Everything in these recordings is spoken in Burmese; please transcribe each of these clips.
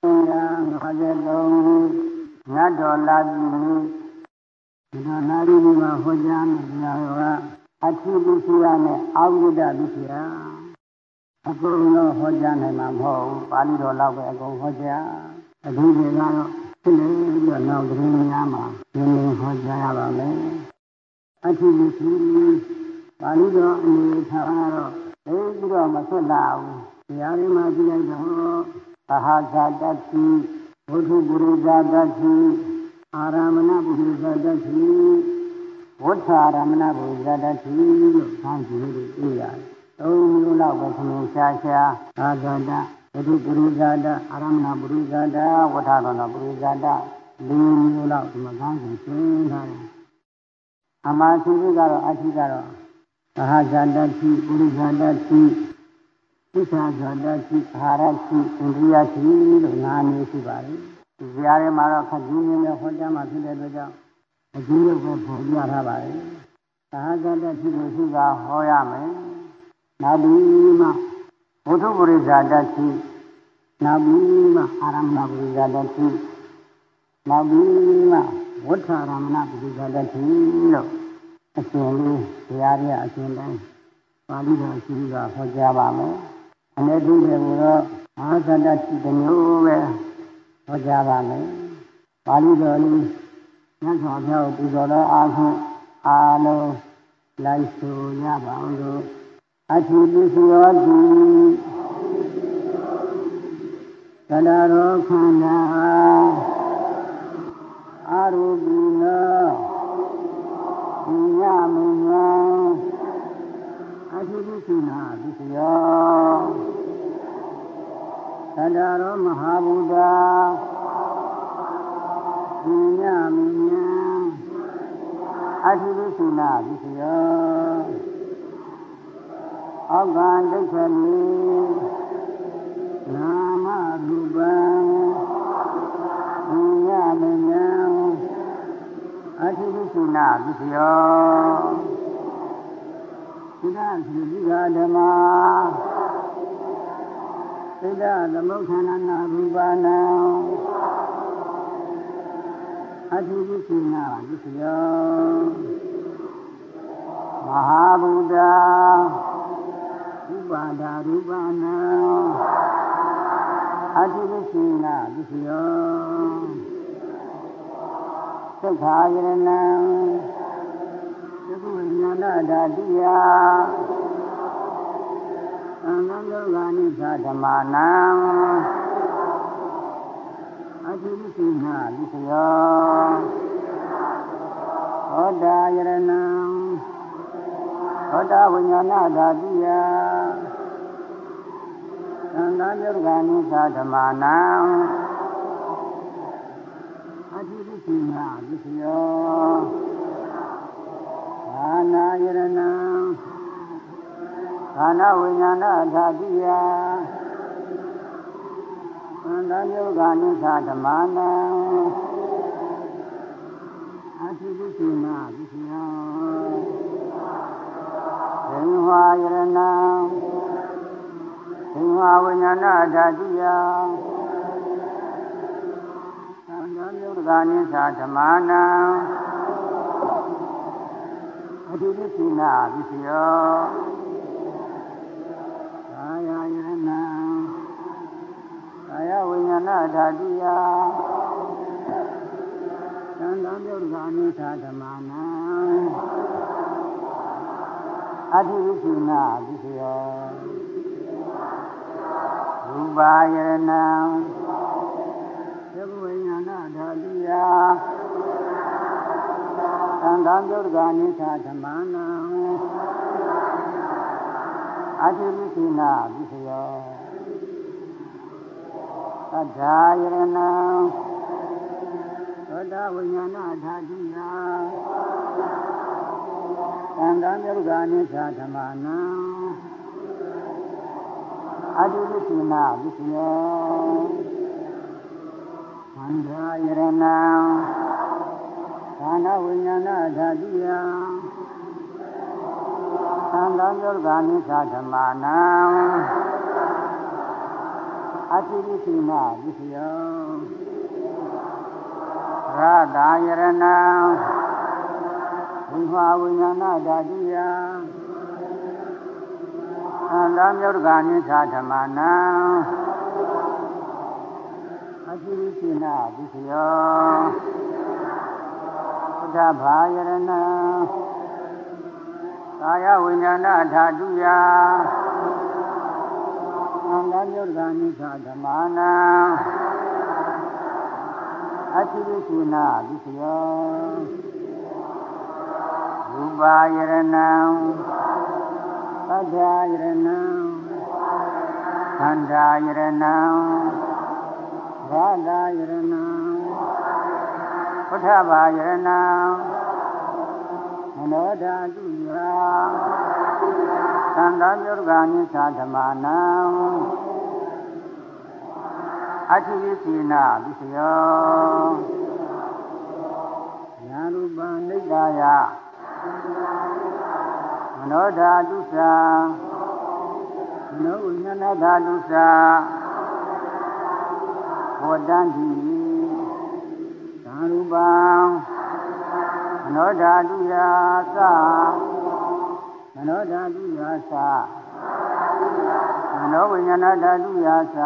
ငါတော်လာပြီဒီနာရီမှာဟောကြားနေတာကအထုပုစီယနဲ့အာဝိဒပုစီယအကုန်လုံးဟောကြားနိုင်မှာမဟုတ်ဘူးပါဠိတော်လောက်ပဲအကုန်ဟောကြားအဓိပ္ပာယ်ကတော့ဖြစ်နေပြီးတော့နောက်သတင်းများမှာနည်းနည်းဟောကြားရပါမယ်အထုပုစီပါဠိတော်အနေထားကတော့ပြီးတော့မဆွတ်လာဘူးတရားရင်းမှာကြည့်လိုက်တော့သဟာဇာတတိဝုထုပုရိသတတိအာရမဏပုရိသတတိဝဋ္ဌာရမဏပုရိသတတိလို့ဆန်းကြည့်လို့ပြရတယ်။သုံးမျိုးလောက်ပဲခဏရှားရှားသာဇာတဝုထုပုရိသတအာရမဏပုရိသတဝဋ္ဌာရမဏပုရိသတလေးမျိုးလောက်ဒီမှာဆန်းကြည့်ရှင်းထားတယ်။အမှားရှိကတော့အရှိကတော့သဟာဇာတတိပုရိသတတိသစ္စာဇာတတိအာရတိဣန္ဒြိယတိလို့၅မျိုးရှိပါတယ်။ဒီဇာထဲမှာတော့ခက်ကြီးမျိုးနဲ့ဟောကြားမှာဖြစ်တဲ့အတွက်ကြောင့်အကျဉ်းချုပ်ပဲပေါ်ပြထားပါတယ်။သဟာဇာတတိကိုရှိတာဟောရမယ်။နောက်ပြီးမှဝုထုပုရိသတတိနောက်ပြီးမှအာရမဏပုရိသတတိနောက်ပြီးမှဝဋ္ဌာရမဏပုရိသတတိလို့အရှင်လေးတရားရအရှင်တိုင်းပါဠိတော်ရှိကဟောကြားပါမယ်။အနေတူတွေကိုတော့အာသတ္တတိတမျိုးပဲဟောကြားပါမယ်။ပါဠိတော်လေးညတ်စွာဘုရားကိုပူဇော်တော်အားလုံးလိုက်ဆိုရပါအောင်လို့အထုပုစီယောတိသဒ္ဒရောခန္ဓာအာရုပိနောညမညံအထုပုစီနာပုစီယောသဒ္ဒရောမဟာဗုဒ္ဓညမညံအထုပုစီနာပုစီယောဩဃံဒိဋ္ဌလိနာမရူပံညမညံအထုပုစီနာပုစီယောသီလသီဃဓမ္မာသီလသမုဋ္ဌာနာရူပနာအထုပုစီနာပုစီယောမဟာဗုဒ္ဓဥပါဒရူပနာအထုပုစီနာပုစီယောသက္ခာယရဏံသကုဝိညာဏဓာတိယသံဃာယောဂာနိသဓမ္မာနံအထုပုစီနာပုစီယောဟောတာယရဏံဟောတာဝိညာဏဓာတိယသံဃာယောဂာနိသဓမ္မာနံအထုပုစီနာပုစီယောသာနာယရဏံသာနာဝိညာဏဓာတိယသံဃာယောဂာနိသဓမ္မာနံအထုပုစီနာပုစီယောသင်္ဝါယရဏံသင်္ဝါဝိညာဏဓာတိယသံဃာယောဂာနိသဓမ္မာနံအထုပုစီနာပုစီယောကာယယရဏံကာယဝိညာဏဓာတိယသံဃာယောဂာနိသဓမ္မာနံအထုပုစီနာပုစီယောရူပယရဏံသကုဝိညာဏဓာတိယသံဃာယောဂာနိသဓမ္မာနံအထုပုစီနာပုစီယောသတ္ထာယရဏံသောတာဝိညာဏဓာတိယသံဃာယောဂာနိသဓမ္မာနံအထုပုစီနာပုစီယောသန္တာယရဏံသာနာဝိညာဏဓာတိယသံဃာယောဂာနိသဓမ္မာနံအတိပိစိနာပစ္စယောရတာယရဏံဝိမာဝိညာဏဓာတုယအန္တမြုပ်တကနိသဓမ္မနံအတိပိစိနာပစ္စယောသဘာယရဏံကာယဝိညာဏဓာတုယအန္တမြုပ်တကနိသဓမ္မနံအတိပိစိနာပစ္စယောရူပယရဏံသတ္တယရဏံခန္ဓာယရဏံဘာဒယရဏံพุทธบายรณังมโนဓာတုယသန္တာမြုပ်ကနိသဓမ္မနံအတိပိစိနာပစ္စယောယာရူပနိဒာယမနောဓာတုသာမနောဝိညာဏဓာတုသာဘောတံတိသာရူပံမနောဓာတုယာသမနောဓာတုယာသမနောဝိညာဏဓာတုယာသ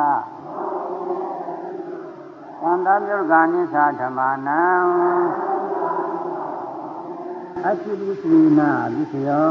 သန္တာမြုပ်ကနိသဓမ္မနံအတိပိစိနာပစ္စယော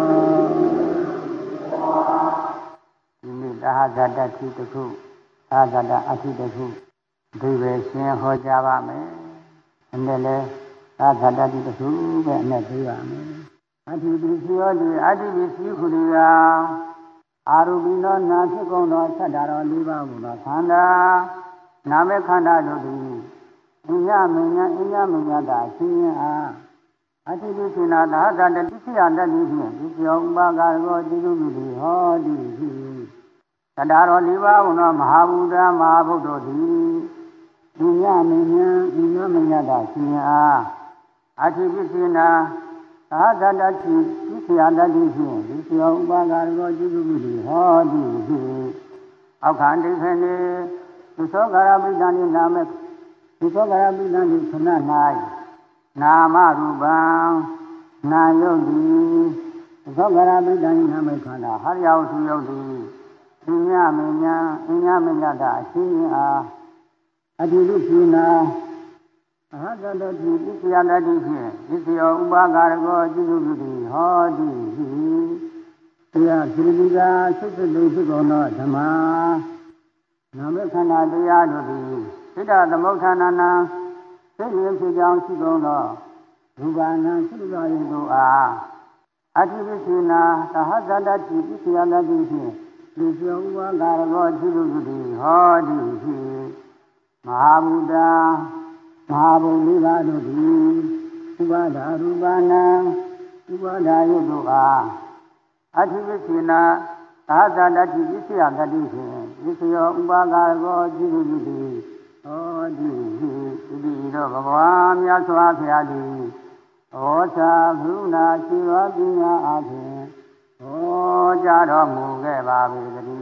ဒီနေ့သဟဇာတတိတခုသဟဇာတအထိတခုဒီပဲရှင်းဟောကြားပါမယ်အနဲ့လဲသဟဇာတတိတခုပဲအနဲ့ပြောပါမယ်အတိပိစိယောဒီအတိပိစိခုရိယာအာရုပိနောနာဖြစ်ကုန်သောသတ္တရော၄ပါးကိုခန္ဓာနာမေခန္ဓာတို့သည်အညမညအညမညတာရှင်းရင်အားအတိပိစိနာသဟဇာတတိစိယတတိဖြင့်ဒီကျောဥပါကာရောတိတုမိတိဟောတိရှိသတ္တရော၄ပါးကိုမဟာဗုဒ္ဓမဟာဗုဒ္ဓတို့သည်အညမညအညမညတာရှင်းရင်အားအတိပိစိနာသဟဇာတတိပိစိယတတိဖြင့်ဒီကျောဥပါကာရောတိတုမိတိဟောတိရှိအောက်ခန္ဓိခေနေသုသောကာရပိဋ္ဌာနိနာမေသုသောကာရပိဋ္ဌာနိခဏ၌နာမရူပံနာယုတ်တိသုသောကာရပိဋ္ဌာနိနာမေခန္ဓာဟရိယဝတ္ထုယုတ်တိအညမညအညမညတာအရှင်းအားအတိလူရှိနာအဟတတတိပိစိယတတိဖြင့်ဣတိယောဥပါကာရကောจิตุပြုတိဟောတိဟိတရားသီရိကာစိတ်တိဖြစ်ကုန်သောဓမ္မနာမေခန္ဓာတရားတို့သည်စိတ္တသမုဋ္ဌာနာနံစိတ်ရင်းဖြစ်ကြောင်းရှိကုန်သောရူပနာစိတ္တရောယတို့အားအတိပိစိနာသဟဇာတတိပိစိယတတိဖြင့်ဒီကျောဥပါကာရကောจิตุပြုတိဟောတိဟိမဟာဗုဒ္ဓမဟာဗုဒ္ဓ၄ပါးတို့သည်ဥပါဒရူပနာဥပါဒယုတ်တို့အားအတိပိစိနာသဟဇာတတိပိစိယတတိဖြင့်ဒီကျောဥပါကာရကောจิตุပြုတိဟောတိဟိဒီတော့ဘဂဝါမြတ်စွာဘုရားသည်ဩသာဘုနာရှိသောပညာအဖြင့်ဟောကြားတော်မူခဲ့ပါ၏တည်း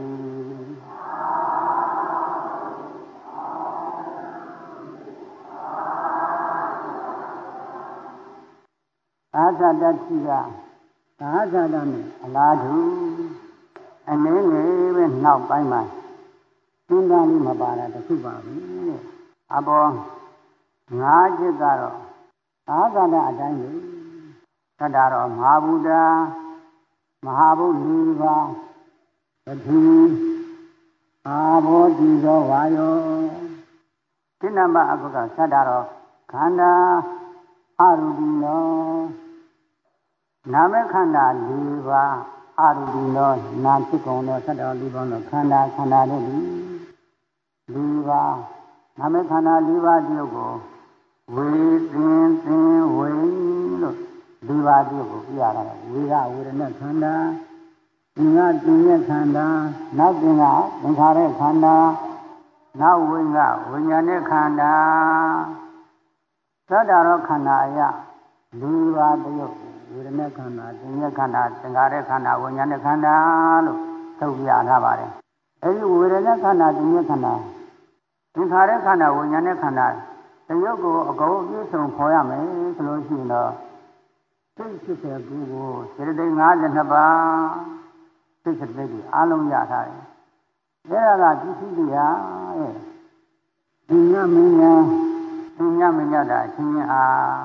သာသတတိကသာသတနဲ့အလားတူအနေငယ်ပဲနောက်ပိုင်းမှာသင်္ကန်းလေးမပါတာတခုပါဘူးတဲ့အပေါ်၅ချက်ကတော့သာသနာအတိုင်းလေသတ္တရောမဟာဗုဒ္ဓမဟာဗုဒ္ဓ၄ပါးပထဝီအာဘောတိသောဝါယောတိနမအကုကသတ္တရောခန္ဓာအရူပိနောနာမခန္ဓာ၄ပါးအရူပိနောနာဖြစ်ကုန်သောသတ္တရော၄ပါးသောခန္ဓာတို့သည်၄ပါးနာမခန္ဓာ၄ပါးတည်းကိုဝေသင်ဝေလို့၄ပါးတည်းကိုပြရတာဝေကဝေရณะခန္ဓာသင်္ကသင်ရဲ့ခန္ဓာနောက်သင်္ကသင်္ခါရခန္ဓာနောက်ဝိကဝိညာဉ်ရဲ့ခန္ဓာသတ္တရောခန္ဓာအယ၄ပါးတည်းဝေဒနာခန္ဓာသင်ရဲ့ခန္ဓာသင်္ခါရခန္ဓာဝိညာဉ်ရဲ့ခန္ဓာလို့ထုတ်ပြထားပါတယ်အဲဒီဝေဒနာခန္ဓာသင်္ညေခန္ဓာသင်္ခါရခန္ဓာဝိညာဉ်နဲ့ခန္ဓာတရုပ်ကိုအကုန်အပြည့်စုံခေါ်ရမယ်ဆိုလို့ရှိရင်တော့စိတ်ဖြစ်တဲ့ကူကိုစေတသိက်52ပါးစိတ်စိတ်တွေအလုံးရထားတယ်။အဲဒါကပစ္စည်းတရားတဲ့။ဒီညမင်းညာဒီညမင်းညာတာအချင်းချင်း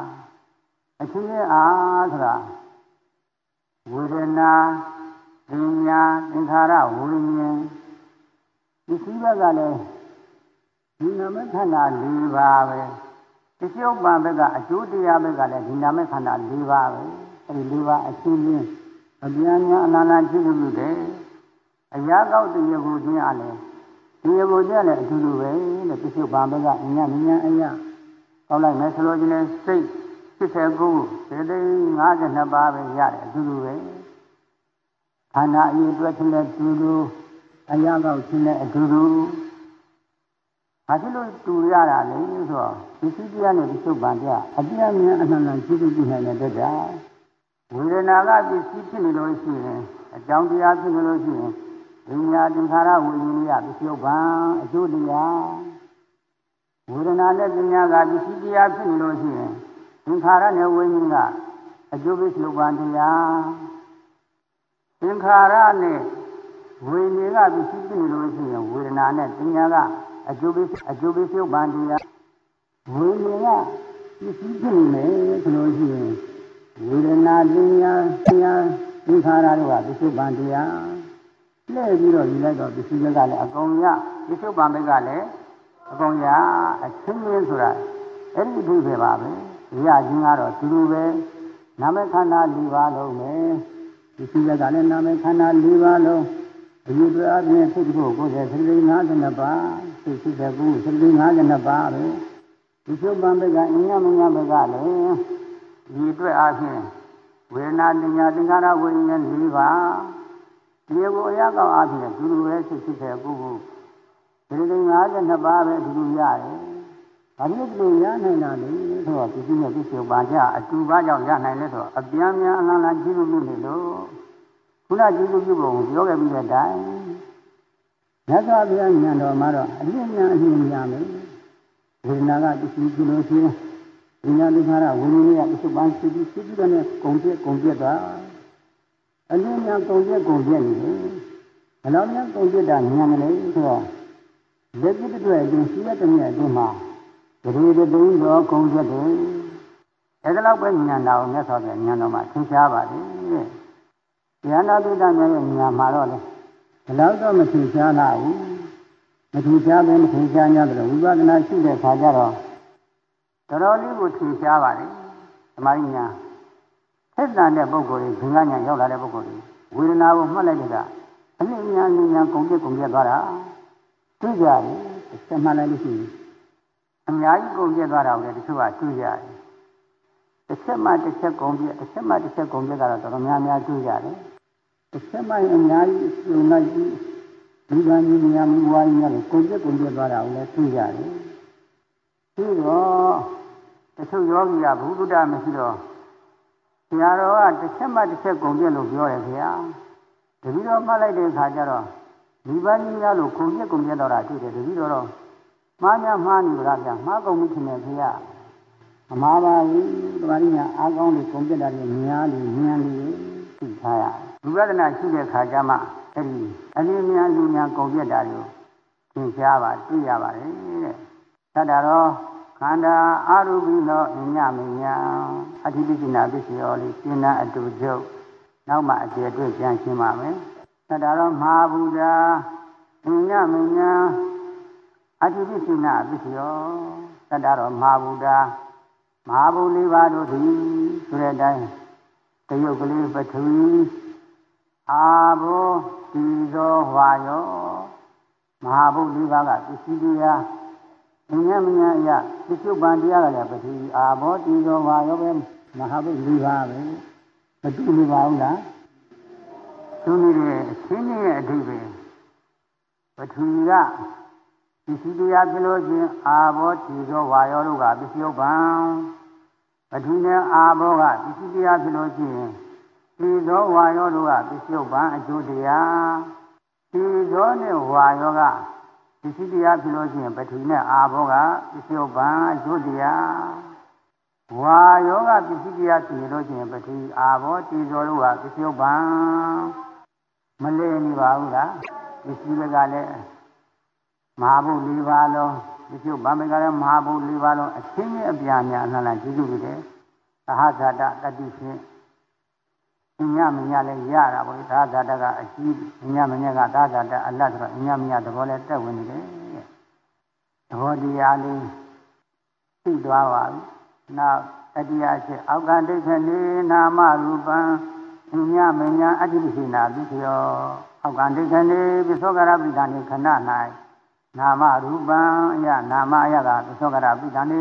အားဆိုတာဝေဒနာပညာသင်္ခါရဝိညာဉ်ပစ္စည်းဘက်ကလည်းဒီနာမခန္ဓာ၄ပါးပဲပစ္စုပန်ဘက်ကအကျိုးတရားဘက်ကလည်းဒီနာမခန္ဓာ၄ပါးပဲအဲဒီ၄ပါးအချင်းချင်းအပြန်များအနာနာကြည့်လို့တယ်အရာကောက်တရားကိုချင်းအားလည်းတရားကိုချင်းလည်းအတူတူပဲတဲ့ပစ္စုပန်ဘက်ကအညာဉာဏ်အရာကောက်လိုက်မယ်ဆိုလို့ချင်းလည်းစိတ်89စေတိ52ပါးပဲရတယ်အတူတူပဲခန္ဓာအရေးအတွက်ချင်းလည်းအတူတူအရာကောက်ချင်းလည်းအတူတူဘာဖြစ်လို့တူရတာလဲဆိုတော့ဒီစိတရားနဲ့ဒီစုပ်ပန်ပြအပြည့်အမြင်အနှံ့နှံကြည့်ကြည့်နိုင်တဲ့တက်တာဝေဒနာကပစ္စည်းဖြစ်နေလို့ရှိရင်အကြောင်းတရားဖြစ်နေလို့ရှိရင်ဝိညာဉ်သင်္ခါရဝိညာဉ်ကပစ္စည်းပန်အကျိုးတရားဝေဒနာနဲ့ပညာကပစ္စည်းတရားဖြစ်နေလို့ရှိရင်သင်္ခါရနဲ့ဝိညာဉ်ကအကျိုးပစ္စည်းပန်တရားသင်္ခါရနဲ့ဝိညာဉ်ကပစ္စည်းဖြစ်နေလို့ရှိရင်ဝေဒနာနဲ့ပညာကအကျိုးပစ္စည်းပန်တရားဝိညာဉ်ကပစ္စည်းဖြစ်နေမယ်ဆိုလို့ရှိရင်ဝေဒနာပညာသင်္ခါရတို့ကပစ္စည်းပန်တရားလှည့်ပြီးတော့ယူလိုက်တော့ပစ္စည်းတွေကလည်းအကုန်ရပစ္စည်းပန်ဘက်ကလည်းအကုန်ရအချင်းချင်းဆိုတာအဲ့ဒီအဓိပ္ပာယ်ပါပဲရခြင်းကတော့ဒီလိုပဲနာမခန္ဓာ၄ပါးလုံးပဲပစ္စည်းတွေကလည်းနာမခန္ဓာ၄ပါးလုံးအယူတွေအပြင်စိတ်ကိုကိုယ်ရဲ့စိတ်52ပါးစိတ်59စိတ်52ပါးပဲဒီစုပန်ဘက်ကအညမညဘက်ကလည်းဒီအတွက်အပြင်ဝေဒနာပညာသင်္ခါရဝိညာဉ်၄ပါးဒီကိုအရာကောက်အပြင်ဒီလိုပဲစိတ်59စိတ်52ပါးပဲဒီလိုရတယ်ဘာလို့ဒီလိုရနိုင်တာလဲဆိုတော့ဒီနဲ့ဒီစုပန်ကြအတူပါကြောင့်ရနိုင်လဲဆိုတော့အပြန်မြန်အလားလားကြည့်လို့နေလို့ခုနကျေးဇူးပြုပုံပြောခဲ့ပြီးတဲ့အတိုင်းမြတ်စွာဘုရားဉာဏ်တော်မှာတော့အလင်းဉာဏ်အလင်းဉာဏ်ပဲဝေဒနာကပစ္စည်းကြည့်လို့ရှိရင်ဉာဏ်သင်္ခါရဝိညာဉ်ကပစ္စည်းပန်းစီပြီးတော့နဲ့ကုန်ပြက်သွားအလင်းဉာဏ်ကုန်ပြက်နေတယ်ဘယ်လောက်များကုန်ပြက်တာဉာဏ်မလဲဆိုတော့လက်ပြတဲ့အတွက်ဒီရှိရတဲ့မြတ်အတွင်းမှာဒီလိုတုံးတော့ကုန်ပြက်တယ်အဲဒါတော့ပဲဉာဏ်တော်နဲ့ဆိုတဲ့ဉာဏ်တော်မှာသင်ရှားပါလေတဲ့ဉာဏပိဋကများရဲ့ဉာဏ်မှာတော့လေဘယ်တော့တော့မထင်ရှားလာဘူးမထင်ရှားပဲမထင်ရှား냐တယ်ဝိပဿနာရှိတဲ့ခါကျတော့တော်တော်လေးကိုထင်ရှားပါလေဓမ္မဉာဏ်သစ္စာတဲ့ပုဂ္ဂိုလ်တွေဉာဏ်ရောက်လာတဲ့ပုဂ္ဂိုလ်တွေဝေဒနာကိုမှတ်လိုက်တဲ့ကအလင်းဉာဏ်ကုန်ပြက်သွားတာတွေ့ကြတယ်ဆက်မှတ်လိုက်လို့ရှိရင်အများကြီးကုန်ပြက်သွားတာကိုလည်းတချို့ကတွေ့ကြတယ်တစ်ချက်မှတစ်ချက်ကုန်ပြက်တစ်ချက်မှတစ်ချက်ကုန်ပြက်ကတော့တော်တော်များများတွေ့ကြတယ်တစ်ချက်မှအများကြီးစုံလိုက်ပြီးဒီကနေ့နေရာမူဝါးကြီးကကုန်ပြက်သွားတာကိုလည်းတွေ့ကြတယ်ပြီးတော့တချို့ယောဂီကဘုဒ္ဓမရှိတော့ဆရာတော်ကတစ်ချက်မှတစ်ချက်ကုန်ပြက်လို့ပြောတယ်ခင်ဗျာတပည့်တော်မှတ်လိုက်တဲ့အခါကျတော့ဒီပန်းကြီးများလို့ကုန်ပြက်တော့တာတွေ့တယ်တပည့်တော်တော့မှားနေကြလားဗျာမှားကုန်ပြီထင်တယ်ခင်ဗျာအမှားပါဘူးတမာရီညာအားကောင်းလို့ကုန်ပြက်တာတွေများလို့ဉာဏ်လေးသိထားရဝိပဿနာရှိတဲ့အခါကျမှအဲ့ဒီအလင်းများလူများကုန်ပြက်တာတွေကိုသင်ရှားပါတွေ့ရပါတယ်တဲ့သတ္တရောခန္ဓာအာရုပိနောအညမညာအဋ္ဌိပိစိနာပစ္စယောလေးရှင်းနာအတူချုပ်နောက်မှအကျေတွေ့ပြန်ရှင်းပါမယ်သတ္တရောမဟာဗုဒ္ဓအညမညာအဋ္ဌိပိစိနာပစ္စယောသတ္တရောမဟာဗုဒ္ဓမဟာဘုလေးပါတို့သည်ဆိုတဲ့အတိုင်းတယုတ်ကလေးပထဝီအာဘောဒီဇောဝါယောမဟာဘုလေးပါကပစ္စည်းတရားဉာဏ်မဉာဏ်အရာပစ္စုပန်တရားကလည်းပထဝီအာဘောဒီဇောဝါယောပဲမဟာဘုလေးပါပဲမတူနေပါဘူးလားသူနေတဲ့အခင်းရဲ့အဓိပ္ပာယ်ပထဝီကပစ္စည်းတရားဖြစ်လို့ချင်းအာဘောဒီဇောဝါယောတို့ကပစ္စယုပ္ပံပထဝီနဲ့အာဘောကပစ္စည်းတရားဖြစ်လို့ချင်းဒီဇောဝါယောတို့ကပစ္စယုပ္ပံအကျိုးတရားပသောနဲ့ဝါယောကပစ္စည်းတရားဖြစ်လို့ရှိရင်ပထဝီနဲ့အာဘောကပစ္စယုပ္ပံအကျိုးတရားဝါယောကပစ္စည်းတရားဖြစ်လို့ရှိရင်ပထဝီအာဘောတေဇောတို့ကပစ္စယုပ္ပံမလဲနေပါဘူးလားပစ္စည်းတွေကလည်းမဟာဘုတ်၄ပါးလုံးပစ္စယုပ္ပံကလည်းမဟာဘုတ်၄ပါးလုံးအချင်းချင်းအပြာများအနှံ့ကျေစုပြီးတယ်သဟဇာတတတိဖြင့်ညမညလည်းရတာပေါ့သာဇာတကအကြီးညမညကသာဇာတအလတ်ဆိုတော့ညမညသဘောလည်းတက်ဝင်နေတယ်သဘောတရားလေးသိသွားပါပြီနောက်တတိယချက်အောက်ကဒိဋ္ဌနေနာမရူပံညမညအတ္တိပိနာပိသယောအောက်ကဒိဋ္ဌနေပိသောကရပိဒာနေခဏ၌နာမရူပံအယနာမအယကပိသောကရပိဒာနေ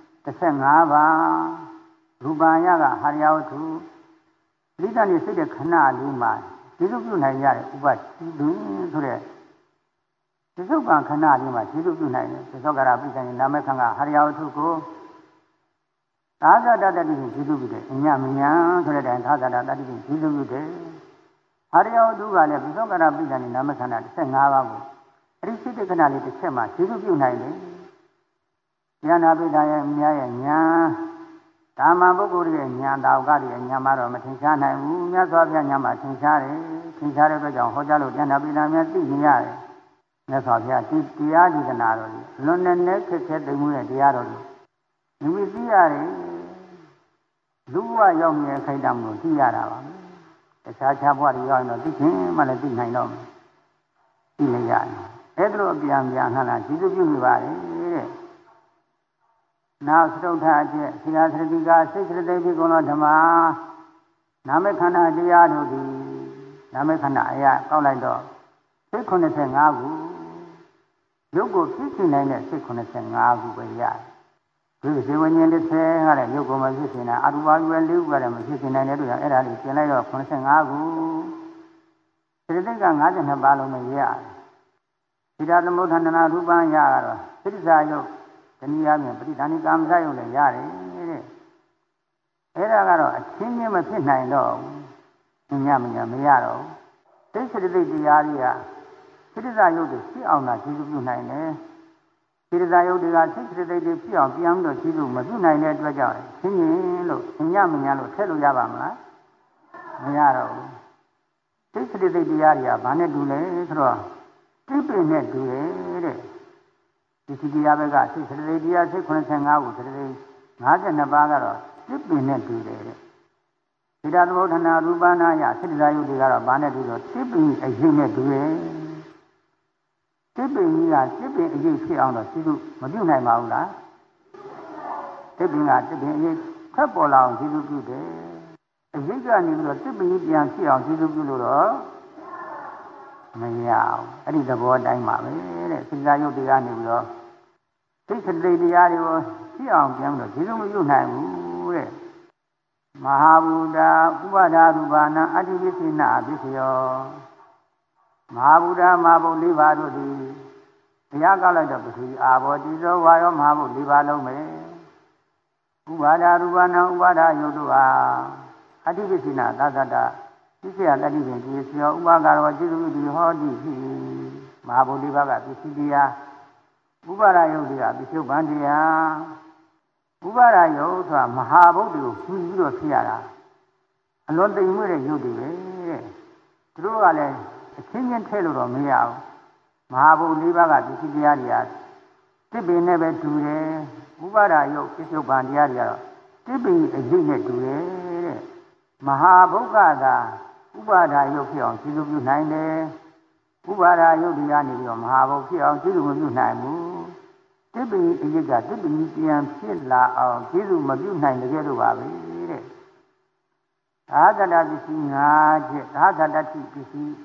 15ပါးရူပံအယကဟာရယဝတ္ထုလိတ္တနေစိတ်တဲ့ခဏလေးမှာကျေစုပြုနိုင်ရတဲ့ဥပတိလူဆိုတဲ့ဒီသုတ်ကခဏလေးမှာကျေစုပြုနိုင်တယ်သစ္စောကရပိဋကံနာမခန့်ကဟာရယဝတ္ထုကိုသာသတတတိကျေစုပြုတယ်အညမညာဆိုတဲ့တိုင်သာသတတတိကျေစုပြုတယ်ဟာရယဝတ္ထုကလည်းသစ္စောကရပိဋကံနာမခန့်တာ15ပါးကိုအဲ့ဒီစိတ်တဲ့ခဏလေးတစ်ချက်မှာကျေစုပြုနိုင်တယ်ဉာဏပိဋကရဲ့မြတ်ရဲ့ညာကာမပုဂ္ဂိုလ်ရဲ့ဉာဏ်တော်ကတည်းကဉာဏ်မှာတော့မထင်ရှားနိုင်ဘူးမြတ်စွာဘုရားဉာဏ်မှာထင်ရှားတယ်ထင်ရှားတဲ့အတွက်ကြောင့်ဟောကြားလို့ဉာဏ်ပိဋကများသိနေရတယ်မြတ်စွာဘုရားဒီတရားဒီကနာတော်ကြီးလွန်နဲ့ခက်ခဲသိမှုရဲ့တရားတော်ကြီးဒီမိသိရတယ်လူဘဝရောက်နေတဲ့ခိုက်တမှုကိုသိရတာပါတခြားခြားဘဝတွေရောက်ရင်တော့သိချင်းမှလည်းသိနိုင်တော့မယ်သိနေရတယ်အဲ့ဒါလိုအပြန်ပြန်ဟန်လာကျေစုပြုနေပါတယ်တဲ့နောက်သုဒ္ဓအကျက်ဆရာသတိကစိတ်စရတိဒီကုံတော်ဓမ္မနာမခန္ဓာတရားတို့သည်နာမခန္ဓာအရာကောက်လိုက်တော့စိတ်85ခုရုပ်ကိုဖြစ်ရှင်နိုင်တဲ့စိတ်85ခုပဲရတယ်ဒီဇေဝဉ္ဇဉ်တစ်ဆယ်ကလည်းရုပ်ကိုမဖြစ်ရှင်နိုင်အရူပရွယ်၄ခုကလည်းမဖြစ်ရှင်နိုင်တဲ့တို့ကြောင့်အဲ့ဒါလေးပြင်လိုက်တော့85ခုစရတိက52ပါးလုံးနဲ့ရတယ်သီလသမုဋ္ဌာဏရူပံရကတော့သစ္စာယုတ်တနည်းအားဖြင့်ပဋိသန္ဓေကာမစရုပ်လည်းရတယ်တဲ့အဲ့ဒါကတော့အချင်းချင်းမဖြစ်နိုင်တော့ဘူးညမညမရတော့သိစ္စေတိတရားကြီးကသစ္စာယုတ်တွေဖြစ်အောင်သာကျေစုပြုနိုင်တယ်သစ္စာယုတ်တွေကသိစ္စေတိတွေဖြစ်အောင်ပြန်ပြီးတော့ကျေစုမပြုနိုင်တဲ့အတွက်ကြောင့်ချင်းချင်းလို့ညမညလို့ထည့်လို့ရပါမလားမရတော့ဘူးသိစ္စေတိတရားတွေကဘာနဲ့တူလဲဆိုတော့တိပိနဲ့တူတယ်တဲ့ဒီစီတရားဘက်ကစိတ်စရတိတရားစိတ်85ခုစရတိ52ပါးကတော့စိတ်ပင်နဲ့တူတယ်တဲ့ဒီတသမုဋ္ဌာဏရူပနာယစိတ္တဇာယုတ်တွေကတော့ဘာနဲ့တူတော့စိတ်ပင်အရေးနဲ့တူတယ်စိတ်ပင်ကြီးကစိတ်ပင်အရေးဖြစ်အောင်တော့စိစုမပြုနိုင်ပါဘူးလားစိတ်ပင်ကစိတ်ပင်အရေးဖက်ပေါ်လာအောင်စိစုပြုတယ်အရေးကနေပြီးတော့စိတ်ပင်ကြီးပြန်ဖြစ်အောင်စိစုပြုလို့တော့မရအောင်အဲ့ဒီသဘောတိုင်းပါပဲတဲ့စိတ္တဇာယုတ်တွေကနေပြီးတော့စိတ်စတိတရားတွေကိုဖြစ်အောင်ပြန်လို့ဒီလိုမပြုနိုင်ဘူးတဲ့မဟာဗုဒ္ဓဥပဒါရူပနာအတ္တိပစ္စိနာပစ္စယောမဟာဗုဒ္ဓမဟာဘုတ်၄ပါးတို့သည်တရားကောက်လိုက်တော့ပထဝီအာဘောတိသောဝါယောမဟာဘုတ်၄ပါးလုံးပဲဥပါဒါရူပနာဥပါဒါယုတ်တို့ဟာအတ္တိပစ္စိနာသသတ္တပစ္စယတတိပင်ပစ္စယောဥပါကရောจิตุတိဟောတိဖြစ်မဟာဗုဒ္ဓဘာကပစ္စည်းတရားဥပါဒယုတ်တွေကပစ္စယုပ္ပံတရားဥပါဒယုတ်ဆိုတာမဟာဗုဒ္ဓကိုဖြီးပြီးတော့ဖြစ်ရတာအလွန်တိမ်မွေ့တဲ့ယုတ်တွေပဲတဲ့သူတို့ကလည်းအချင်းချင်းထည့်လို့တော့မရဘူးမဟာဗုဒ္ဓ၄ပါးကပစ္စည်းတရားတွေကတစ်ပင်နဲ့ပဲတူတယ်ဥပါဒယုတ်ပစ္စယုပ္ပံတရားတွေကတော့တစ်ပင်အရေးနဲ့တူတယ်တဲ့မဟာဗုဒ္ဓကဥပါဒယုတ်ဖြစ်အောင်ကျေစုပြုနိုင်တယ်ဥပါဒယုတ်ဒီကနေပြီးတော့မဟာဘုတ်ဖြစ်အောင်ကျေစုမပြုနိုင်ဘူးတိပ္ပိအယိကတိပ္ပိပြန်ဖြစ်လာအောင်ကျေစုမပြုနိုင်ကြလို့ပါပဲတဲ့သာသတပစ္စည်း5ချက်သာသတတိပစ္စည်း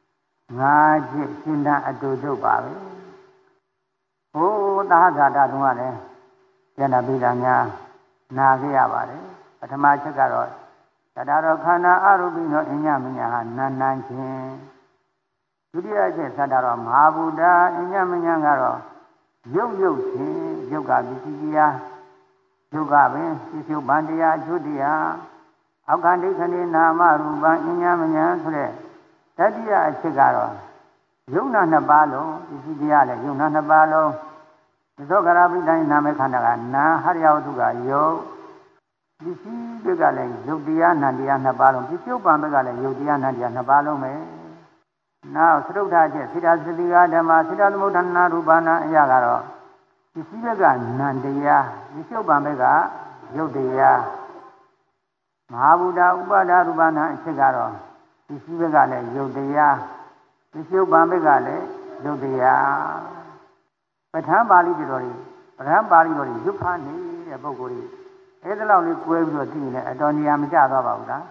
5ချက်ရှင်းတန်းအတူတူပါပဲဟိုသာသတတုံးကလည်းကျန်တာပြည်တာများနာခဲ့ရပါတယ်ပထမချက်ကတော့တတရောခန္ဓာအရူပိနောအညမညာဟာနာနံချင်းဒုတိယချက်သတ္တရောမဟာဗုဒ္ဓအညမညာကတော့ရုပ်ရုပ်ချင်းရုပ်ကပစ္စည်းတရားရုပ်ကပင်ပစ္စယုပ္ပံတရားအကျိုးတရားအောက်ခန္ဒိခဏိနာမရူပံအညမညာဆိုတဲ့တတိယအချက်ကတော့ယုံနာနှစ်ပါးလုံးပစ္စည်းတရားလည်းယုံနာနှစ်ပါးလုံးသောကရာပိတိုင်းနာမေခန္ဓာကနာဟရိယဝတ္ထုကယုတ်ပစ္စည်းတွေကလည်းယုတ်တရားနံတရားနှစ်ပါးလုံးပစ္စုပန်ဘက်ကလည်းယုတ်တရားနံတရားနှစ်ပါးလုံးပဲနောက်သရုပ်ထားချက်စေတသတိကဓမ္မစေတသမုဋ္ဌာနာရူပနာအရာကတော့ပစ္စည်းဘက်ကနံတရားပစ္စုပန်ဘက်ကယုတ်တရားမဟာဗုဒ္ဓဥပါဒရူပနာအချက်ကတော့ပစ္စည်းဘက်ကလည်းယုတ်တရားပစ္စုပန်ဘက်ကလည်းယုတ်တရားပဋ္ဌာန်းပါဠိတော်တွေပဋ္ဌာန်းပါဠိတော်တွေရွတ်ဖတ်နေတဲ့ပုဂ္ဂိုလ်တွေအဲ့ဒါလောက်လေးကွဲပြီးတော့သိရင်လည်းအတော်နေရာမကျသွားပါဘူးလား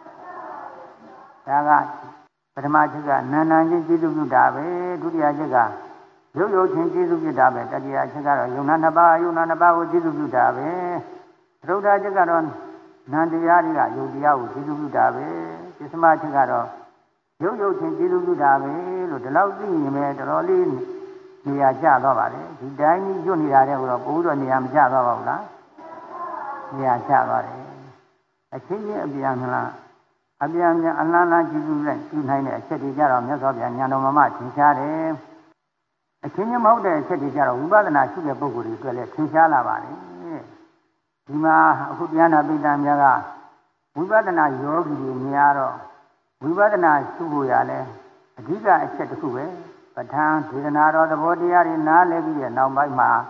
ဒါကပထမချက်ကနာနာချင်းကျေစုပြုတာပဲဒုတိယချက်ကရုပ်ရုပ်ချင်းကျေစုပြုတာပဲတတိယချက်ကတော့ယုံနာနှစ်ပါးယုံနာနှစ်ပါးကိုကျေစုပြုတာပဲသုဒ္ဓချက်ကတော့နန္တရားတွေကယုတ်တရားကိုကျေစုပြုတာပဲပစ္စမချက်ကတော့ရုပ်ရုပ်ချင်းကျေစုပြုတာပဲလို့ဒီလောက်သိရင်ပဲတော်တော်လေးနေရာကျသွားပါလေဒီတိုင်းကြီးရွတ်နေတာတဲ့ကတော့ပို့တော့နေရာမကျသွားပါဘူးလားနေရာကျသွားတယ်အချင်းချင်းအပြန်မလားအပြန်ပြန်အလန်းလန်းကြည့်ကြည့်နိုင်တဲ့အချက်တွေကြတော့မြတ်စွာဘုရားဉာဏ်တော်မှာသင်ရှားတယ်အချင်းချင်းမဟုတ်တဲ့အချက်တွေကြတော့ဝိပဿနာရှိတဲ့ပုဂ္ဂိုလ်တွေအတွက်လည်းသင်ရှားလာပါလေဒီမှာအခုတရားနာပိဋကများကဝိပဿနာယောဂီတွေများတော့ဝိပဿနာရှုဖို့ရလဲအဓိကအချက်တစ်ခုပဲပဋ္ဌာန်းဒေသနာတော်သဘောတရားတွေနားလည်ပြီးတဲ့နောက်ပိုင်းမှာ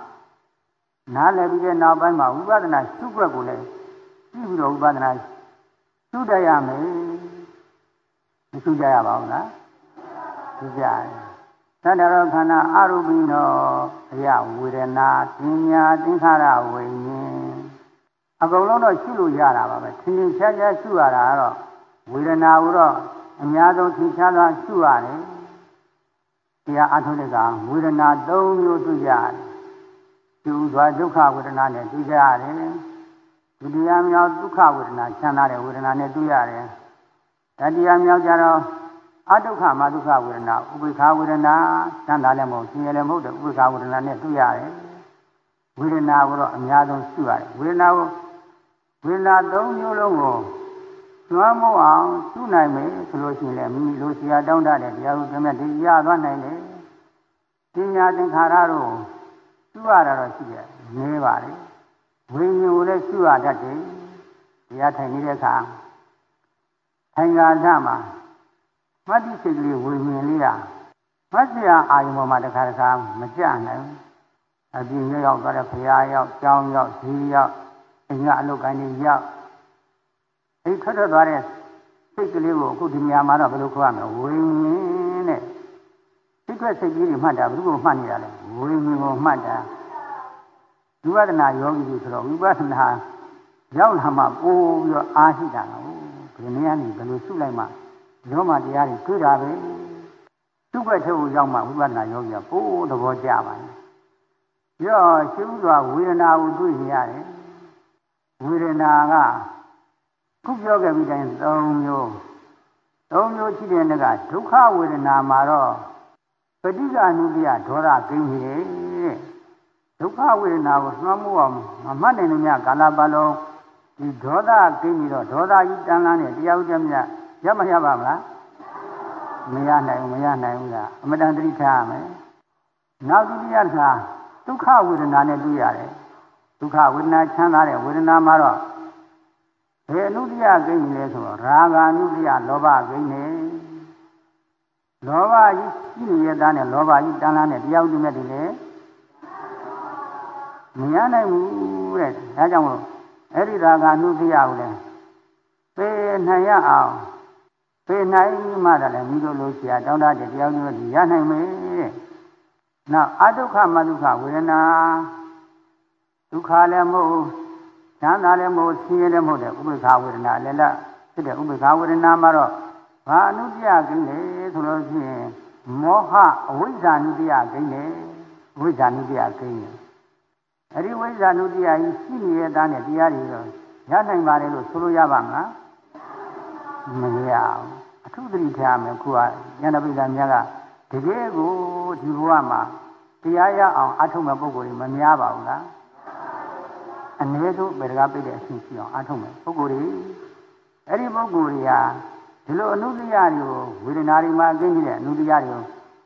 ဝိပဿနာရှုွက်ကိုလည်းကြည့်ပြီးတော့ဝိပဿနာရှုတတ်ရမယ်မရှုကြရပါဘူးလားရှုကြတယ်သတ္တရောခန္ဓာအရူပိနောအယဝေဒနာပညာသင်္ခါရဝိညာဉ်အကုန်လုံးတော့ရှုလို့ရတာပါပဲသင်္ချာချာရှုရတာကတော့ဝေဒနာကိုတော့အများဆုံးသင်္ချာသာရှုရတယ်တရားအထုတဲ့ကဝေဒနာ၃မျိုးတွေ့ရတယ်ရှုသွားဒုက္ခဝေဒနာနဲ့တွေ့ကြရတယ်ဒုတိယမြောက်ဒုက္ခဝေဒနာချမ်းသာတဲ့ဝေဒနာနဲ့တွေ့ရတယ်တတိယမြောက်ကျတော့အဒုက္ခမဒုက္ခဝေဒနာဥပိ္ပခဝေဒနာချမ်းသာလည်းမဟုတ်ဆင်းရဲလည်းမဟုတ်တဲ့ဥပိ္ပခဝေဒနာနဲ့တွေ့ရတယ်ဝေဒနာကိုတော့အများဆုံးရှုရတယ်ဝေဒနာ၃မျိုးလုံးကိုလွှမ်းမိုးအောင်ရှုနိုင်မယ်ဆိုလို့ရှိရင်လည်းမိမိလိုဆရာတောင်းတတဲ့တရားဥပဒေနဲ့ဒီရသွားနိုင်တယ်ပညာသင်္ခါရတို့ရှုရတာတော့ရှိတယ်နည်းပါလေဝိညာဉ်ကိုလည်းရှုရတတ်တယ်တရားထိုင်နေတဲ့အခါထိုင်ကာလမှာမတ္တိစိတ်ကလေးဝိညာဉ်လေးကမတ်စရာအာယုံပေါ်မှာတစ်ခါမကြနိုင်အပြင်ရောက်သွားတဲ့ဘုရားရောက်ကျောင်းရောက်ဈေးရောက်အင်္ဂါအလုပ်ကိုင်းတွေရောက်အဲ့ထွက်သွားတဲ့စိတ်ကလေးကိုအခုဒီနေရာမှာတော့ဘယ်လိုခေါ်ရမလဲဝိညာဉ်နဲ့စိတ်ထွက်စိတ်ကြီးတွေမှတ်တာဘယ်လိုမှတ်နေတာလဲဝိညာဉ်ကိုမှတ်တာဝိပဿနာယောဂီတွေဆိုတော့ဝိပဿနာရောက်လာမှပို့ပြီးတော့အားရှိတာနော်ဒီနေရာနေဘယ်လိုရှုလိုက်မှရောမှတရားတွေတွေ့တာပဲရှုွက်ထုတ်ရောက်မှဝိပဿနာယောဂီကပို့သဘောကျပါတယ်ရောရှုစွာဝေဒနာကိုတွေ့နေရတယ်ဝေဒနာကခုပြောခဲ့ပြီးတိုင်း၃မျိုးရှိတဲ့နေ့ကဒုက္ခဝေဒနာမှာတော့ပဋိက္ခဏုတ္တယဒေါသကိန်းကြီးတဲ့ဒုက္ခဝေဒနာကိုနှောမှုအောင်မမှတ်နိုင်လို့များကာလပတ်လုံးဒီဒေါသကိန်းပြီးတော့ဒေါသကြီးတန်းလန်းနဲ့တရားဥဒ္ဒမြတ်ရမရပါမလားမရနိုင်ဘူးလားအမတန်သတိထားရမယ်နောက်ဒုတိယကဒုက္ခဝေဒနာနဲ့တွေ့ရတယ်ဒုက္ခဝေဒနာချမ်းသာတဲ့ဝေဒနာမှာတော့ဘယ်အနုတ္တယကိန်းလဲဆိုတော့ရာဂာနုတ္တယလောဘကိန်းနဲ့လောဘကြီးရှိနေရတဲ့လောဘကြီးတန်းလန်းတဲ့တရားဥဒ္ဒမြတ်တွေလည်းမရနိုင်ဘူးတဲ့ဒါကြောင့်မို့အဲ့ဒီရာဂာနုတ္တယကိုလည်းပေနိုင်ရအောင်ပေနိုင်မှသာလည်းမိတို့လိုဆရာတောင်းတတဲ့တရားဥဒ္ဒမြတ်တွေရနိုင်မယ်တဲ့နောက်အဒုက္ခမဒုက္ခဝေဒနာဒုက္ခလည်းမဟုတ်ချမ်းသာလည်းမဟုတ်ဆင်းရဲလည်းမဟုတ်တဲ့ဥပိ္ပခဝေဒနာလည်းလားဖြစ်တဲ့ဥပိ္ပခဝေဒနာမှာတော့ဘာအနုတ္တယကိန်းလဲဆိုလို့ရှိရင်မောဟအဝိဇ္ဇာနုတ္တယကိန်းလေဝိဇ္ဇာနုတ္တယကိန်းလေအဲ့ဒီဝိဇ္ဇာနုတ္တယကြီးရှိနေတဲ့သားနဲ့တရားတွေတော့ရနိုင်ပါတယ်လို့ဆိုလို့ရပါမလားမရဘူးအထုသတိထားမယ်ခုကဉာဏပိဋကများကတကယ်ကိုဒီဘဝမှာတရားရအောင်အထုမဲ့ပုဂ္ဂိုလ်တွေမများပါဘူးလားအနည်းဆုံးဗေဒကပိတဲ့အရှိရှိအောင်အထုမဲ့ပုဂ္ဂိုလ်တွေအဲ့ဒီပုဂ္ဂိုလ်တွေကဒီလိုအနုတ္တယတွေကိုဝေဒနာတွေမှာအကျဉ်းကြီးတဲ့အနုတ္တယတွေကို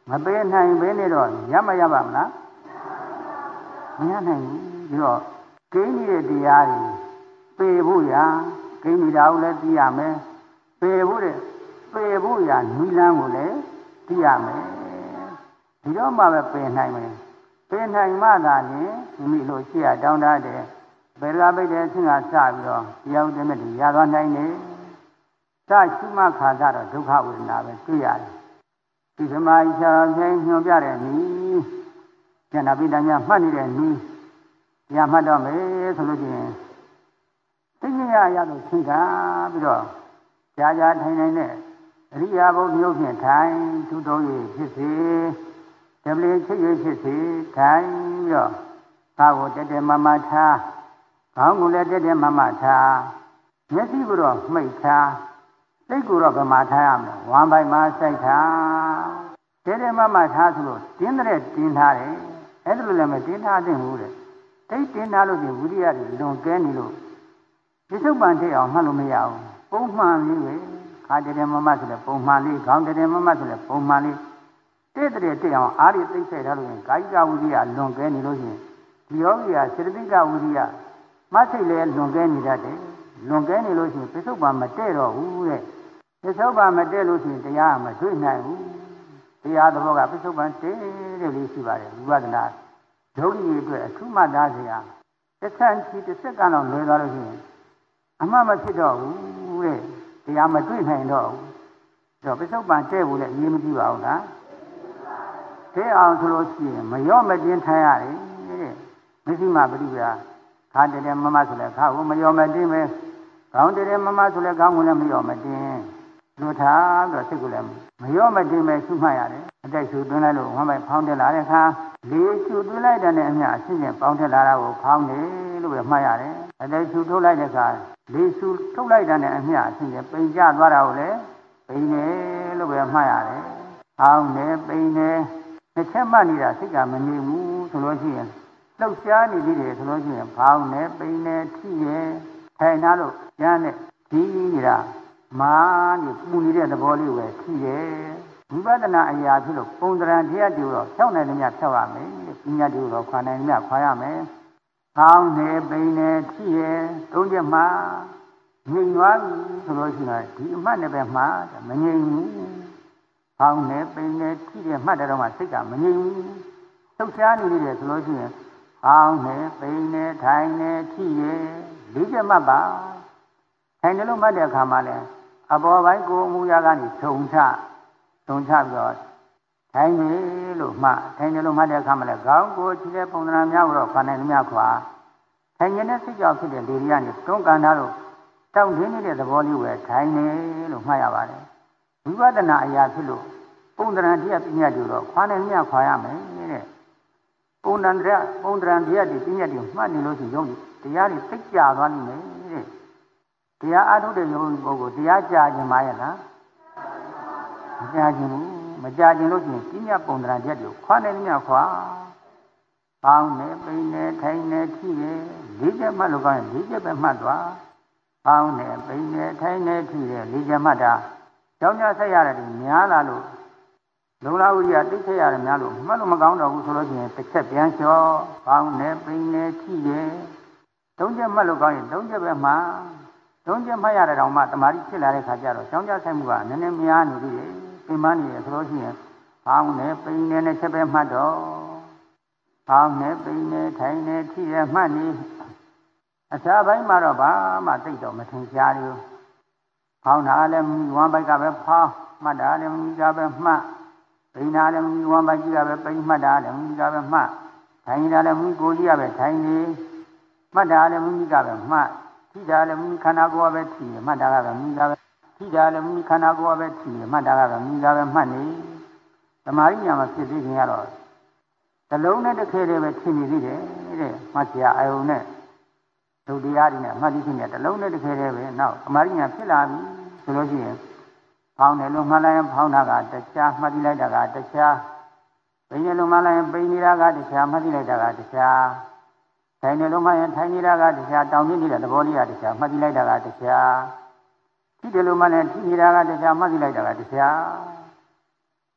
မပေးနိုင်ဘဲနဲ့တော့ရမရပါမလားမရနိုင်ဘူးပြီးတော့ကိန်းနေတဲ့တရားတွေပေဖို့ရာကိန်းနေတာကိုလည်းသိရမယ်ပေဖို့ရာနိလန်းကိုလည်းသိရမယ်ဒီတော့မှပဲပင်နိုင်မယ်ပင်နိုင်မှသာလျှင်ဒီမိလို့ရှိရတောင်းတတဲ့ဘယ်လာပိတ်တဲ့အချင်းကစပြီးတော့တရားဥဒ္ဓမဲ့တွေရသွားနိုင်တယ်စရှိမှခါကြတော့ဒုက္ခဝေဒနာပဲတွေ့ရတယ်ဒီဓမ္မဣစ္ဆာဆိုင်ညွှန်ပြတဲ့နည်းဉာဏပိဋကညာမှတ်နေတဲ့နည်းတရားမှတ်တော့မယ်ဆိုလို့ချင်းသိဉာဏ်ရလို့သင်္ခါပြီးတော့ကြာကြာထိုင်နိုင်တဲ့အရိယာဘုမျိုးဖြင့်ထိုင်သူတော်ရည်ဖြစ်စေတပလင်ချစ်ရည်ဖြစ်စေထိုင်ပြီးတော့သာကိုတက်တက်မမထားခေါင်းကိုလည်းတက်တက်မမထားမျက်စိကိုတော့မှိတ်ထားစိတ်ကိုတော့ဗမာထားရမယ်ဝမ်းပိုက်မှာစိုက်ထားတက်တက်မမထားဆိုလို့တင်းတဲ့တင်းထားတယ်အဲ့ဒါလိုလည်းမတင်းထားသင့်ဘူးတဲ့တိတ်တင်းထားလို့ဒီဝိရိယတွေလွန်ကဲနေလို့ဒီစုပ်ပန်တဲ့အောင်မှတ်လို့မရဘူးပုံမှန်လေးပဲခါတက်တက်မမဆိုလည်းပုံမှန်လေးခေါင်းတက်တက်မမဆိုလည်းပုံမှန်လေးတဲ့အောင်အားရသိစိတ်ထားလို့ရင်ကာယကဝိရိယလွန်ကဲနေလို့ရှိရင်ဒီယောဂီကစေတသိက်ကဝိရိယမဆိတ်လည်းလွန်ကဲနေတတ်တယ်လွန်ကဲနေလို့ရှိရင်ပစ္စုပန်မတည့်တော့ဘူးတဲ့ပစ္စုပန်မတည့်လို့ရှိရင်တရားမတွေ့နိုင်ဘူးတရားသဘောကပစ္စုပန်တည့်တယ်လေးရှိပါတယ်ဝိပဿနာဒုက္ခကြီးအတွက်အထူးမှတ်သားစရာတစ်ဆန်းချီတစ်စက္ကန့်လောက်လွယ်သွားလို့ရှိရင်အမှတ်မဖြစ်တော့ဘူးတဲ့တရားမတွေ့နိုင်တော့ဘူးအဲ့တော့ပစ္စုပန်တည့်ဖို့လည်းအရေးမကြီးပါဘူးလားတဲ့အောင်ဆိုလို့ရှိရင်မရော့မတင်းထိုင်ရတယ်တဲ့မရှိမှပရိပရာခါတည်းမမဆိုလဲခါကိုမရော့မတင်းပဲခေါင်းတည်းမမဆိုလဲခေါင်းကိုလည်းမရော့မတင်းလူထားတော့စိတ်ကိုလည်းမရော့မတင်းပဲရှုမှတ်ရတယ်အတိုက်ရှုသွင်းလိုက်လို့ဝမ်းပိုက်ဖောင်းတက်လာတဲ့အခါလေးရှုသွင်းလိုက်တဲ့အမျှအရှင်းချင်းပေါင်းတက်လာတာကိုဖောင်းတယ်လို့ပဲမှတ်ရတယ်အတိုက်ရှုထုတ်လိုက်တဲ့အခါလေးရှုထုတ်လိုက်တဲ့အမျှအရှင်းချင်းပိန်ကျသွားတာကိုလည်းပိန်တယ်လို့ပဲမှတ်ရတယ်ဖောင်းတယ်ပိန်တယ်တစ်ချက်မှတ်နေတာစိတ်ကမငြိမ်ဘူးဆိုလို့ရှိရင်လှုပ်ရှားနေသေးတယ်ဆိုလို့ရှိရင်ဖောင်းနေပိန်နေထိရဲထိုင်နာလို့ရမ်းနဲ့ဒီနေတာမာနေပူနေတဲ့သဘောလေးပဲထိရဲဝိပဿနာအရာဖြစ်လို့ပုံသဏ္ဍာန်တရားတူတော့ဖြောက်နိုင်တယ်များဖြောက်ရမယ်ပညာတူတော့ခွာနိုင်တယ်များခွာရမယ်ဖောင်းနေပိန်နေထိရဲသုံးချက်မှငြိမ်သွားပြီဆိုလို့ရှိရင်ဒီအမှတ်နဲ့ပဲမှားမငြိမ်ဘူးဖောင်းနေပိန်နေထိရဲမှတ်တယ်တော့မှစိတ်ကမငြိမ်ဘူးလှုပ်ရှားနေနေတယ်ဆိုလို့ရှိရင်ဖောင်းနေပိန်နေထိုင်နေထိရဲလေးချက်မှတ်ပါထိုင်တယ်လို့မှတ်တဲ့အခါမှာလဲအပေါ်ပိုင်းကိုယ်မူရကနေထုံချပြီးတော့ထိုင်နေလို့မှထိုင်တယ်လို့မှတ်တဲ့အခါမှာလဲခေါင်းကိုယ်ခြေတဲ့ပုံသဏ္ဍာန်များတော့ခန္ဓာများခွာထိုင်နေတဲ့စိတ်ကြောင့်ဖြစ်တဲ့လေတွေကနေတွန်းကန်ထားလို့တောင့်တင်းနေတဲ့သဘောလေးပဲထိုင်နေလို့မှတ်ရပါတယ်ဝိပဿနာအရာဖြစ်လို့ပုံသဏ္ဍာန်တရားပညာတွေတော့ခွာနိုင်မြခွာရမယ်တဲ့ပုံသဏ္ဍာန်တရားတွေပညာတွေမှတ်နေလို့ရှိရင်တရားတွေသိကြသွားလိမ့်မယ်တဲ့တရားအားထုတ်တဲ့ယောဂီပုဂ္ဂိုလ်တရားကြာခြင်းမရဲ့လားမကြာခြင်းဘူးမကြာခြင်းလို့ရှိရင်ပညာပုံသဏ္ဍာန်တရားတွေခွာနိုင်မြခွာပေါင်းနေပိန်နေထိုင်နေထိနေလေးချက်မှတ်လို့ကောင်းရင်လေးချက်ပဲမှတ်သွားပေါင်းနေပိန်နေထိုင်နေထိနေလေးချက်မှတ်တာကြောင်းကြဆက်ရတယ်များလာလို့လုံလာဝိရိယသိချက်ရတယ်များလို့မှတ်လို့မကောင်းတော့ဘူးဆိုလို့ရှိရင်တစ်ချက်ပြန်လျှော့ပေါင်းနေပိန်နေထိနေသုံးချက်မှတ်လို့ကောင်းရင်သုံးချက်ပဲမှသုံးချက်မှတ်ရတဲ့တောင်မှတမာတိဖြစ်လာတဲ့ခါကျတော့ကြောင်းကြဆိုင်မှုကနည်းနည်းများနေသေးတယ်ပြင်ပန်းနေတယ်ဆိုလို့ရှိရင်ပေါင်းနေပိန်နေနဲ့ချက်ပဲမှတ်တော့ပေါင်းနေပိန်နေထိုင်နေထိနေမှတ်နေအခြားဘက်မှာတော့ဘာမှသိတော့မထင်ရှားဘူးဖောင်းတာလည်းဝမ်းပိုက်ကပဲဖောင်းမှတ်တာလည်းမိကပဲမှတ်ပိန်တာလည်းမိဝမ်းပိုက်ကပဲပိန်မှတ်တာလည်းမိကပဲမှတ်ထိုင်တာလည်းမိကိုယ်ကြီးကပဲထိုင်နေမှတ်တာလည်းမိကပဲမှတ်ထိတာလည်းမိခန္ဓာကိုယ်ပဲထိမှတ်တာကပဲမိကပဲထိတာလည်းမိခန္ဓာကိုယ်ပဲထိမှတ်တာကပဲမိကပဲမှတ်နေသမာဓိညာမှာဖြစ်သေးခင်ကတော့တလုံးနဲ့တစ်ခဲတည်းပဲထင်နေသေးတယ်တဲ့မှတ်စရာအယုံနဲ့ဒုတရားတွေနဲ့မှတ်သိခြင်းနဲ့တလုံးနဲ့တစ်ခဲတည်းပဲနောက်သမာဓိညာဖြစ်လာပြီဆိုလို့ရှိရင်ဖောင်းတယ်လို့မှတ်လိုက်ရင်ဖောင်းတာကတရားမှတ်သိလိုက်တာကတရားပိန်တယ်လို့မှတ်လိုက်ရင်ပိန်နေတာကတရားမှတ်သိလိုက်တာကတရားထိုင်တယ်လို့မှတ်ရင်ထိုင်နေတာကတရားတောင်းပြနေတဲ့သဘောလေးကတရားမှတ်သိလိုက်တာကတရားထိတယ်လို့မှတ်ရင်ထိနေတာကတရားမှတ်သိလိုက်တာကတရား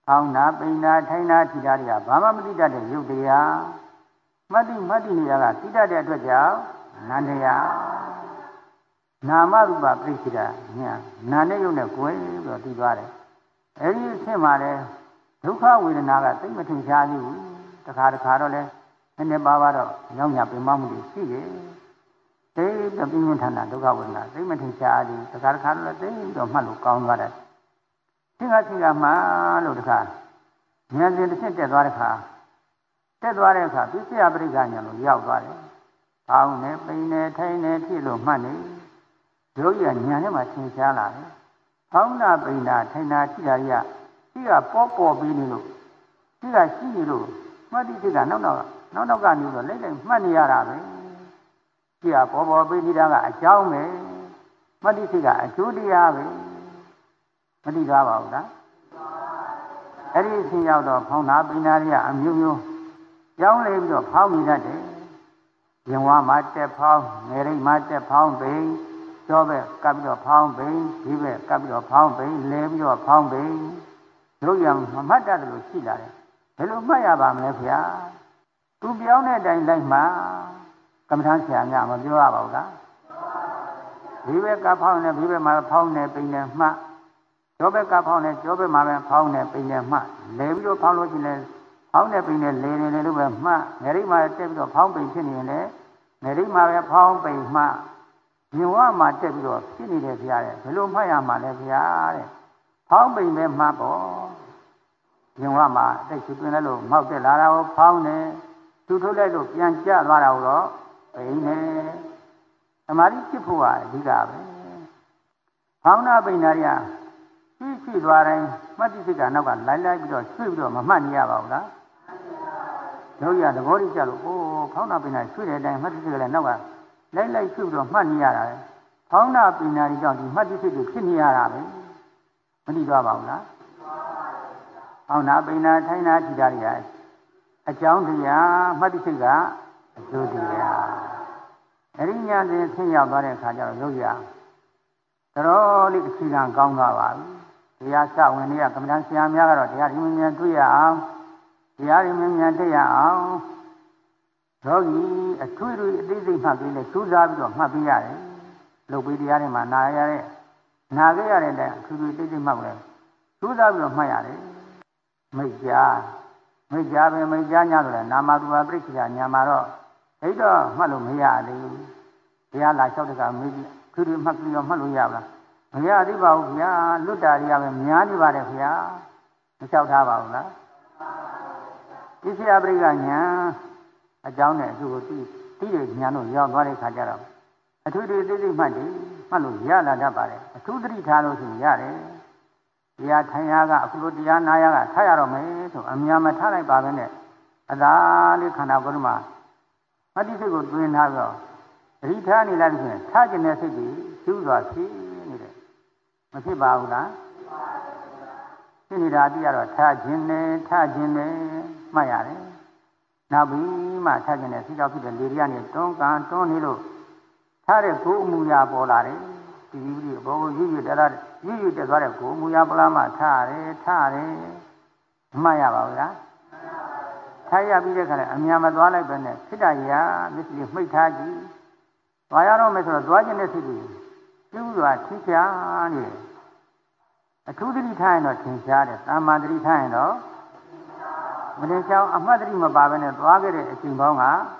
ဖောင်းနာပိန်နာထိုင်နာထိတာတွေကဘာမှမသိတတ်တဲ့ရုပ်တရားမှတ်တိနေရကသိတတ်တဲ့အတွက်ကြောင့်နန္တရားနာမရူပပြိစိတာညာနာနဲ့ရုပ်နဲ့ကိုယ်ပြီးတော့သိသွားတယ်အဲဒီအဖြစ်မှာလဲဒုက္ခဝေဒနာကသိမထင်ရှားသေးဘူးတခါတော့လဲနည်းနည်းပါးတော့ညောင်းညာပင်မမှုတွေရှိတယ်သိတော့ပြင်းပြင်းထန်ထန်ဒုက္ခဝေဒနာသိမထင်ရှားသေးတခါတော့လဲသိတော့မှတ်လို့ကောင်းသွားတယ်သင်္ခါစိကမှလို့တခါဉာဏ်စဉ်တစ်ချက်တက်သွားတဲ့အခါပစ္စယပရိက္ခဉာဏ်လို့ရောက်သွားတယ်။ပေါင်းနေပိန်နေထိုင်နေဖြစ်လို့မှတ်နေယောဂီကဉာဏ်ထဲမှာသင်ရှားလာတယ်။ပေါင်းနာပိန်နာထိုင်နာထိတာကြီးရှိကပေါ်ပြီးနေလို့ရှိကရှိနေလို့မှတ်တိစိတ်ကနောက်ကနေတော့လိုက်မှတ်နေရတာပဲ။ရှိကပေါ်ပြီးနေတာကအကြောင်းပဲ။မှတ်တိစိတ်ကအကျိုးတရားပဲ။မသိသွားပါဘူးလား။အဲ့ဒီအချိန်ရောက်တော့ဖောင်းနာပိန်နာတွေကအမျိုးမျိုးကြောင်းလေပြီးတော့ဖောင်းမိတတ်တယ်။ရင်ဝါမှာတက်ဖောင်းငယ်ရိပ်မှာတက်ဖောင်းပိန်ကျောဘက်ကပ်ပြီးတော့ဖောင်းပိန်ဒီဘက်ကပ်ပြီးတော့ဖောင်းပိန်လဲပြီးတော့ဖောင်းပိန်တို့ရမမှတ်တတ်တယ်လို့ရှိလာတယ်ဘယ်လိုမှတ်ရပါမလဲခင်ဗျာသူပြောင်းတဲ့အတိုင်းလိုက်မှကမ္မထမ်းဆရာများမပြောရပါဘူးလားဒီဘက်ကဖောင်းနေဒီဘက်မှာဖောင်းနေပိန်နေမှကျောဘက်ကဖောင်းနေကျောဘက်မှာပဲဖောင်းနေပိန်နေမှလဲပြီးတော့ဖောင်းလို့ရှိရင်ဖောင်းနေပိန်နေလေနေလို့ပဲမှငယ်ရိပ်မှာတက်ပြီးတော့ဖောင်းပိန်ဖြစ်နေရင်လည်းငယ်ရိပ်မှာပဲဖောင်းပိန်မှရင်ဝမှာတက်ပြီးတော့ဖြစ်နေတယ်ဗျာတဲ့ဘယ်လိုမှတ်ရမှာလဲဗျာတဲ့ဖောင်းပိန်ပဲမှတ်ပေါ့ရင်ဝမှာတက်ချွတွင်လိုက်လို့မောက်တက်လာတာကိုဖောင်းနေသူထုတ်လိုက်လို့ပြန်ကျသွားတာကိုတော့ပိန်နေသမာဓိဖြစ်ဖို့ကအဓိကပဲဖောင်းနာပိန်နာတွေကရှိသွားတိုင်းမှတ်တိစိတ်ကနောက်ကလိုက်ပြီးတော့ရွှေ့ပြီးတော့မမှတ်နေရပါဘူးလားတို့ရသဘောတိကျလို့ဖောင်းနာပိန်နာရွှေ့တဲ့အတိုင်းမှတ်တိစိတ်ကလည်းနောက်ကလိုက်ရွှေ့ပြီးတော့မှတ်နေရတာပဲဖောင်းနာပိန်နာတွေကြောင့်ဒီမှတ်တိစိတ်တွေဖြစ်နေရတာပဲမသိသွားပါဘူးလားဖောင်းနာပိန်နာထိုင်နာထိတာတွေကအကြောင်းတရားမှတ်တိစိတ်ကအကျိုးတရားအရိညာစဉ်ဆင်းရောက်သွားတဲ့အခါကျတော့ရုပ်ရတော်လေးအခြေခံကောင်းသွားပါပြီတရားစဝင်တွေကကမ္မဋ္ဌာန်းဆရာများကတော့တရားဒီမြန်တွေ့ရအောင်တရားဒီမြန်တွေ့ရအောင်ယောဂီအထွေထွေအသေးစိတ်မှတ်ပြီးလဲစူးစမ်းပြီးတော့မှတ်ပြရတယ်လုပ်ပြီးတရားတွေမှာနာခဲ့ရတဲ့အထွေထွေအသေးစိတ်မှတ်လဲစူးစမ်းပြီးတော့မှတ်ရတယ်မိတ်ကြားပဲမိတ်ကြားညလို့လဲနာမရူပပရိက္ခာညာမှာတော့အဲ့တော့မှတ်လို့မရသေးဘူးတရားလာလျှောက်တဲ့ကမေးပြီးထွေထွေမှတ်ပြီးတော့မှတ်လို့ရပါလားမရသေးပါဘူးဗျာလွတ်တာတွေကပဲများနေပါတယ်ခင်ဗျာမလျှောက်ထားပါဘူးလားပစ္စယပရိက္ခညာအကြောင်းနဲ့အကျိုးကိုသိတဲ့ဉာဏ်တို့ရောက်သွားတဲ့ခါကျတော့အထူးတွေသိသိမှတ်လို့ရလာတတ်ပါတယ်အထူးသတိထားလို့ရှိရင်ရတယ်တရားထိုင်ရကအခုလိုတရားနာရကထားရတော့မယ်ဆိုအများမထားလိုက်ပါပဲနဲ့အသာလေးခန္ဓာကိုယ်မှာမတိစိတ်ကိုတွင်ထားပြီးတော့သတိထားနေလိုက်လို့ရှိရင်ထားခြင်းတဲ့စိတ်ကြီးကျူးစွာဖြစ်နေတယ်မဖြစ်ပါဘူးလားဖြစ်နေတာတိရတော့ထားခြင်းနဲ့မှတ်ရတယ်နောက်ပြီးမှထားခြင်းနဲ့စိတ်ကြောင့်ဖြစ်တဲ့လေတွေကနေတွန်းနေလို့ထားတဲ့ကိုယ်အမူအရာပေါ်လာတယ်ဒီဘောကိုရွတက်သွားတဲ့ကိုယ်အမူအရာပလာမှထားတယ်မှတ်ရပါဘူးလားထားရပြီးတဲ့ခါကျအများမသွားလိုက်ပဲနဲ့ဖြစ်တာရာမျက်စိမှိတ်ထားကြည့်သွားရတော့မယ်ဆိုတော့သွားခြင်းတဲ့စိတ်ကြီးကျူးစွာထိချာနေတယ်အထူးသတိထားရင်တော့ထင်ရှားတယ်တာမန်သတိထားရင်တော့မတင်ချောင်းအမှတ်သတိမပါဘဲနဲ့သွားခဲ့တဲ့အချိန်ပေါင်းက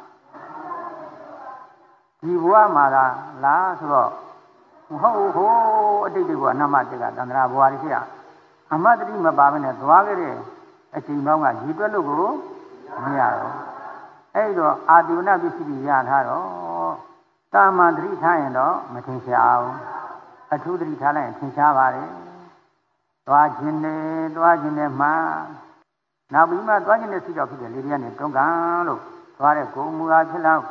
ဒီဘဝမှာလားဆိုတော့မဟုတ်ဟိုအတိတ်ဘဝနမတေကသန္တရာဘဝတွေရှိရအမှတ်သတိမပါဘဲနဲ့သွားခဲ့တဲ့အချိန်ပေါင်းကရည်တွက်လို့ကိုမရတော့အဲ့တော့အာတိဝနပစ္စည်းရထားတော့တာမန်သတိထားရင်တော့မထင်ရှားဘူးအထူးသတိထားလိုက်ရင်ထင်ရှားပါတယ်သွားခြင်းနဲ့မှနောက်ပြီးမှသွားခြင်းနဲ့စိတ်ကြောင့်ဖြစ်တဲ့လေတွေကနေတွန်းကန်လို့သွားတဲ့ကိုယ်မူရာဖြစ်လာမှ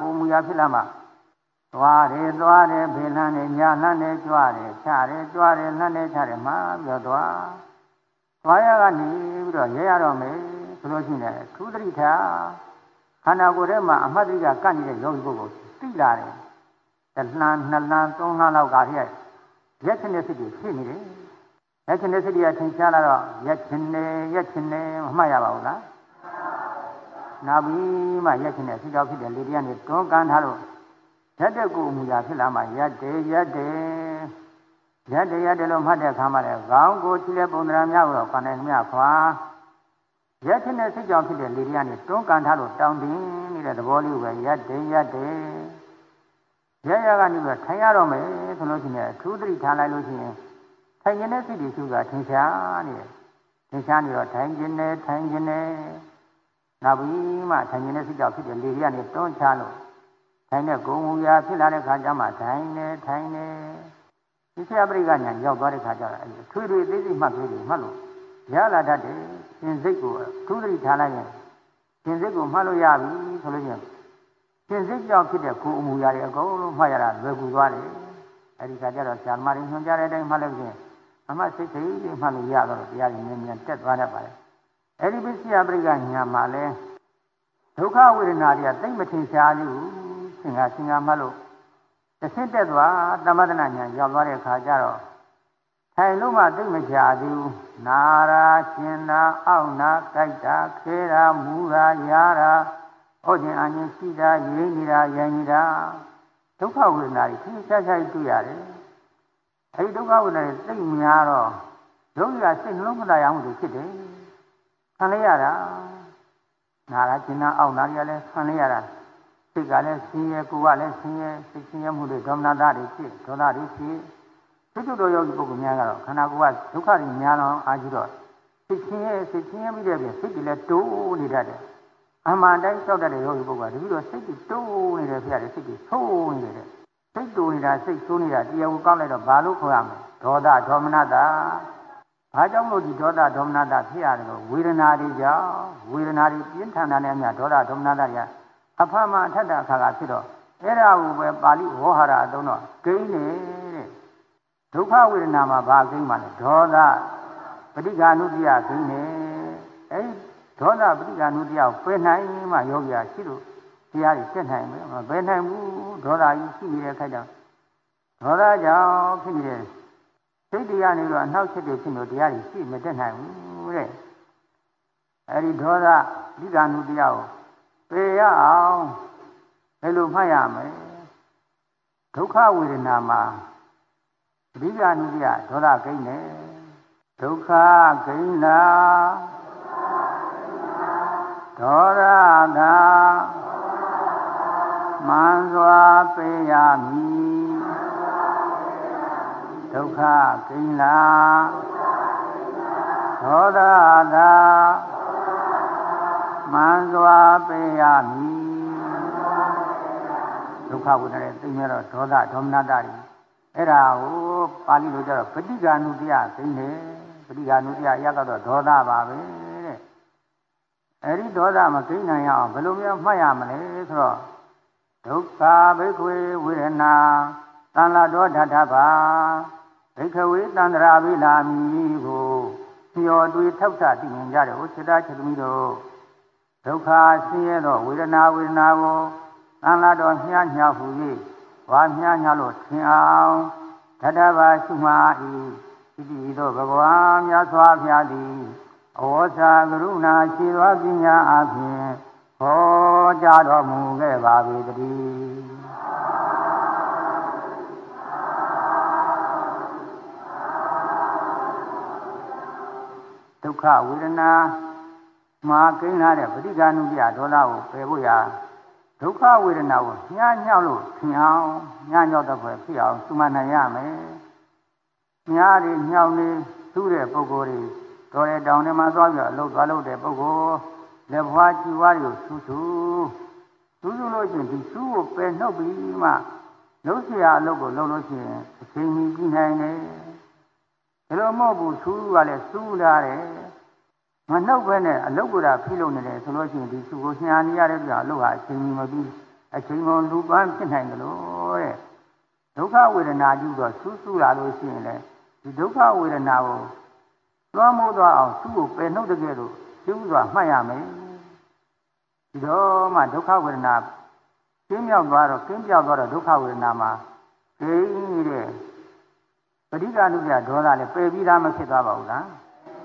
သွားတယ်ဖေလန်းနဲ့ညာလန်းနဲ့ကြွတယ်ချတယ်ကြွတယ်လန်းနဲ့ချတယ်မှပြီးတော့သွားရကနေပြီးတော့ရဲရတော့မယ်ဆိုလို့ရှိရင်ထူးသတိထားခန္ဓာကိုယ်ထဲမှာအမှတ်တရကပ်နေတဲ့ယောဂီပုဂ္ဂိုလ်သိလာတယ်တစ်လှမ်းနှစ်လှမ်းသုံးလှမ်းလောက်ကတည်းကရက်စင်းတဲ့စိတ်တွေဖြစ်နေတယ်ရက်ချင်းတဲ့စိတ်တွေကထင်ရှားလာတော့ရက်ချင်းနေမှတ်ရပါဘူးလားနောက်ပြီးမှရက်ချင်းတဲ့စိတ်တော်ဖြစ်တဲ့လေတရားနဲ့တွန်းကန်ထားလို့ရက်တဲ့ကိုမူရာဖြစ်လာမှရက်တယ်လို့မှတ်တဲ့အခါမှာလည်းခေါင်းကိုချီတဲ့ပုံသဏ္ဍာန်များတော့ခန္ဓာမြခွာရက်ချင်းတဲ့စိတ်ကြောင့်ဖြစ်တဲ့လေတရားနဲ့တွန်းကန်ထားလို့တောင်းတင်းနေတဲ့သဘောလေးပဲရက်တယ်ရကနေပြီးထိုင်ရတော့မယ်ဆိုလို့ရှိရင်အထူးသတိထားလိုက်လို့ရှိရင်ထိုင်နေတဲ့စိတ်တွေစုကထင်ရှားနေတော့ထိုင်ခြင်းနဲ့နောက်ပြီးမှထိုင်နေတဲ့စိတ်ကြောင့်ဖြစ်တဲ့လေတရားနဲ့တွန်းချလို့ထိုင်တဲ့ဂုံမူရာဖြစ်လာတဲ့ခါကျမှထိုင်နေဒီဆရာပရိက္ခညာရောက်သွားတဲ့ခါကျတော့အဲထွေထွေသေးသေးမှတ်လို့ရလာတတ်တယ်ရှင်စိတ်ကိုထူးသတိထားလိုက်ရင်ရှင်စိတ်ကိုမှတ်လို့ရပြီဆိုလို့ချင်းရှင်စိတ်ကြောင့်ဖြစ်တဲ့ကိုယ်အမူအရာတွေအကုန်လုံးမှတ်ရတာလွယ်ကူသွားတယ်အဲဒီခါကျတော့ဆရာမတွေညွှန်ကြားတဲ့အတိုင်းမှတ်လို့ချင်းအမှတ်စိတ်စိတ်မှတ်လို့ရတော့တရားကြီးမြန်တက်သွားတတ်ပါတယ်အဲဒီပစ္စယပရိက္ခညာမှာလဲဒုက္ခဝေဒနာတွေကသိမထင်ရှားဘူးသင်္ဃမှတ်လို့တစ်ဆင့်တက်သွားသမထနာညာရောက်သွားတဲ့အခါကျတော့ထိုင်လို့မှသိမချသေးဘူးနာရာရှင်နာအောက်နာကြိုက်တာခဲတာမူတာရာတာဟောခြင်းအခြင်းရှိတာရင်းနေတာရိုင်းနေတာဒုက္ခဝေဒနာတွေခင်းရှားရှားတွေ့ရတယ်အဲဒီဒုက္ခဝေဒနာတွေသိများတော့ယောဂီကစိတ်နှလုံးမသားရမှုတွေဖြစ်တယ်ခံလိုက်ရတာနာရာရှင်နာအောက်နာရလည်းခံလိုက်ရတာစိတ်ကလည်းဆင်းရဲကိုယ်ကလည်းဆင်းရဲစိတ်ဆင်းရဲမှုတွေဒေါမနတာတွေဖြစ်ဒေါသတွေဖြစ်စိတ်တို့ယောဂီပုဂ္ဂိုလ်များကတော့ခန္ဓာကိုယ်ကဒုက္ခတွေများလောအားကြီးတော့စိတ်ဆင်းရဲပြီးတဲ့ပြင်စိတ်တွေလည်းတိုးနေတတ်တယ်အမှန်တိုင်းကြောက်တတ်တဲ့ယောဂီပုဂ္ဂိုလ်ကတတိတော့စိတ်တွေတိုးနေတယ်ဖြစ်ရတယ်စိတ်တွေဆိုးနေတယ်စိတ်တိုးနေတာစိတ်ဆိုးနေတာတရားကိုကောက်လိုက်တော့ဘာလို့ခေါ်ရမလဲဒေါသဒေါမနတာဘာကြောင့်လို့ဒီဒေါသဒေါမနတာဖြစ်ရတယ်လို့ဝေဒနာတွေကြောင့်ဝေဒနာတွေပြင်းထန်တာနဲ့အမျှဒေါသဒေါမနတာတွေကအဖမအထက်တာအခါကဖြစ်တော့အဲ့ဒါကိုပဲပါဠိဝေါဟာရအသုံးတော့ဂိမ်းနေတဲ့ဒုက္ခဝေဒနာမှာဘာဂိမ်းမှလဲဒေါသပဋိက္ခာနုတ္တိယဂိမ်းနေအဲ့ဒေါသပဋိက္ခာနုတ္တိယကိုပယ်နိုင်မှယောဂီရှိလို့တရားတွေဆက်နိုင်မယ်မပယ်နိုင်ဘူးဒေါသကြီးရှိနေတဲ့ခိုက်တော့ဒေါသကြောင့်ဖြစ်နေတဲ့စိတ်တရားနေတော့အနှောက်အယှက်တွေဖြစ်လို့တရားတွေရှိမတတ်နိုင်ဘူးတဲ့အဲ့ဒီဒေါသပဋိက္ခာနုတ္တိယကိုပေရအောင်ဘယ်လိုမှတ်ရမလဲဒုက္ခဝေဒနာမှာပဋိက္ခာနုတ္တိယဒေါသဂိမ်းနေဒုက္ခဂိမ်းလာဒေါသသာမှန်စွာပေရမည်ဒုက္ခဂိမ်းလာဒေါသသာမှန်စွာပေရမည်ဒုက္ခဝေဒနာသိမြဲတော့ဒေါသဒေါမနတာတွေအဲ့ဒါကိုပါဠိလိုကျတော့ပဋိက္ခာနုတ္တိယသိနေပဋိက္ခာနုတ္တိယအရကတော့ဒေါသပါပဲတဲ့အဲ့ဒီဒေါသမသိနိုင်အောင်ဘယ်လိုများမှတ်ရမလဲဆိုတော့ဒုက္ခဘိက္ခဝေဝေဒနာသံလာဒေါဓထဘာဘိက္ခဝေသန္တရာဝိလာမည်ကိုမျောတွေးထောက်ထသိမြင်ကြတယ်ဟိုခြေသားခြေသမီးတို့ဒုက္ခဆင်းရဲသောဝေဒနာကိုသံလာတော်မြားညာဟူ၍ဝါမြားညာလို့ထင်အောင်ဓတ္တဘာရှုမှာ၏ဣတိသောဘဂဝါမြတ်စွာဘုရားသည်အဝေါစာကရုဏာရှိသောပညာအဖြင့်ဟောကြားတော်မူခဲ့ပါပေတည်းဒုက္ခဝေဒနာမှာကိန်းလာတဲ့ပဋိက္ခာနုတ္တိယဒေါသကိုပယ်ဖို့ရာဒုက္ခဝေဒနာကိုညှားညောက်လို့ထင်အောင်ညှားညောက်တဲ့ဘက်ဖြစ်အောင်သုမနိုင်ရမယ်။ညှားတွေညောက်နေသူ့တဲ့ပုဂ္ဂိုလ်တွေတော်တဲ့တောင်ထဲမှာသွားပြီးအလုပ်သွားလုပ်တဲ့ပုဂ္ဂိုလ်လက်ဖွားကြည်ဝါးတွေကိုဆူလို့ရှိရင်ဒီဆူကိုပယ်နှုတ်ပြီးမှလုပ်เสียအလုပ်ကိုလုပ်လို့ရှိရင်အချိန်ကြီးကြည့်နိုင်တယ်။ဒါလိုမဟုတ်ဘူးဆူကလည်းဆူလာတယ်မနှုတ်ပဲနဲ့အလုတ်ကဖိလို့နေတယ်ဆိုလို့ရှိရင်ဒီသူကိုညာနေရတဲ့ပြအလုတ်ဟာအချိန်မပြီးအချိန်မလူပန်းဖြစ်နိုင်တယ်လို့တဲ့ဒုက္ခဝေဒနာကြီးတော့ဆူလာလို့ရှိရင်လေဒီဒုက္ခဝေဒနာကိုလွှမ်းမိုးသွားအောင်သူ့ကိုပယ်နှုတ်တကယ်လို့ကျူးစွာမှတ်ရမယ်ဒီတော့မှဒုက္ခဝေဒနာကင်းပြောက်သွားတော့ဒုက္ခဝေဒနာမှာကိန်းတဲ့ပတိကနုပြဒေါသလည်းပယ်ပြီးသားမဖြစ်သွားပါဘူးလား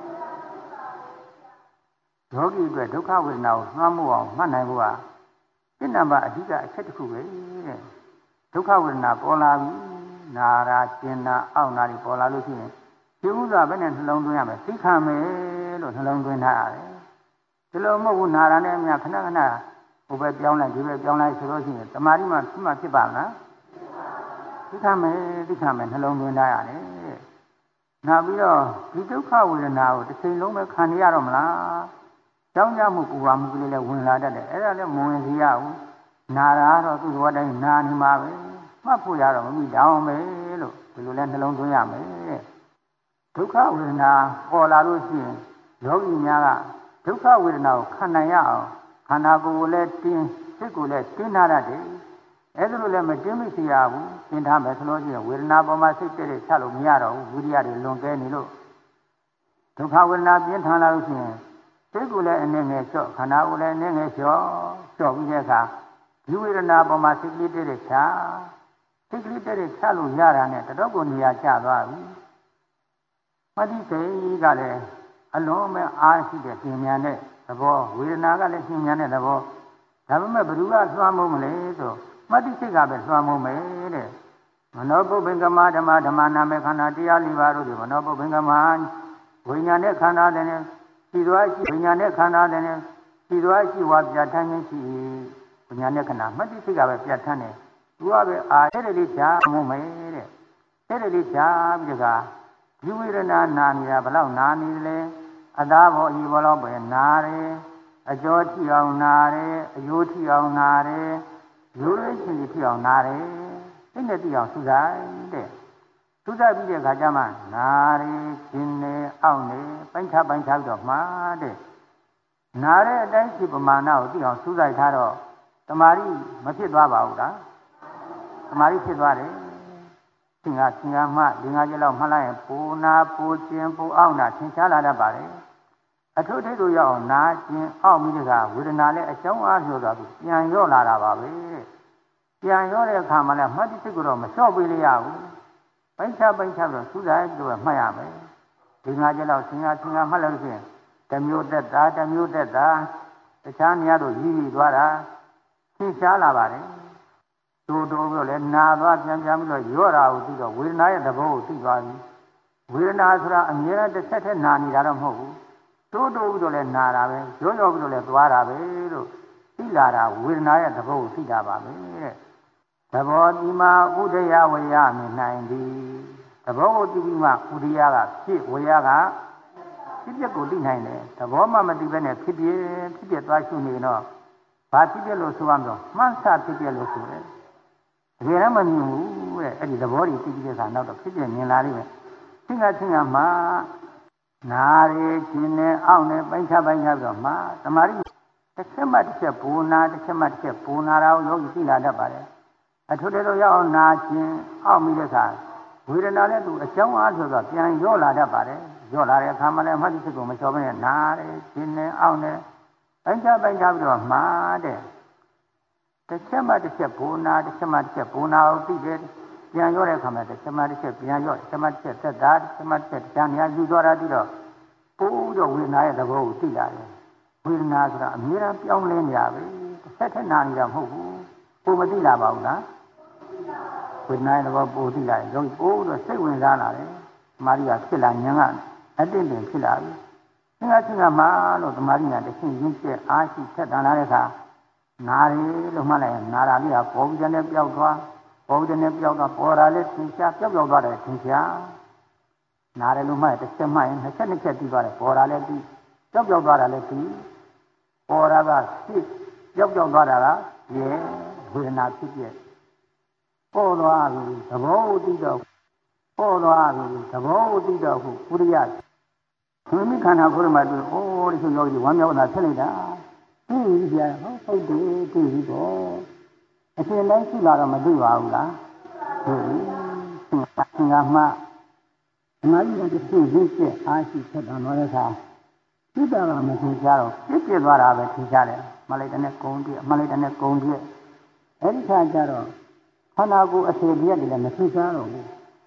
ယောဂီအတွက်ဒုက္ခဝေဒနာကိုနှွှမ်းမို့အောင်မှတ်နိုင်ဖို့ဟာစိတ်နံပါတ်အဓိကအချက်တစ်ခုပဲတဲ့ဒုက္ခဝေဒနာပေါ်လာပြီနာရာကျင်နာအောင့်နာတွေပေါ်လာလို့ရှိရင်ဒီဥစ္စာဘယ်နဲ့နှလုံးသွင်းရမလဲသိခံမယ်လို့နှလုံးသွင်းထားရတယ်ဒီလိုမဟုတ်ဘူးနာရာနဲ့အမြခဏခဏဟိုဘက်ပြောင်းလိုက်ဒီဘက်ပြောင်းလိုက်ဆိုလို့ရှိရင်တမာတိမှဖြစ်ပါမလားသိခံမယ်နှလုံးသွင်းထားရတယ်နောက်ပြီးတော့ဒီဒုက္ခဝေဒနာကိုတစ်ချိန်လုံးပဲခံရတော့မလားကြောင်းကြမှုပူပါမှုကလေးလည်းဝင်လာတတ်တယ်အဲ့ဒါလည်းမဝင်စီရဘူးနာရာတော့သူ့ဘောတိုင်းနာနေမှာပဲမှတ်ဖို့ရတော့မမိတောင်းပဲလို့ဒီလိုလဲနှလုံးသွင်းရမယ်တဲ့ဒုက္ခဝေဒနာပေါ်လာလို့ရှိရင်ယောဂီများကဒုက္ခဝေဒနာကိုခံနိုင်ရအောင်ခန္ဓာကိုယ်ကိုလည်းတင်းစိတ်ကိုလည်းတင်းထားရတယ်အဲ့ဒါလိုလည်းမတင်းမိစေရဘူးတင်းထားမယ်ဆိုလို့ရှိရင်ဝေဒနာပေါ်မှာစိတ်တဲ့ချလို့မရတော့ဘူးဝိရိယတွေလွန်ကဲနေလို့ဒုက္ခဝေဒနာပြင်းထန်လာလို့ရှိရင်စိတ်ကိုလည်းအနေငယ်လျှော့ခန္ဓာကိုယ်လည်းအနေငယ်လျှော့ပြီးတဲ့အခါဒီဝေဒနာပေါ်မှာစိတ်ကလေးတဲ့ချစိတ်ကလေးတဲ့ချလို့ရတာနဲ့တတော့ကိုနေရာကျသွားပြီမတိစိတ်ကလည်းအလုံးမဲ့အားရှိတဲ့ပြင်မြန်တဲ့သဘောဝေဒနာကလည်းပြင်မြန်တဲ့သဘောဒါပေမဲ့ဘယ်သူကလွှမ်းမိုးမလဲဆိုမတိစိတ်ကပဲလွှမ်းမိုးမယ်တဲ့မနောပုပ္ပင်္ဂမဓမ္မနာမေခန္ဓာတရား၄ပါးတို့ဒီမနောပုပ္ပင်္ဂမဝိညာဉ်နဲ့ခန္ဓာတဲ့ရှိသွားရှိဝိညာဉ်နဲ့ခန္ဓာတဲ့ရှိသွားရှိဝါပြဋ္ဌာန်းခြင်းရှိဝိညာဉ်နဲ့ခန္ဓာမတိစိတ်ကပဲပြဋ္ဌာန်းတယ်သူကပဲအဲ့ဒါလေးချာမို့မယ်တဲ့အဲ့ဒါလေးချာပြီးတကဒီဝေဒနာနာနေတာဘလောက်နာနေလဲအသားဘောအီဘောလောက်ပဲနာတယ်အကျော်ထိအောင်နာတယ်အယိုးထိအောင်နာတယ်ရိုးရိုးချင်းချင်းထိအောင်နာတယ်စိတ်နဲ့သိအောင်စူးစိုက်တဲ့စူးစိုက်ပြီးတဲ့အခါကျမှနာတယ်ကျင်တယ်အောင့်တယ်ပိုင်းခြားပြီးတော့မှားတဲ့နာတဲ့အတိုင်းရှိပမာဏကိုသိအောင်စူးစိုက်ထားတော့တမာရီမဖြစ်သွားပါဘူးလားတမာရီဖြစ်သွားတယ်သင်္ဃမှ၄-၅ချက်လောက်မှတ်လိုက်ရင်ပူနာပူကျင်ပူအောင့်တာသင်ရှားလာတတ်ပါတယ်အထုထိပ်တို့ရောက်အောင်နာကျင်အောင့်ပြီးတကဝေဒနာလည်းအကြောင်းအားလျော်သွားပြီးပြန်ရော့လာတာပါပဲပြန်ရော့တဲ့အခါမှလည်းမှတ်တိစိတ်ကိုတော့မလျှော့ပေးရဘူးပိုင်းခြားပြီးတော့စူးစိုက်ပြီးတော့မှတ်ရမယ်ဒီ၅ချက်လောက်သင်္ဃမှတ်လို့ရှိရင်တစ်မျိုးသက်တာတခြားနေရာတို့ရည်သွားတာသင်ရှားလာပါတယ်တိုးပြီးတော့လည်းနာသွားပြန်ပြီးတော့ရော့တာကိုသိတော့ဝေဒနာရဲ့သဘောကိုသိသွားပြီဝေဒနာဆိုတာအမြဲတမ်းတစ်ဆက်တည်းနာနေတာတော့မဟုတ်ဘူးတိုးပြီးတော့လည်းနာတာပဲရော့ပြီးတော့လည်းသွားတာပဲလို့သိလာတာဝေဒနာရဲ့သဘောကိုသိတာပါပဲတဲ့သဘောဒီမှာဥဒယဝေယမြင်နိုင်သည်သဘောကိုသိပြီးမှဥဒယကဖြစ်ဝေယကဖြစ်ပြကိုသိနိုင်တယ်သဘောမှမသိဘဲနဲ့ဖြစ်ပြသွားရှုနေတော့ဘာဖြစ်ပြလို့ဆိုရမလို့မှန်းဆဖြစ်ပြလို့ဆိုတယ်တကယ်တော့မမြင်ဘူးတဲ့အဲ့ဒီသဘောတွေသိပြီးတဲ့အခါနောက်တော့ဖြစ်ပြမြင်လာလိမ့်မယ်ချင်းကမှနာရီကျင်နေအောင်နေပိုင်းခြားပြီးတော့မှတမာရီတစ်ချက်မှတစ်ချက်ပူနာတစ်ချက်မှတစ်ချက်ပူနာတာကိုယောဂီသိလာတတ်ပါတယ်အထုတဲ့တော့ရောက်အောင်နာခြင်းအောက်ပြီးတဲ့အခါဝေဒနာနဲ့သူအကြောင်းအားဆိုတော့ပြန်ရော့လာတတ်ပါတယ်ရော့လာတဲ့အခါမှလည်းအမှတ်တချက်ကိုမလျှော့ဘဲနဲ့နာတယ်ကျင်နေအောင်နေပိုင်းခြားပြီးတော့မှတဲ့တစ်ချက်မှတစ်ချက်ပူနာတစ်ချက်မှတစ်ချက်ပူနာကိုသိတယ်ပြန်ရော့တဲ့အခါမှာတစ်ချက်မှတစ်ချက်ပြန်ရော့တစ်ချက်မှတစ်ချက်သက်တာတစ်ချက်မှတစ်ချက်တန်ရာယူသွားတာပြီးတော့ပို့တော့ဝေဒနာရဲ့သဘောကိုသိလာတယ်ဝေဒနာဆိုတာအမြဲတမ်းပြောင်းလဲနေရပဲတစ်ဆက်ထက်နာနေတာမဟုတ်ဘူးပို့မသိလာပါဘူးလားဝေဒနာရဲ့သဘောပို့သိလာရင်တော့ပို့တော့စိတ်ဝင်စားလာတယ်မာရိကဖြစ်လာဉာဏ်ကအတင့်တင်ဖြစ်လာပြီချင်းကမှလို့သမာဓိညာတစ်ချင်းရင်းကျက်အားရှိထက်တန်လာတဲ့အခါနာရီလို့မှတ်လိုက်ရင်နာတာလေးကပေါ်ပြီးတဲ့ပျောက်သွားပေါ်တာလေးသင်ရှားပျောက်သွားတယ်သင်ရှားနာတယ်လို့မှတ်တစ်ချက်မှတ်ရင်နှစ်ချက်ပြီးသွားတယ်ပေါ်တာလည်းပြီးပျောက်သွားတာလည်းပြီးပေါ်တာကဖြစ်ပျောက်သွားတာကရေဝေဒနာဖြစ်ပြပေါ်သွားပြီသဘောကိုသိတော့ပေါ်သွားပြီသဘောကိုသိတော့ခုဥရိယမိခန္ဓာကိုယ်မှာတွေ့ဒီဆိုယောဂီဝမ်းမြောက်တာဖြစ်နေတာဒီကြာဟုတ်တယ်သိပြီတော့အရှင်တိုင်းရှိလာတော့မသိပါဘူးလားဟုတ်ပြီသင်္ဃမှအမှန်ကြီးတစ်ခုရင်းချက်အားရှိထက်တန်တော့တဲ့အခါသိတာကမသင်ရှားတော့ပြစ်သွားတာပဲသင်ရှားတယ်မလိုက်တဲ့ကုန်းပြအမှန်လိုက်တဲ့ကုန်းပြအဲ့ဒီခါကျတော့ခန္ဓာကိုယ်အခြေပြည့်တယ်လည်းမသင်ရှားတော့ဘူး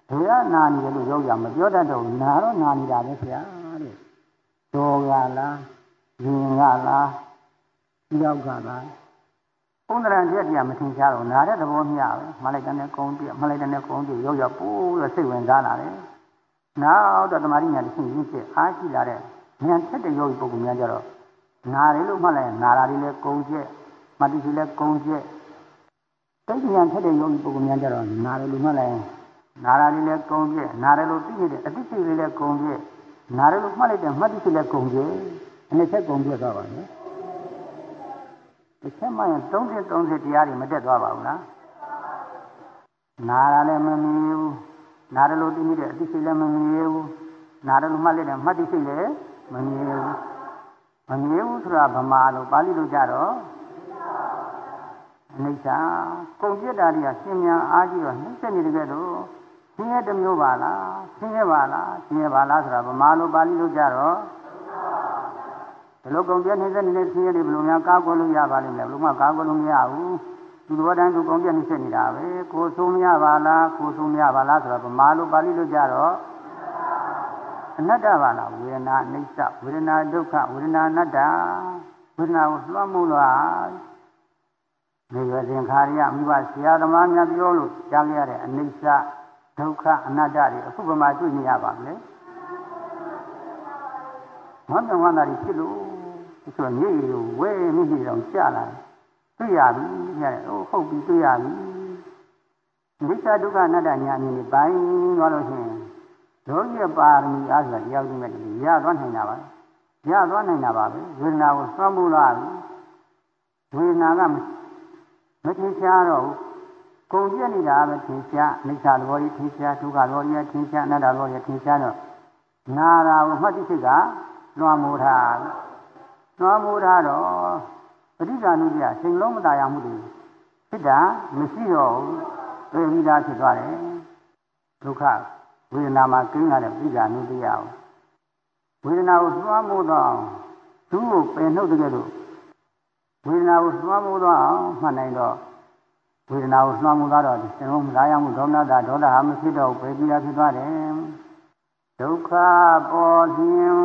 ဘယ်ကနာနေတယ်လို့ရောက်ရမပြောတတ်တော့နာတော့နာနေတာပဲခင်ဗျာတဲ့တော်ကလားရင်ကလားကြောက်ကလားဥဒရံချက်တရားမထင်ရှားတော့နာတဲ့သဘောမျှပဲမှလိုက်တဲ့ကုန်းပြမှလိုက်တဲ့ကုန်းပြရောက်ရောက်ပိုးရစိတ်ဝင်စားလာတယ်နောက်တော့တမာတိညာတစ်ခုရင်းချက်အားရှိလာတဲ့ဉာဏ်ထက်တဲ့ယောဂီပုဂ္ဂိုလ်များကြတော့နာတယ်လို့မှတ်လိုက်ရင်နာတာလေးလည်းကုန်းချက်မတိစီလည်းကုန်းချက်တိတ်ဉာဏ်ထက်တဲ့ယောဂီပုဂ္ဂိုလ်များကြတော့နာတယ်လို့မှတ်လိုက်ရင်နာတာလေးလည်းကုန်းချက်နာတယ်လို့သိနေတဲ့အတိစိတ်လေးလည်းကုန်းချက်နာတယ်လို့မှတ်လိုက်တဲ့မှတ်တိစိလည်းကုန်းချက်အနေချက်ကုန်းချက်သွားပါမယ်တစ်ချက်မှရင်30တရားတွေမတက်သွားပါဘူးလားနာတာလည်းမမြင်ဘူးနာတယ်လို့သိနေတဲ့အသိစိတ်လည်းမမြင်ဘူးနာတယ်လို့မှတ်လိုက်တဲ့မှတ်တိစိတ်လည်းမမြင်ဘူးမမြင်ဘူးဆိုတာဗမာလိုပါဠိလိုကြတော့အနိစ္စကုန်ပြစ်တာတွေကရှင်မြန်အားကြီးတော့နှိမ့်ဆက်နေကြတော့ဆင်းရဲတစ်မျိုးပါလားဆင်းရဲပါလားဆင်းရဲပါလားဆိုတာဗမာလိုပါဠိလိုကြတော့ဒီလိုကုန်ပြစ်နှိမ့်ဆက်နေတဲ့ဆင်းရဲတွေဘယ်လိုများကာကွယ်လို့ရပါလိမ့်မလဲဘယ်လိုမှကာကွယ်လို့မရဘူးသူတော်တိုင်းသူကုန်ပြစ်နှိမ့်ဆက်နေတာပဲကိုယ်ဆိုးမရပါလားကိုယ်ဆိုးမရပါလားဆိုတာဗမာလိုပါဠိလိုကြတော့အနတ္တပါလားဝေဒနာအနိစ္စဝေဒနာဒုက္ခဝေဒနာအနတ္တဝေဒနာကိုလွှမ်းမိုးလို့နေရစဉ်ခါရမိဘဆရာသမားများပြောလို့ကြားခဲ့ရတဲ့အနိစ္စဒုက္ခအနတ္တတွေအခုဗမာတွေ့နေရပါမလဲမွန်တော်ဝန္တာတွေဖြစ်လို့ဆိုညည်ကိုဝဲမိမိတော့ကြာလာတွေ့ရပြီရတယ်ဟုတ်ပြီတွေ့ရပြီအနိစ္စဒုက္ခအနတ္တညာအမြင်တွေပိုင်းသွားလို့ရှိရင်လောကီပါရမီအားဆိုတာတရားကြီးမဲ့တည်းရသွားနိုင်တာပါရသွားနိုင်တာပါပဲဝေဒနာကိုသွမ်းမှုလာပြီဝေဒနာကမထင်ရှားတော့ကုန်ပြည့်နေတာပဲထင်ရှားအနိစ္စသဘောကြီးထင်ရှားဒုက္ခသဘောကြီးထင်ရှားအနတ္တသဘောကြီးထင်ရှားတော့နာတာကိုမှတ်သိစိတ်ကလွှမ်းမိုးထားလွှမ်းမိုးထားတော့ပဋိက္ခဏုပြစိတ်လုံးမตายရမှုတွေဖြစ်တာမရှိတော့ဘူးပြေပြီးသားဖြစ်သွားတယ်ဒုက္ခဝေဒနာမှာကိန်းလာတဲ့ပြိက္ခဏုတရားဝေဒနာကိုသွမ်းမိုးတော့သူ့ကိုပယ်နှုတ်တဲ့လို့ဝေဒနာကိုသွမ်းမိုးတော့မှတ်နိုင်တော့ဝေဒနာကိုသွမ်းမိုးတော့ဒီစိတ်လုံးမသားရမှုဒေါမနတာဒေါသဟာမဖြစ်တော့ပြေပြီးသားဖြစ်သွားတယ်ဒုက္ခပေါ်ခြင်း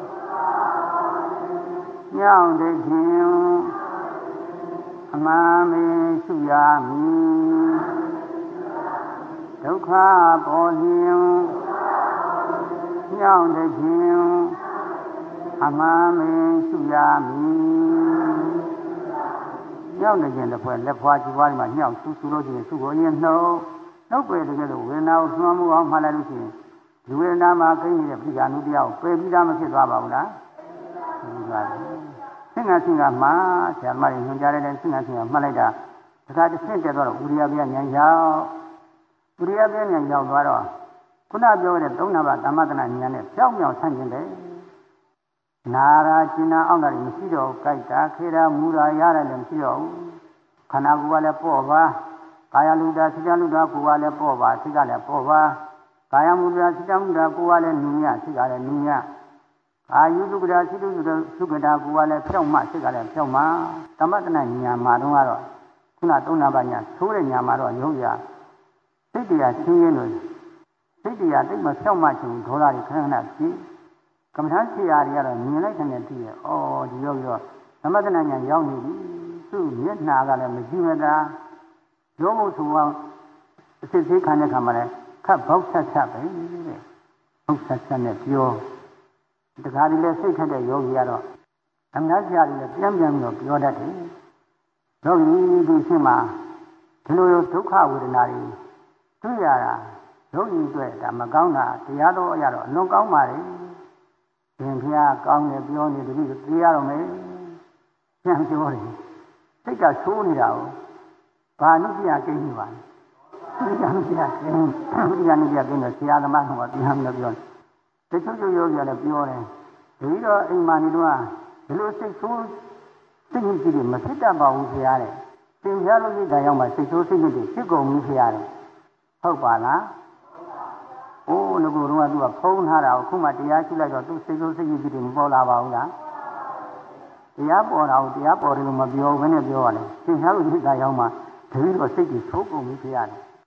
ညောင်းတဲ့ခြင်းအမှန်ပဲရှုရမည်ဒုက္ခပေါ်ခြင်းညောင်းတဲ့ခြင်းအမှန်ပဲရှုရမည်ညောင်းတဲ့ခြင်းတစ်ဖွဲ့လက်ဖွားကြည့်ပွားဒီမှာညောင်းဆူလို့ရှိရင်သူ့ကိုအရင်နှုတ်ပယ်တကယ်လို့ဝေဒနာကိုသွမ်းမှုအောင်မှလိုက်လို့ရှိရင်ဒီဝေဒနာမှာကိန်းနေတဲ့ပြိက္ခဏုတရားကိုပယ်ပြီးသားမဖြစ်သွားပါဘူးလားပြီးသွားတယ်ဆင်္ဃဆင်္ဃမှာဆရာမကြီးညွှန်ကြားတဲ့ဆင်္ဃဆင်္ဃမှတ်လိုက်တာတခါတစ်ဆင့်တက်တော့ဥရိယပြဉာဏ်ရောက်ဥရိယပြဉာဏ်ရောက်သွားတော့ခုနပြောတဲ့သုံးနာပါသမတနာဉာဏ်နဲ့ပြောင်းပြောင်းဆန့်ကျင်တယ်နာရာကျင်နာအောင်တာမရှိတော့ဘူးကြိုက်တာခေတာမူတာရတယ်လည်းမရှိတော့ဘူးခန္ဓာကိုယ်ကလည်းပေါ့ပါကာယလူတာစိတ္တလူတာကိုယ်ကလည်းပေါ့ပါစိတ်ကလည်းပေါ့ပါကာယမူတာစိတ္တမူတာကိုယ်ကလည်းနူညစိတ်ကလည်းနူညအာယုတုကတာစိတ္တသုကတာကိုယ်ကလည်းဖြောက်မှစိတ်ကလည်းဖြောက်မှသမတနာဉာဏ်မှာတော့ခုနသုံးနာပါညာသိုးတဲ့ဉာဏ်မှာတော့ရုပ်ရစိတ်တရားရှင်းရင်းလို့စိတ်တရားတိတ်မဖြောက်မှချင်ဒေါသတွေခဏခဏဖြစ်ကမ္မထာဆရာတွေကတော့မြင်လိုက်တဲ့တည်းရဲ့ဒီယောဂီတော့သမတနာဉာဏ်ရောက်နေပြီသူ့မျက်နှာကလည်းမကြည့်မသာရုံးမှုဆိုအောင်အစစ်သေးခံတဲ့ခါမှာလည်းခတ်ဘောက်ဆက်ဆက်ပဲတဲ့ဘောက်ဆက်ဆက်နဲ့ပြောတခါဒီလေစိတ်ခတ်တဲ့ယောဂီကတော့အများကြီးရတယ်ပြန်ပြီးတော့ပြောတတ်တယ်ယောဂီဒီရှင်းမှာဒီလိုဒုက္ခဝေဒနာတွေတွေ့ရတာယောဂီအတွက်ဒါမကောင်းတာတရားတော်အရတော့အလွန်ကောင်းပါလေရှင်ဖျားကောင်းတယ်ပြောနေတတိသိရတော့မယ်ပြန်ပြောတယ်စိတ်ကဆိုးနေတာကိုဘာနုပြကိန်းနေပါလဲဒီကနုပြကိန်းဒီကနုပြကိန်းတော့ဆရာသမားကပြန်ပြီးတော့ပြောတယ်တချို့ယောဂီကလည်းပြောတယ်ဒီတော့အိမ်မှာနေတော့ဒီလိုစိတ်ဆိုးစိတ်ကြီးတွေမဖြစ်တတ်ပါဘူးဆရာတဲ့သင်ကြားလို့စိတ်ဓာတ်ရောက်မှစိတ်ဆိုးစိတ်ကြီးတွေဖြစ်ကုန်ပြီဆရာတဲ့ဟုတ်ပါလားအိုးငါကတော့သူကဖုံးထားတာကိုခုမှတရားရှိလိုက်တော့သူစိတ်ဆိုးစိတ်ကြီးတွေမပေါ်လာပါဘူးလားတရားပေါ်တာကိုတရားပေါ်တယ်လို့မပြောဘဲနဲ့ပြောရတယ်သင်ကြားလို့စိတ်ဓာတ်ရောက်မှတတိတော့စိတ်ကြီးဆိုးကုန်ပြီဆရာတဲ့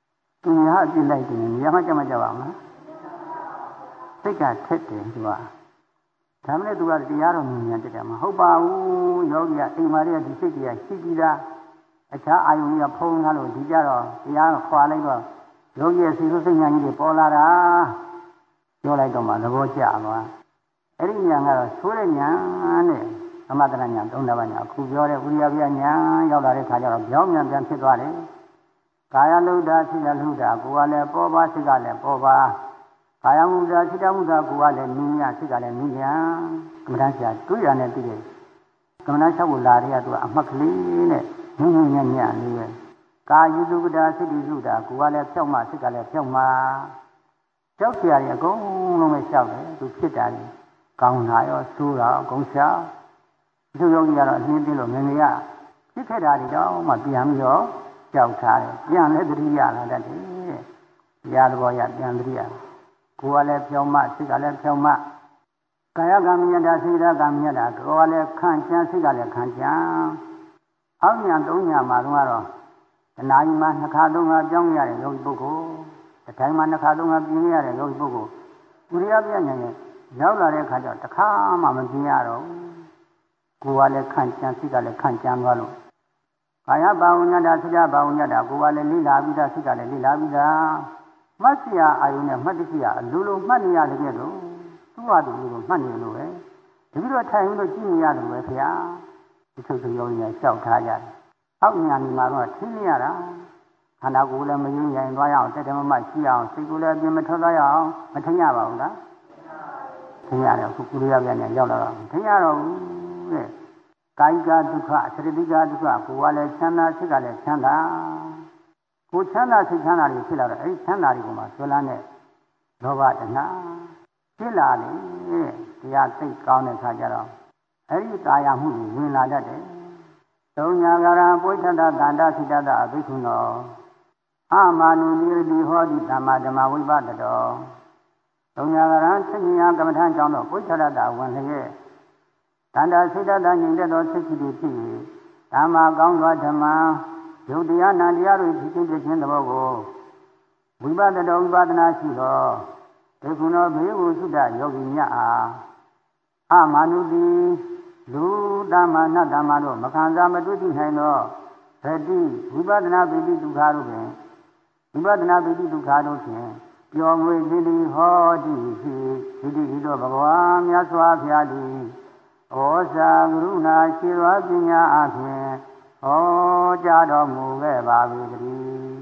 သူများအပြစ်လိုက်တယ်နေရာမှကြမှာကြပါမလားစိတ်ကထက်တယ်သူကဒါမှလည်းသူကတရားတော်မြင်မြန်တက်တယ်မဟုတ်ပါဘူးယောဂီကအိမ်မာတွေကဒီစိတ်တွေကရှိပြီးသားအခြားအာယုန်တွေကဖုံးထားလို့ဒီကြတော့တရားကိုခွာလိုက်တော့ယောဂီရဲ့စိတ်ဆိုးစိတ်ညာကြီးတွေပေါ်လာတာပြောလိုက်တော့မှသဘောကျသွားအဲ့ဒီညာကတော့ဆိုးတဲ့ညာနဲ့သမထနာညာသုံးပါးညာအခုပြောတဲ့ဥရိယပြညာရောက်လာတဲ့ခါကျတော့ကြောင်းမြန်ပြန်ဖြစ်သွားတယ်ကာယလုဒ္ဓစိတ်လုဒ္ဓကိုယ်ကလည်းပေါ်ပါစိတ်ကလည်းပေါ်ပါကာယမှုသာစိတ္တမှုသာကိုယ်ကလည်းနည်းညာစိတ်ကလည်းနည်းညာကမ္မဋ္ဌာန်းဆရာတွေ့ရတဲ့ပြီးတယ်ကမ္မဋ္ဌာန်းလျှောက်ဖို့လာတဲ့ကသူကအမှတ်ကလေးနဲ့နည်းညံ့ညံ့လေးပဲကာယုဒ္ဓစိတ္တိစုတာကိုယ်ကလည်းဖြောက်မှစိတ်ကလည်းဖြောက်မှကြောက်ဆရာကြီးအကုန်လုံးပဲလျှောက်တယ်သူဖြစ်တာကြီးကောင်းတာရောဆိုးတာအကုန်လျှောက်သူယောဂီကတော့အနှင်းပြလို့ငငယ်ရဖြစ်ခဲ့တာတွေတော့မှပြန်ပြီးတော့ကြောက်ထားတယ်ပြန်လဲသတိရလာတတ်တယ်တရားသဘောရပြန်သတိရကိုယ်ကလည်းဖြောင်းမှစိတ်ကလည်းဖြောင်းမှကာယကံမြတ်တာစိတ်ကံမြတ်တာကိုယ်ကလည်းခံချမ်းစိတ်ကလည်းခံချမ်းအောက်ညာ၃ညာမှာတော့တဏှာကြီးမှာနှစ်ခါသုံးခါပြောင်းရတဲ့ယောဂီပုဂ္ဂိုလ်တစ်တိုင်းမှာနှစ်ခါသုံးခါပြင်းရတဲ့ယောဂီပုဂ္ဂိုလ်ဥရိယပြညာနဲ့ရောက်လာတဲ့အခါကျတော့တစ်ခါမှမပြင်းရတော့ကိုယ်ကလည်းခံချမ်းစိတ်ကလည်းခံချမ်းသွားလို့ကာယဘာဝညတာစိတ္တဘာဝညတာကိုယ်ကလည်းလိလာပြီးသားစိတ်ကလည်းလိလာပြီးသားမှတ်စရာအာယုနဲ့မှတ်တရှိရအလိုလိုမှတ်နေရတယ်ကြလို့သူ့ဟာသူလိုမှတ်နေလို့ပဲတပိတော့ထိုင်လို့ကြည့်နေရတယ်ပဲခင်ဗျာဒီချုပ်ချုပ်ရောင်းရရှောက်ထားကြတယ်အောက်ညာနေမှာတော့ထင်းနေရတာခန္ဓာကိုယ်လည်းမရင်းရင်သွားရအောင်တက်တယ်မမရှိအောင်စိတ်ကိုလည်းအပြင်မထွက်သွားရအောင်မထင်ရပါဘူးလားထင်ရတယ်အခုကုရိယပြန်ရောက်လာတော့ထင်ရတော့ဘူးတဲ့ကာယကဒုက္ခသရတိကဒုက္ခကိုယ်ကလည်းချမ်းသာစိတ်ကလည်းချမ်းသာကိုချမ်းသာစိတ်ချမ်းသာတွေဖြစ်လာတော့အဲဒီချမ်းသာတွေကမှဆွဲလန်းတဲ့လောဘတဏှာဖြစ်လာတယ်တရားသိကောင်းတဲ့ခါကျတော့အဲဒီကာယမှုတွေဝင်လာတတ်တယ်သုံးညာကရံပွိဋ္ဌတသန္တာစိတ္တအဘိက္ခုနောအမာနုနိရတိဟောတိသမ္မာဓမ္မဝိပဿတောသုံးညာကရံသိဉာကမ္မထံကြောင့်တော့ပွိဋ္ဌတဝင်လျက်သန္တာစိတ္တညင်တဲ့သောစိတ်ရှိသည်ဖြစ်၍ဓမ္မာကောင်းသောဓမ္မယုတ်တရားနာတရားတွေဖြစ်ခြင်းသဘောကိုဝိပဿနာဝိပဿနာရှိသောဒေကုဏောဘေဟုသုဒ္ဓယောဂီများအားအမာနုတိလူတမ္မာနတ္တမတို့မခံစားမတွေ့သိနိုင်သောသတိဝိပဿနာပိဋိဒုက္ခတို့ဖြင့်ဝိပဿနာပိဋိဒုက္ခတို့ဖြင့်ပျော်မွေခြင်းသည်ဟောတိဖြစ်ဒီတိသောဘဂဝါမြတ်စွာဘုရားသည်ဩဇာကရုဏာရှိသောပညာအဖြင့်ဟောကြားတော်မူခဲ့ပါပြီတည်း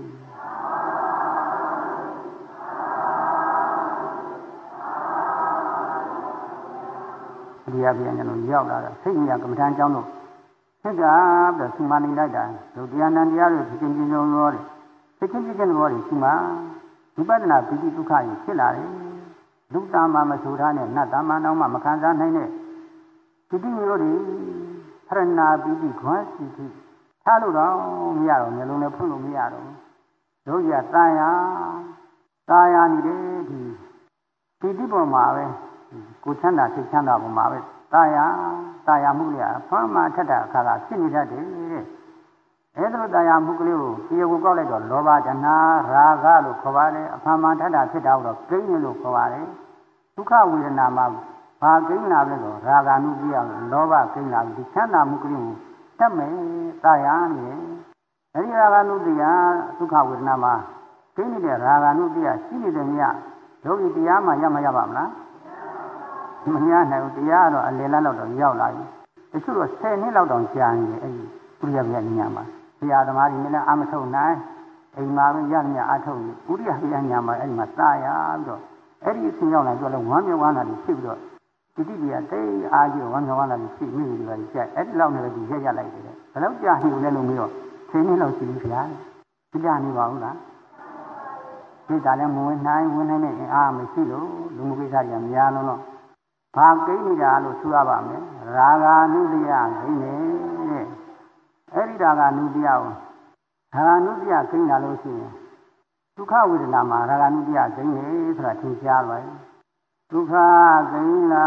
ဒီအပြင်ကျွန်တော်ရောက်လာတော့စိတ်ဉာဏ်ကမ္မဋ္ဌာန်းကျောင်းတို့စိတ်ကပြီးတော့သုမာနေလိုက်တာဒုတိယနံတရားတွေဖြစ်ခြင်းချင်းလုံးရောတယ်စိတ်ချင်းချင်းသဘောတွေရှိမှဝိပဿနာပိဋိဒုက္ခကြီးဖြစ်လာတယ်ဒုက္ခမှမဆိုထားနဲ့နတ်သမဏောမှမခံစားနိုင်တဲ့ပိဋိမျိုးတွေဖရဏာပိဋိခွမ်းစီတိထားလို့တော့မရတော့မျိုးလုံးနဲ့ဖွင့်လို့မရတော့တို့ရတာယာနေတယ်ဒီပိဋိပေါ်မှာပဲကိုချမ်းသာစိတ်ချမ်းသာပေါ်မှာပဲတာယာမှုလေးအဖမ်းမှထက်တာအခါကဖြစ်နေတတ်တယ်တဲ့အဲဒါလိုတာယာမှုကလေးကိုဒီကိုကောက်လိုက်တော့လောဘတဏှာရာဂလို့ခေါ်ပါတယ်အဖမ်းမှထက်တာဖြစ်တာတော့ကိန်းလို့ခေါ်ပါတယ်ဒုက္ခဝေဒနာမှာဘာကိန်းလာလဲဆိုရာဂ ानु ပြရလောဘကိန်းလာဒီချမ်းသာမှုကလေးကိုတတ်မယ်တာယာနေအဲဒီရာဂ ानु တရားဒုက္ခဝေဒနာမှာကိန်းနေတဲ့ရာဂ ानु တရားရှိနေတဲ့မြတ်ယောဂီတရားမှရမရပါမလားမရနိုင်ဘူးတရားတော့အလယ်လန်းတော့ရောက်လာပြီတချို့တော့10နှစ်လောက်တောင်ကြာနေတယ်အဲဒီပုရိယပြညာမှာဆရာသမားတွေလည်းအာမထုတ်နိုင်အိမ်မှာပဲရမြအထုတ်ပြီးပုရိယပြညာမှာအဲဒီမှာတာယာပြီးတော့အဲ့ဒီအစဉ်ရောက်လာတော့လည်းဝမ်းမြောက်ဝမ်းသာတွေဖြစ်ပြီးတော့ဒီတိတရားတိတ်အားကြီးဝမ်းမြောက်ဝမ်းသာတွေဖြစ်မိနေတယ်ပဲကြက်အဲ့ဒီလောက်နဲ့လည်းဒီရက်ရလိုက်တယ်ဘယ်လောက်ကြာနေလဲလို့မေးတော့10နှစ်လောက်ရှိပြီခင်ဗျာဒီကြာနေပါဘူးလားဒီတာလည်းမဝင်နိုင်တဲ့အင်အားမရှိလို့လူမှုကိစ္စတွေများလုံးတော့ဘာကိန်းနေတာလို့ဆိုရပါမယ်ရာဂ ानु တရားကိန်းနေတဲ့အဲ့ဒီရာဂ ानु တရားကိုရာဂ ानु တရားကိန်းလာလို့ရှိရင်ဒုက္ခဝေဒနာမှာရာဂ ानु တရားကိန်းနေဆိုတာသင်ကြားပါရဲ့ဒုက္ခကိန်းလာ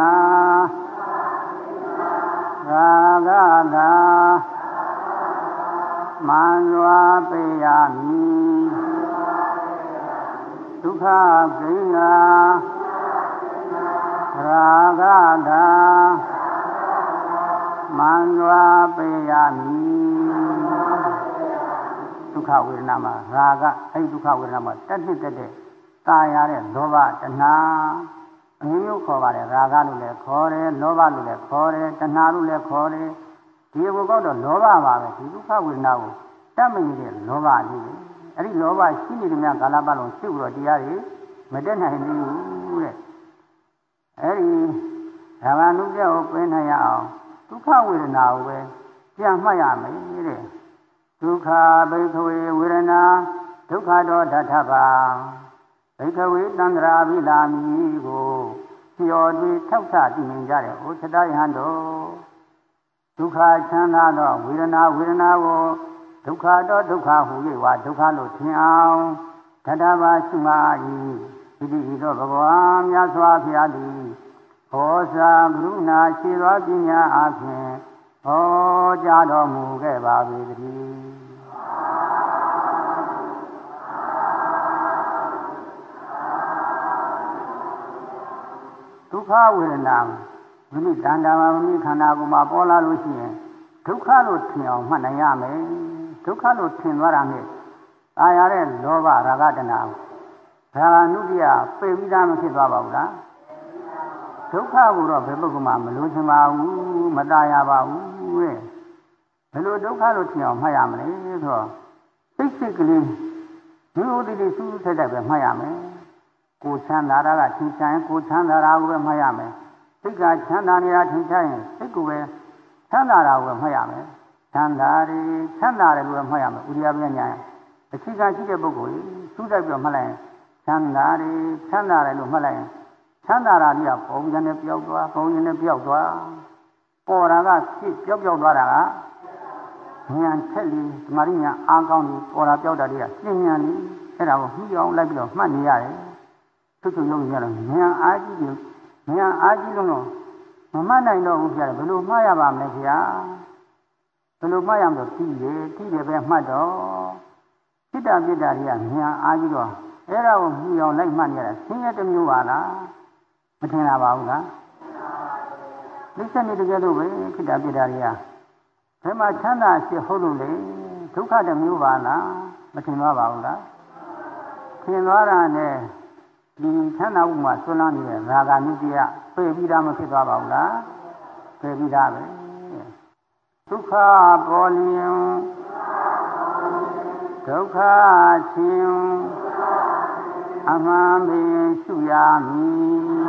ရာဂသာမန်စွာပေရမည်ဒုက္ခကိဉ္နာရာဂတာမံစွာပေယမိဒုက္ခဝေဒနာမှာရာဂအဲ့ဒုက္ခဝေဒနာမှာတက်တဲ့တာယာတဲ့လောဘတဏှာအမျိုးခေါ်ပါတယ်ရာဂလို့လည်းခေါ်တယ်လောဘလို့လည်းခေါ်တယ်တဏှာလို့လည်းခေါ်တယ်ဒီဘုကောက်တော့လောဘပါပဲဒီဒုက္ခဝေဒနာကိုတတ်မနေတဲ့လောဘလေးပဲအဲ့ဒီလောဘရှိနေတဲ့များကာလပတ်လုံးရှိလို့တရားတွေမတက်နိုင်ဘူးတဲ့အဲ့ဒီဓမ္မနုပြကိုပြင်နိုင်ရအောင်ဒုက္ခဝေဒနာကိုပဲပြန်မှတ်ရမယ်တဲ့ဒုက္ခဘိခဝေဝေဒနာဒုက္ခတောဓထဗာဘိခဝေတန္တရာဘိလာမိကိုလျော်တွေ့ထောက်ဆတည်မြင်ကြတဲ့ဩသတယဟန်တို့ဒုက္ခချမ်းသာသောဝေဒနာကိုဒုက္ခတောဒုက္ခဟူ၍ဝါဒုက္ခလို့ထင်အောင်ဓထဗာရှိမှ၏ဣတိဤသောဘဂဝါမြတ်စွာဘုရားသည်ဘောဇာကရုဏာရှိသောပညာအဖြင့်ဟောကြားတော်မူခဲ့ပါပေတည်းဒုက္ခဝေဒနာမိမိတဏ္ဍာမှာမိမိခန္ဓာကိုယ်မှာပေါ်လာလို့ရှိရင်ဒုက္ခလို့ထင်အောင်မှတ်နိုင်ရမယ်ဒုက္ခလို့ထင်သွားတာနဲ့အာရတဲ့လောဘရာဂတဏှာဒါကနုတ္တိယပေပြီးသားမဖြစ်သွားပါဘူးလားဒုက္ခကိုတော့ဘယ်ပုဂ္ဂိုလ်မှမလို့ချင်ပါဘူးမตายရပါဘူးတဲ့ဘယ်လိုဒုက္ခလို့ထင်အောင်မှတ်ရမလဲဆိုတော့စိတ်ကလေးမျိုးတည်စူးထက်တဲ့ပဲမှတ်ရမယ်ကိုချမ်းသာတာကထင်ရှားရင်ကိုချမ်းသာတာကိုပဲမှတ်ရမယ်စိတ်ကချမ်းသာနေတာထင်ရှားရင်စိတ်ကိုပဲချမ်းသာတာကိုပဲမှတ်ရမယ်ချမ်းသာတယ်လို့ပဲမှတ်ရမယ်ဥရိယပညာအခြေခံရှိတဲ့ပုဂ္ဂိုလ်ကြီးစူးတိုက်ပြီးမှတ်လိုက်ရင်ချမ်းသာတယ်လို့မှတ်လိုက်ရင်ချမ်းသာတာကြီးကပုံစံနဲ့ပြောက်သွားပေါ်တာကဖြစ်ပြောက်သွားတာကဉာဏ်ထက်လေးဓမ္မရိညာအားကောင်းပြီးပေါ်တာပြောက်တာတွေကရှင်းဉာဏ်လေးအဲ့ဒါကိုမှီအောင်လိုက်ပြီးတော့မှတ်နေရတယ်သူ့ရုပ်ရတော့ဉာဏ်အားကြီးလုံးမမှတ်နိုင်တော့ဘူးပြတယ်ဘယ်လိုမှားရပါမလဲခင်ဗျာဘယ်လိုမှားရမလို့ပြီးတယ်ပဲမှတ်တော့စိတ္တပိတ္တာတွေကဉာဏ်အားကြီးတော့အဲ့ဒါကိုမှီအောင်လိုက်မှတ်နေရတာဆင်းရဲတစ်မျိုးပါလားမထင်တာပါဘူးလားလိစ္ဆနေတကယ်လို့ပဲခိတ္တပိတ္တာတွေကဘယ်မှာချမ်းသာရှိဟုတ်လို့လေဒုက္ခတစ်မျိုးပါလားမထင်ပါဘူးလားထင်သွားတာနဲ့ဒီချမ်းသာမှုမှာဆွလန်းနေတဲ့ရာဂနုတ္တိယပြေပြီးသားမဖြစ်သွားပါဘူးလားပြေပြီးသားပဲဒုက္ခပေါ်လျင်ဒုက္ခချင်းအမှန်ပင်ရှုရမည်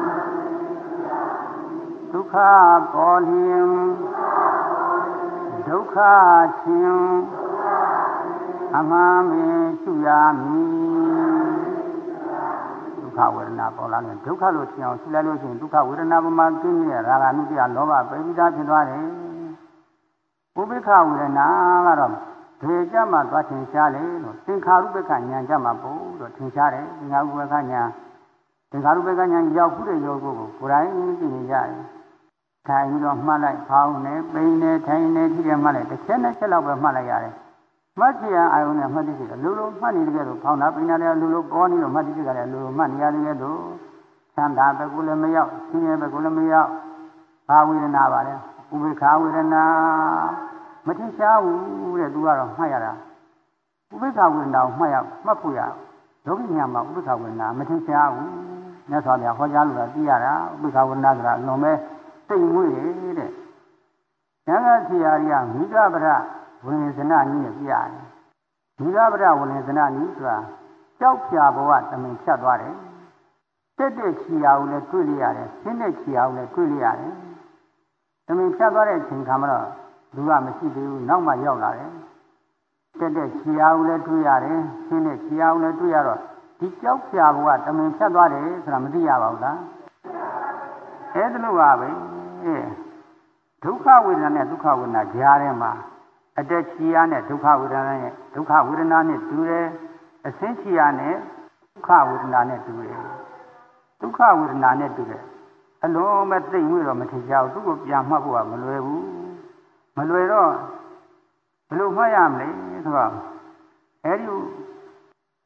ဒုက္ခပေါ်လျင်ဒုက္ခချင်းအမှန်ပင်ရှုရမည်ဒုက္ခဝေဒနာပေါ်လာရင်ဒုက္ခလို့ထင်အောင်ရှုလိုက်လို့ရှိရင်ဒုက္ခဝေဒနာပေါ်မှာကျင်းနေတဲ့ရာဂနုတ္တိယလောဘပိဋိဒဖြစ်သွားတယ်ဥပိ္ပခဝေဒနာကတော့ဘယ်ကြမှာသွားထင်ရှားလေလို့သင်္ခါရုပ္ပကဉာဏ်ကြမှာပို့လို့ထင်ရှားတယ်သင်္ခါရုပ္ပကဉာဏ်ရောက်ခုတဲ့ယောဂကိုယ်တိုင်သိနေကြတယ်ထိုင်ပြီးတော့မှတ်လိုက်ဖောင်းနေပိန်နေထိုင်နေထိတယ်မှတ်လိုက်တစ်ချက်နဲ့ချက်လောက်ပဲမှတ်လိုက်ရတယ်မှတ်ချင်အာယုံနဲ့မှတ်သိတယ်လူလိုမှတ်နေတယ်လို့ဖောင်းတာပိန်တယ်လူလိုပေါ်နေလို့မှတ်သိတယ်လူလိုမှတ်နေရတယ်လို့ချမ်းသာပဲကိုလည်းမရောက်ဆင်းရဲပဲကိုလည်းမရောက်ဘာဝေဒနာပါလဲဥပိ္ပခဝေဒနာမထင်ရှားဘူးတဲ့သူကတော့မှတ်ရတာဥပိ္ပခဝေဒနာကိုမှတ်ဖို့ရဒုက္ခဉာဏ်မှာဥပိ္ပခဝေဒနာမထင်ရှားဘူးမြတ်စွာဘုရားဟောကြားလို့သိရတာဥပိ္ပခဝေဒနာဆိုတာအလွန်ပဲသိမွေ့တယ်တဲ့ဉာဏ်ကဆရာကြီးကမိဂပဒဝိနည်းစနာနည်းနဲ့ပြရတယ်မိဂပဒဝိနည်းစနာနည်းဆိုတာကြောက်ဖြာဘဝတမင်ဖြတ်သွားတယ်တက်တဲ့ခြေရာကိုလည်းတွေ့လိုက်ရတယ်ဆင်းတဲ့ခြေရာကိုလည်းတွေ့လိုက်ရတယ်တမင်ဖြတ်သွားတဲ့အချိန်ခါမှာတော့လူကမရှိသေးဘူးနောက်မှရောက်လာတယ်တက်တဲ့ခြေရာကိုလည်းတွေ့ရတယ်ဆင်းတဲ့ခြေရာကိုလည်းတွေ့ရတော့ဒီကြောက်ဖြာဘဝတမင်ဖြတ်သွားတယ်ဆိုတာမသိရပါဘူးလားအဲ့ဒါလို့ပါပဲဒုက္ခဝေဒနာနဲ့ဒုက္ခဝေဒနာကြားထဲမှာအတက်ချီရနဲ့ဒုက္ခဝေဒနာနဲ့တူတယ်အဆင်းချီရနဲ့ဒုက္ခဝေဒနာနဲ့တူတယ်ဒုက္ခဝေဒနာနဲ့တူတယ်အလုံးမဲ့သိမ့်ပြီးတော့မထင်ကြဘူးသူ့ကိုပြန်မှတ်ဖို့ကမလွယ်ဘူးမလွယ်တော့ဘယ်လိုမှတ်ရမလဲဆိုတော့အဲဒီ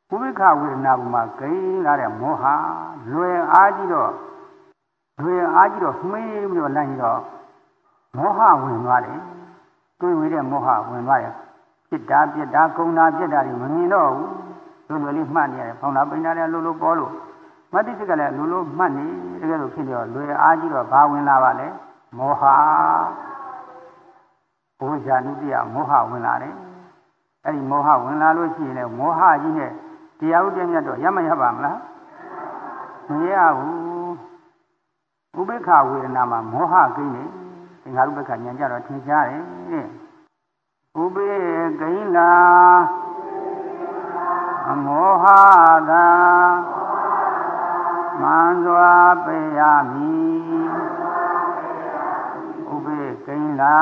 ဥပိ္ပခဝေဒနာဘုမှာဂိမ်းလာတဲ့မောဟလွယ်အားကြီးတော့မှေးပြီးတော့လိုက်တော့မောဟဝင်သွားတယ်တွေးဝေးတဲ့မောဟဝင်သွားတယ်ဖြစ်တာပြက်တာကုံတာပြက်တာတွေမမြင်တော့ဘူးလွယ်လွယ်လေးမှတ်နေရတယ်ဖောင်းတာပိန်တာလည်းလိုပေါ်လို့မသိစိတ်ကလည်းလိုမှတ်နေတကယ်လို့ဖြစ်တော့လွယ်အားကြီးတော့ဘာဝင်လာပါလဲမောဟဘုရားနုတ္တိယမောဟဝင်လာတယ်အဲ့ဒီမောဟဝင်လာလို့ရှိရင်လည်းမောဟကြီးနဲ့တရားဥဒ္ဒမြတ်တော့ရမရပါမလားမရဘူးဥပိ္ပခဝေဒနာမှာမောဟကိန်းနေသင်္ခါရုပ္ပခဉာဏ်ကြတော့ထင်ရှားတယ်တဲ့ဥပိ္ပကိန်းလာမောဟသာမန္တဝပေယမိဥပိ္ပကိန်းလာ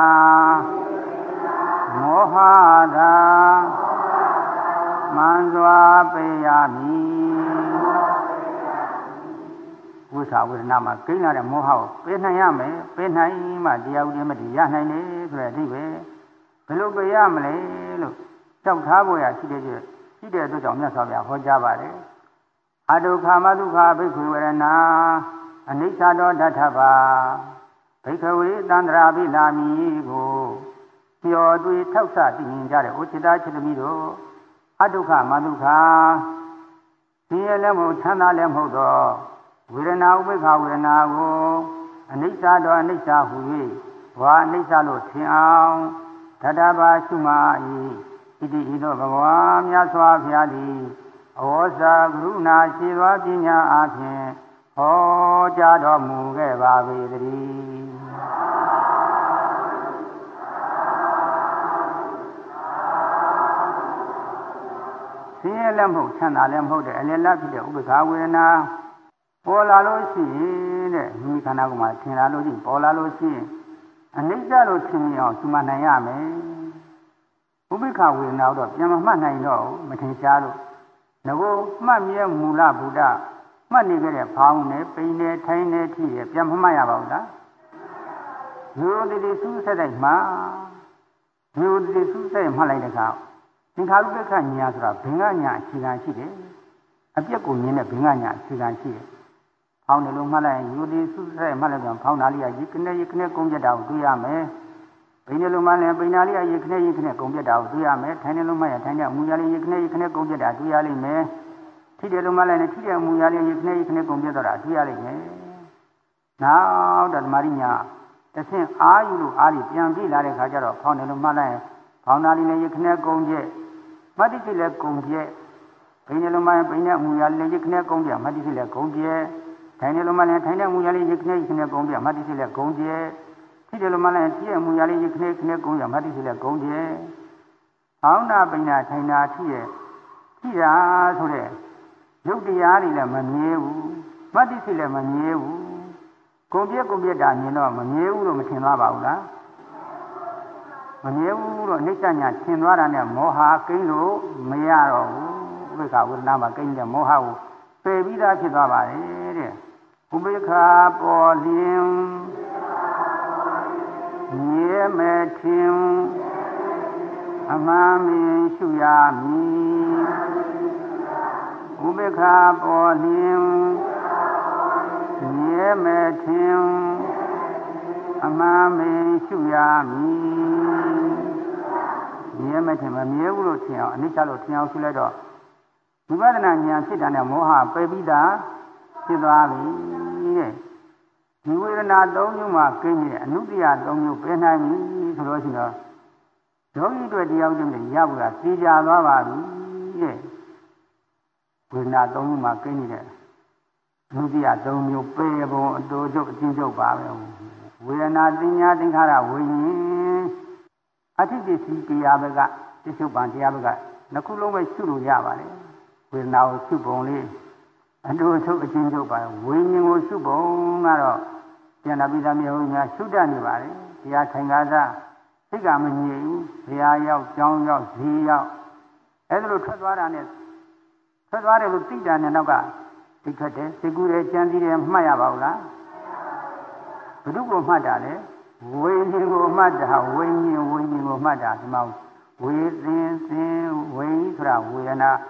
မောဟသာမန္တဝပေယမိဝိသဝေဒနာမှာကိန်းလာတဲ့မောဟကိုပေးနိုင်ရမယ်ပေးနိုင်မှတရားဥဒ္ဒမတိရနိုင်တယ်ဆိုတဲ့အဓိပ္ပာယ်ဘယ်လိုပေးရမလဲလို့ကြောက်ထားဖို့ရရှိတဲ့အတွက်ကြောင့်မြတ်စွာဘုရားဟောကြားပါတယ်အဒုက္ခမဒုက္ခဘိက္ခဝေဒနာအနိစ္စတောဓထဘာဘိက္ခဝေသန္တရာပိလာမီကိုမျောတွေ့ထောက်ဆသိမြင်ကြတဲ့ဩจิตာจิตမိတို့အဒုက္ခမဒုက္ခဆင်းရဲလည်းမဟုတ်ချမ်းသာလည်းမဟုတ်တော့ဝေဒနာဥပိ္ပခဝေဒနာကိုအနိစ္စတော့အနိစ္စဟူ၍ဝါအနိစ္စလို့ထင်အောင်ဓတ္တပါရှုမှ၏ဣတိဤသို့ဘဂဝါမြတ်စွာဘုရားသည်အဝေါစာကရုဏာရှိသောပညာအားဖြင့်ဟောကြားတော်မူခဲ့ပါပေသတည်းဆင်းရဲလည်းမဟုတ်ချမ်းသာလည်းမဟုတ်တဲ့အလယ်လတ်ဖြစ်တဲ့ဥပိ္ပခဝေဒနာပေါ်လာလို့ရှိရင်တဲ့ဒီခန္ဓာကိုယ်မှာထင်လာလို့ရှိရင်ပေါ်လာလို့ရှိရင်အနိစ္စလို့ထင်မြင်အောင်ရှုမှတ်နိုင်ရမယ်ဥပိ္ပခဝေဒနာတော့ပြန်မမှတ်နိုင်တော့မထင်ရှားလို့ငကိုမှတ်မြဲမူလဗုဒ္ဓမှတ်နေကြတဲ့ဖောင်းနဲ့ပိန်နဲ့ထိုင်းနဲ့ထိရပြန်မမှတ်ရပါဘူးလားရိုးတည်စူးဆက်တဲ့မှာရိုးတည်စူးဆက်မှတ်လိုက်တဲ့အခါသင်္ခါရုပ္ပခဉာဏ်ဆိုတာဘင်္ဂညာအခြေခံရှိတယ်အပြက်ကိုမြင်တဲ့ဘင်္ဂညာအခြေခံရှိတယ်ဖောင်းတယ်လို့မှတ်လိုက်ရင်ရိုးတည်စူးဆက်မှတ်လိုက်ပြန်ဖောင်းတာလေးကရေခနဲ့ကုန်းပြတ်တာကိုတွေ့ရမယ်ပိန်တယ်လို့မှလည်းပိန်နာလေးကရေခနဲ့ကုန်းပြတ်တာကိုတွေ့ရမယ်ထိုင်တယ်လို့မှရထိုင်တဲ့အမူအရာလေးရေခနဲ့ကုန်းပြတ်တာတွေ့ရလိမ့်မယ်ထိတယ်လို့မှလည်းထိတဲ့အမူအရာလေးရေခနဲ့ကုန်းပြတ်တော့တာတွေ့ရလိမ့်မယ်နောက်တော့ဓမ္မရိညာတစ်ဆင့်အားယူလို့အားလေးပြန်ပြည့်လာတဲ့ခါကျတော့ဖောင်းတယ်လို့မှလိုက်ရင်ဖောင်းတာလေးနဲ့ရေခနဲ့ကုန်းပြတ်မတ္တိစိလည်းကုန်းပြတ်ပိန်တယ်လို့မှပိန်တဲ့အမူအရာလေးရေခနဲ့ကုန်းပြတ်မတ္တိစိလည်းကုန်းပြတ်ထိုင်တယ်လို့မှလည်းထိုင်တဲ့အမူအရာလေးရေခနဲ့ကုန်းပြတ်မတ္တိစိလည်းကုန်းပြတ်ထိတယ်လို့မှလည်းထိတဲ့အမူအရာလေးရေခနဲ့ကုန်းပြတ်မတ္တိစိလည်းကုန်းပြတ်ဟောင်းနာပိန်နာထိုင်နာထိတာဆိုတဲ့ရုပ်တရားတွေလည်းမမြဲဘူးမတ္တိစိလည်းမမြဲဘူးကုံပြက်တာမြင်တော့မမြဲဘူးလို့မထင်သွားပါဘူးလားမမြဲဘူးလို့အနိစ္စညာထင်သွားတာနဲ့မောဟကိန်းလို့မရတော့ဘူးဥပိ္ပခဝေဒနာမှာကိန်းတဲ့မောဟကိုပယ်ပြီးသားဖြစ်သွားပါတယ်တဲ့ဥပိ္ပခပေါ်လျင်မြဲမဲ့ထင်အမှန်မြင်ရှုရမည်ဥပိ္ပခပေါ်လျင်မြဲမဲ့ထင်အမှန်မြင်ရှုရမည်မြဲမဲ့ထင်မမြဲဘူးလို့ထင်အောင်အနိစ္စလို့ထင်အောင်ရှုလိုက်တော့ဝိပဿနာဉာဏ်ဖြစ်တာနဲ့မောဟပယ်ပြီးသားဖြစ်သွားပြီတဲ့ဒီဝေဒနာ၃မျိုးမှာကိန်းနေတဲ့အနုတ္တိယ၃မျိုးပယ်နိုင်ပြီဆိုလို့ရှိတော့ယောဂီတွေတရားကျင့်တယ်ရဖို့ကသိကြသွားပါပြီတဲ့ဝေဒနာ၃မျိုးမှာကိန်းနေတဲ့ဒုတိယ၃မျိုးပယ်ပုံအတူချုပ်အချင်းချုပ်ပါပဲဝေဒနာသင်ညာသင်္ခါရဝိညာဉ်အဋ္ဌိတ္တိတရားဘက်ကတစ္ဆုပံတရားဘက်ကနှစ်ခုလုံးပဲရှုလို့ရပါတယ်ဝေဒနာကိုရှုပုံလေးအတူချုပ်အချင်းချုပ်ပါဝိညာဉ်ကိုရှုပုံကတော့ပြန်လာပြီးသားမျိုးများရှုတတ်နေပါလေတရားထိုင်ကားစားစိတ်ကမငြိမ်ဘူးဘုရားရောက်ကျောင်းရောက်ဈေးရောက်အဲ့ဒါလိုထွက်သွားတယ်လို့သိတာနဲ့နောက်ကသိခတ်တယ်စိတ်ကူးတယ်ကြံစည်တယ်မှတ်ရပါဘူးလားဘု து ကိုမှတ်တာလေဝိညာဉ်ကိုမှတ်တာဝိညာဉ်ကိုမှတ်တာဒီမှာဝေသင်ဝိဆိုတာဝေဒနာဝ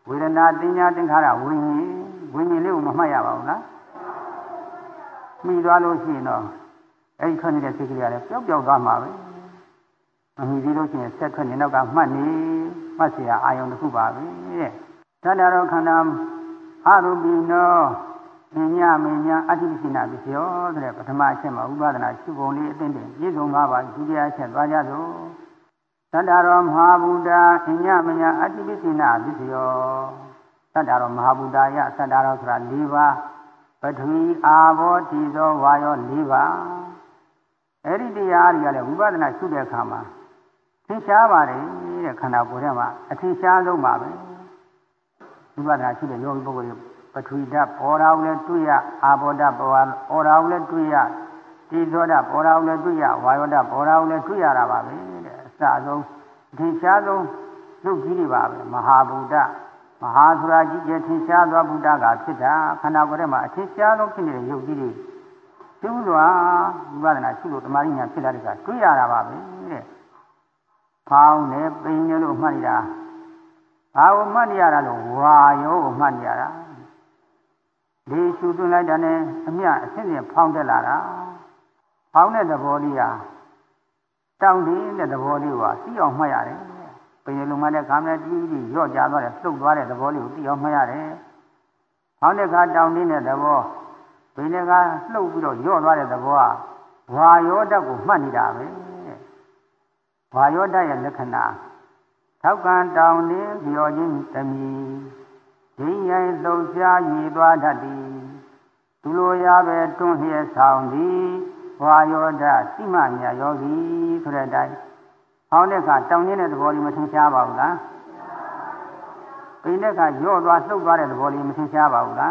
ဝေဒနာတင်ညာသင်္ခါရဝိညာဉ်လေးကိုမမှတ်ရပါဘူးလားမိသွားလို့ရှိရင်တော့အဲ့ဒီထွက်နေတဲ့စိတ်ကလေးကလည်းပျောက်သွားမှာပဲမမိသေးလို့ရှိရင်ဆက်ထွက်နေတော့ကမှတ်เสียအာယုံတစ်ခုပါပဲတဲ့သတ္တရောခန္ဓာအရူပိနောဉာဏ်မဉာဏ်အတ္တိပစ္စိနာပစ္စယောဆိုတဲ့ပထမအချက်မှာဥပဒနာရှုပုံလေးအသင့်ပြည့်စုံပါပါဒုတိယအချက်သွားကြစို့သတ္တရောမဟာဘူတာဉာဏ်မဉာဏ်အတ္တိပစ္စိနာပစ္စယောသတ္တရောမဟာဘူတာယသတ္တရောဆိုတာ၄ပါးပထဝီအာဘောတိဇောဝါယော၄ပါးအဲ့ဒီတရားတွေကလည်းဝိပဿနာရှုတဲ့အခါမှာသင်ရှားပါတယ်တဲ့ခန္ဓာကိုယ်ထဲမှာအထင်ရှားဆုံးပါပဲဝိပဿနာရှုတဲ့ယောဂီပုဂ္ဂိုလ်ပထဝီဓာတ်ပေါ်တာကိုလည်းတွေ့ရအာဘောဓာတ်ပေါ်တာကိုလည်းတွေ့ရတိဇောဓာတ်ပေါ်တာကိုလည်းတွေ့ရဝါယောဓာတ်ပေါ်တာကိုလည်းတွေ့ရတာပါပဲတဲ့အစအဆုံးအထင်ရှားဆုံးရုပ်ကြီးတွေပါပဲမဟာဘူတမဟာဆိုတာကြီးကျယ်ထင်ရှားသောဘုဒ္ဓကဖြစ်တာခန္ဓာကိုယ်ထဲမှာအထင်ရှားဆုံးဖြစ်နေတဲ့ရုပ်ကြီးတွေကျူးလွာဝိပဿနာရှုလို့တမာရိညာဖြစ်လာတဲ့ကတွေ့ရတာပါပဲတဲ့ဖောင်းနေပိန်နေလို့မှတ်နေတာဘာကိုမှတ်နေရတာလို့ဝါယောကိုမှတ်နေရတာဒီရှုသွင်းလိုက်တာနဲ့အမြအစစ်စစ်ဖောင်းတက်လာတာဖောင်းတဲ့သဘောလေးဟာတောင်းတင်းတဲ့သဘောလေးကိုသိအောင်မှတ်ရတယ်ပိန်နေလို့မှတ်တဲ့ခါမှတီးပြီးရော့ကြသွားတယ်လှုပ်သွားတဲ့သဘောလေးကိုသိအောင်မှတ်ရတယ်ဖောင်းတဲ့ခါတောင်းတင်းတဲ့သဘောပိန်တဲ့ခါလှုပ်ပြီးတော့ရော့သွားတဲ့သဘောကဝါယောဓာတ်ကိုမှတ်နေတာပဲဝါယောဓာတ်ရဲ့လက္ခဏာထောက်ကံတောင်းတင်းပြောခြင်းတမီဒိဉ္ဇလှုပ်ရှားရည်သွားတတ်သည်သူလိုရပဲတွန်းလျက်ဆောင်သည်ဝါယောဓာတ်စိမမြတ်ယောဂီဆိုတဲ့အတိုင်းဟောင်းတဲ့အခါတောင်းနေတဲ့သဘောလေးမထင်ရှားပါဘူးလားပိန်တဲ့အခါရော့သွားလှုပ်သွားတဲ့သဘောလေးမထင်ရှားပါဘူးလား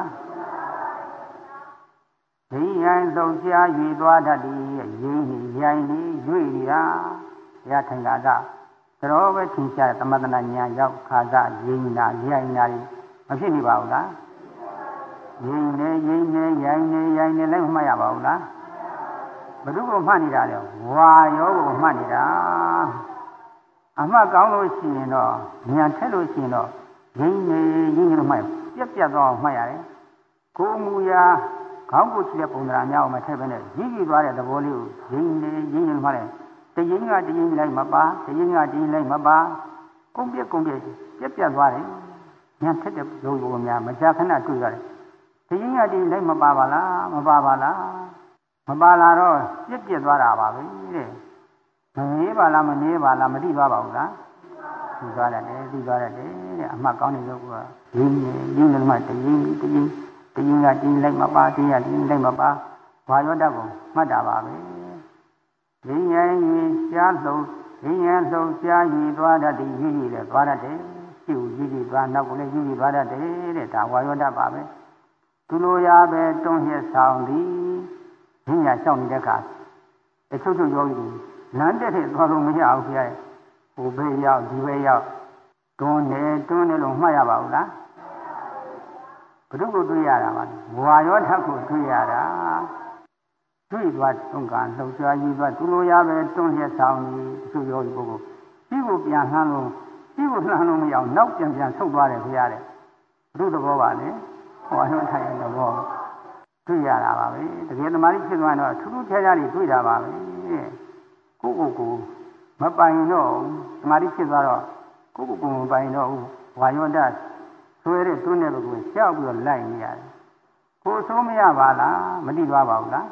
ဒိဉ္ဇလှုပ်ရှားရည်သွားတတ်သည်ရင်းရိုင်းလေးရွေ့နေတာရထိုင်တာကသရောပဲထင်ရှားတဲ့သမထနာညာရောက်ခါစရင်းနာရိုင်းနာမဖြစ်နေပါဘူးလားရင်းနေရိုင်းနေလည်းမမှတ်ရပါဘူးလားဘယ်သူကိုမှတ်နေတာလဲဝါယောကိုမှတ်နေတာအမှတ်ကောင်းလို့ရှိရင်တော့ဉာဏ်ထက်လို့ရှိရင်တော့ရင်းနေလို့မှတ်ပြတ်တော့မှတ်ရတယ်ကိုယ်မူရာခေါင်းကိုချီတဲ့ပုံစံများအောင်မထည့်ဘဲနဲ့ရည်သွားတဲ့သဘောလေးကိုရင်းနေလို့မှတ်တယ်တရင်ကတရင်လိုက်မပါတရင်ကတရင်လိုက်မပါကုန်းပြက်ပြတ်သွားတယ်ဉာဏ်ထက်တဲ့ယောဂီကိုများမကြာခဏတွေ့ရတယ်တရင်ကတရင်လိုက်မပါပါလားမပါပါလားမပါလာတော့ပြက်သွားတာပါပဲတဲ့မနေပါလားမနေပါလားမသိသွားပါဘူးလားသိသွားတယ်တဲ့အမှတ်ကောင်းတဲ့ယောဂီကရင်းနေမှတရင်ကတရင်လိုက်မပါတရင်ကတရင်လိုက်မပါဝါယောဓာတ်ကိုမှတ်တာပါပဲရင်းရင်ရှားလှုပ်ရှားရည်သွားတတ်တယ်ရည်လည်းသွားတတ်တယ်ရှုရည်သွားနောက်ကိုလည်းရည်သွားတတ်တယ်တဲ့ဒါဝါယောဓာတ်ပါပဲသူလိုရပဲတွန်းရဆောင်သည်ရင်းညာရှောက်နေတဲ့အခါတချို့ယောဂီတွေလမ်းတက်တဲ့သွားလို့မရဘူးခင်ဗျာဟိုဘေးရောက်ဒီဘေးရောက်တွန်းနေလို့မှတ်ရပါဘူးလားဘယ်သူကိုတွေ့ရတာပါဝါယောဓာတ်ကိုတွေ့ရတာတွေ့သွားတုံးကလှုပ်ရှားရည်သွားသူလိုရပဲတွန်းလျက်ဆောင်ပြီးသူရောဒီပုဂ္ဂိုလ်ဒီကိုပြန်လှမ်းလို့မရအောင်နောက်ပြန်ဆုတ်သွားတယ်ခင်ဗျာတဲ့ဘုသဘောပါလေဟောနှုတ်ထိုင်တဲ့ဘောတွေ့ရတာပါပဲတကယ်သမာဓိဖြစ်သွားတော့ထူးထူးခြားခြားတွေတွေ့တာပါပဲကိုမပိုင်တော့သမာဓိဖြစ်သွားတော့ကိုမပိုင်တော့ဝါယောဓာတ်ဆွဲတဲ့တွန်းတဲ့ပုဂ္ဂိုလ်ရှောက်ပြီးတော့လိုက်နေရတယ်ကိုဆိုးမရပါလားမတိသွားပါဘူးလား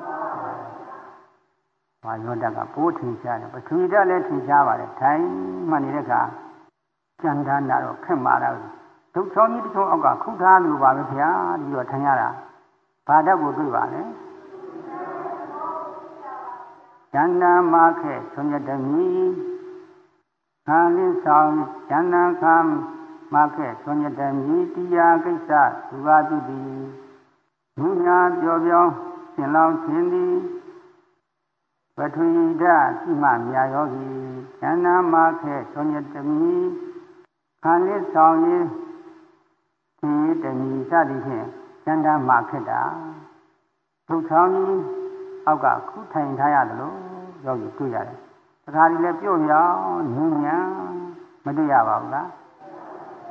ဝါယောဓာတ်ကပိုးထင်ရှားတယ်ပထဝီဓာတ်လည်းထင်ရှားပါတယ်ထိုင်မှနေတဲ့အခါကျန်တာတော့ခက်မာတာဒုတ်ချောင်းကြီးတစ်ချုံအောက်ကခုထားလို့ပါပဲခင်ဗျာဒီတော့ထိုင်ရတာဘာဓာတ်ကိုတွေ့ပါလဲဉာဏ်မာခဲဆွညတမီခန္ဓာဆောင်ဉာဏ်ခံမာခဲဆွညတမီတရားကိစ္စသူပါသူသည်ဘုရားပြောရှင်လောင်းခြင်းသည်ပထဝီဓာတ်ရှိမှမြာယောဂီဉာဏ်မာခဲဆွညတမီခန္ဓာဆောင်ရင်ဒီတမီစသည်ဖြင့်ဉာဏ်မာခက်တာထုပ်ချောင်းကြီးအောက်ကခုထိုင်ထားရတယ်လို့ယောဂီတွေ့ရတယ်တခါဒီလည်းပြုတ်ရောနူးညံမတွေ့ရပါဘူးလား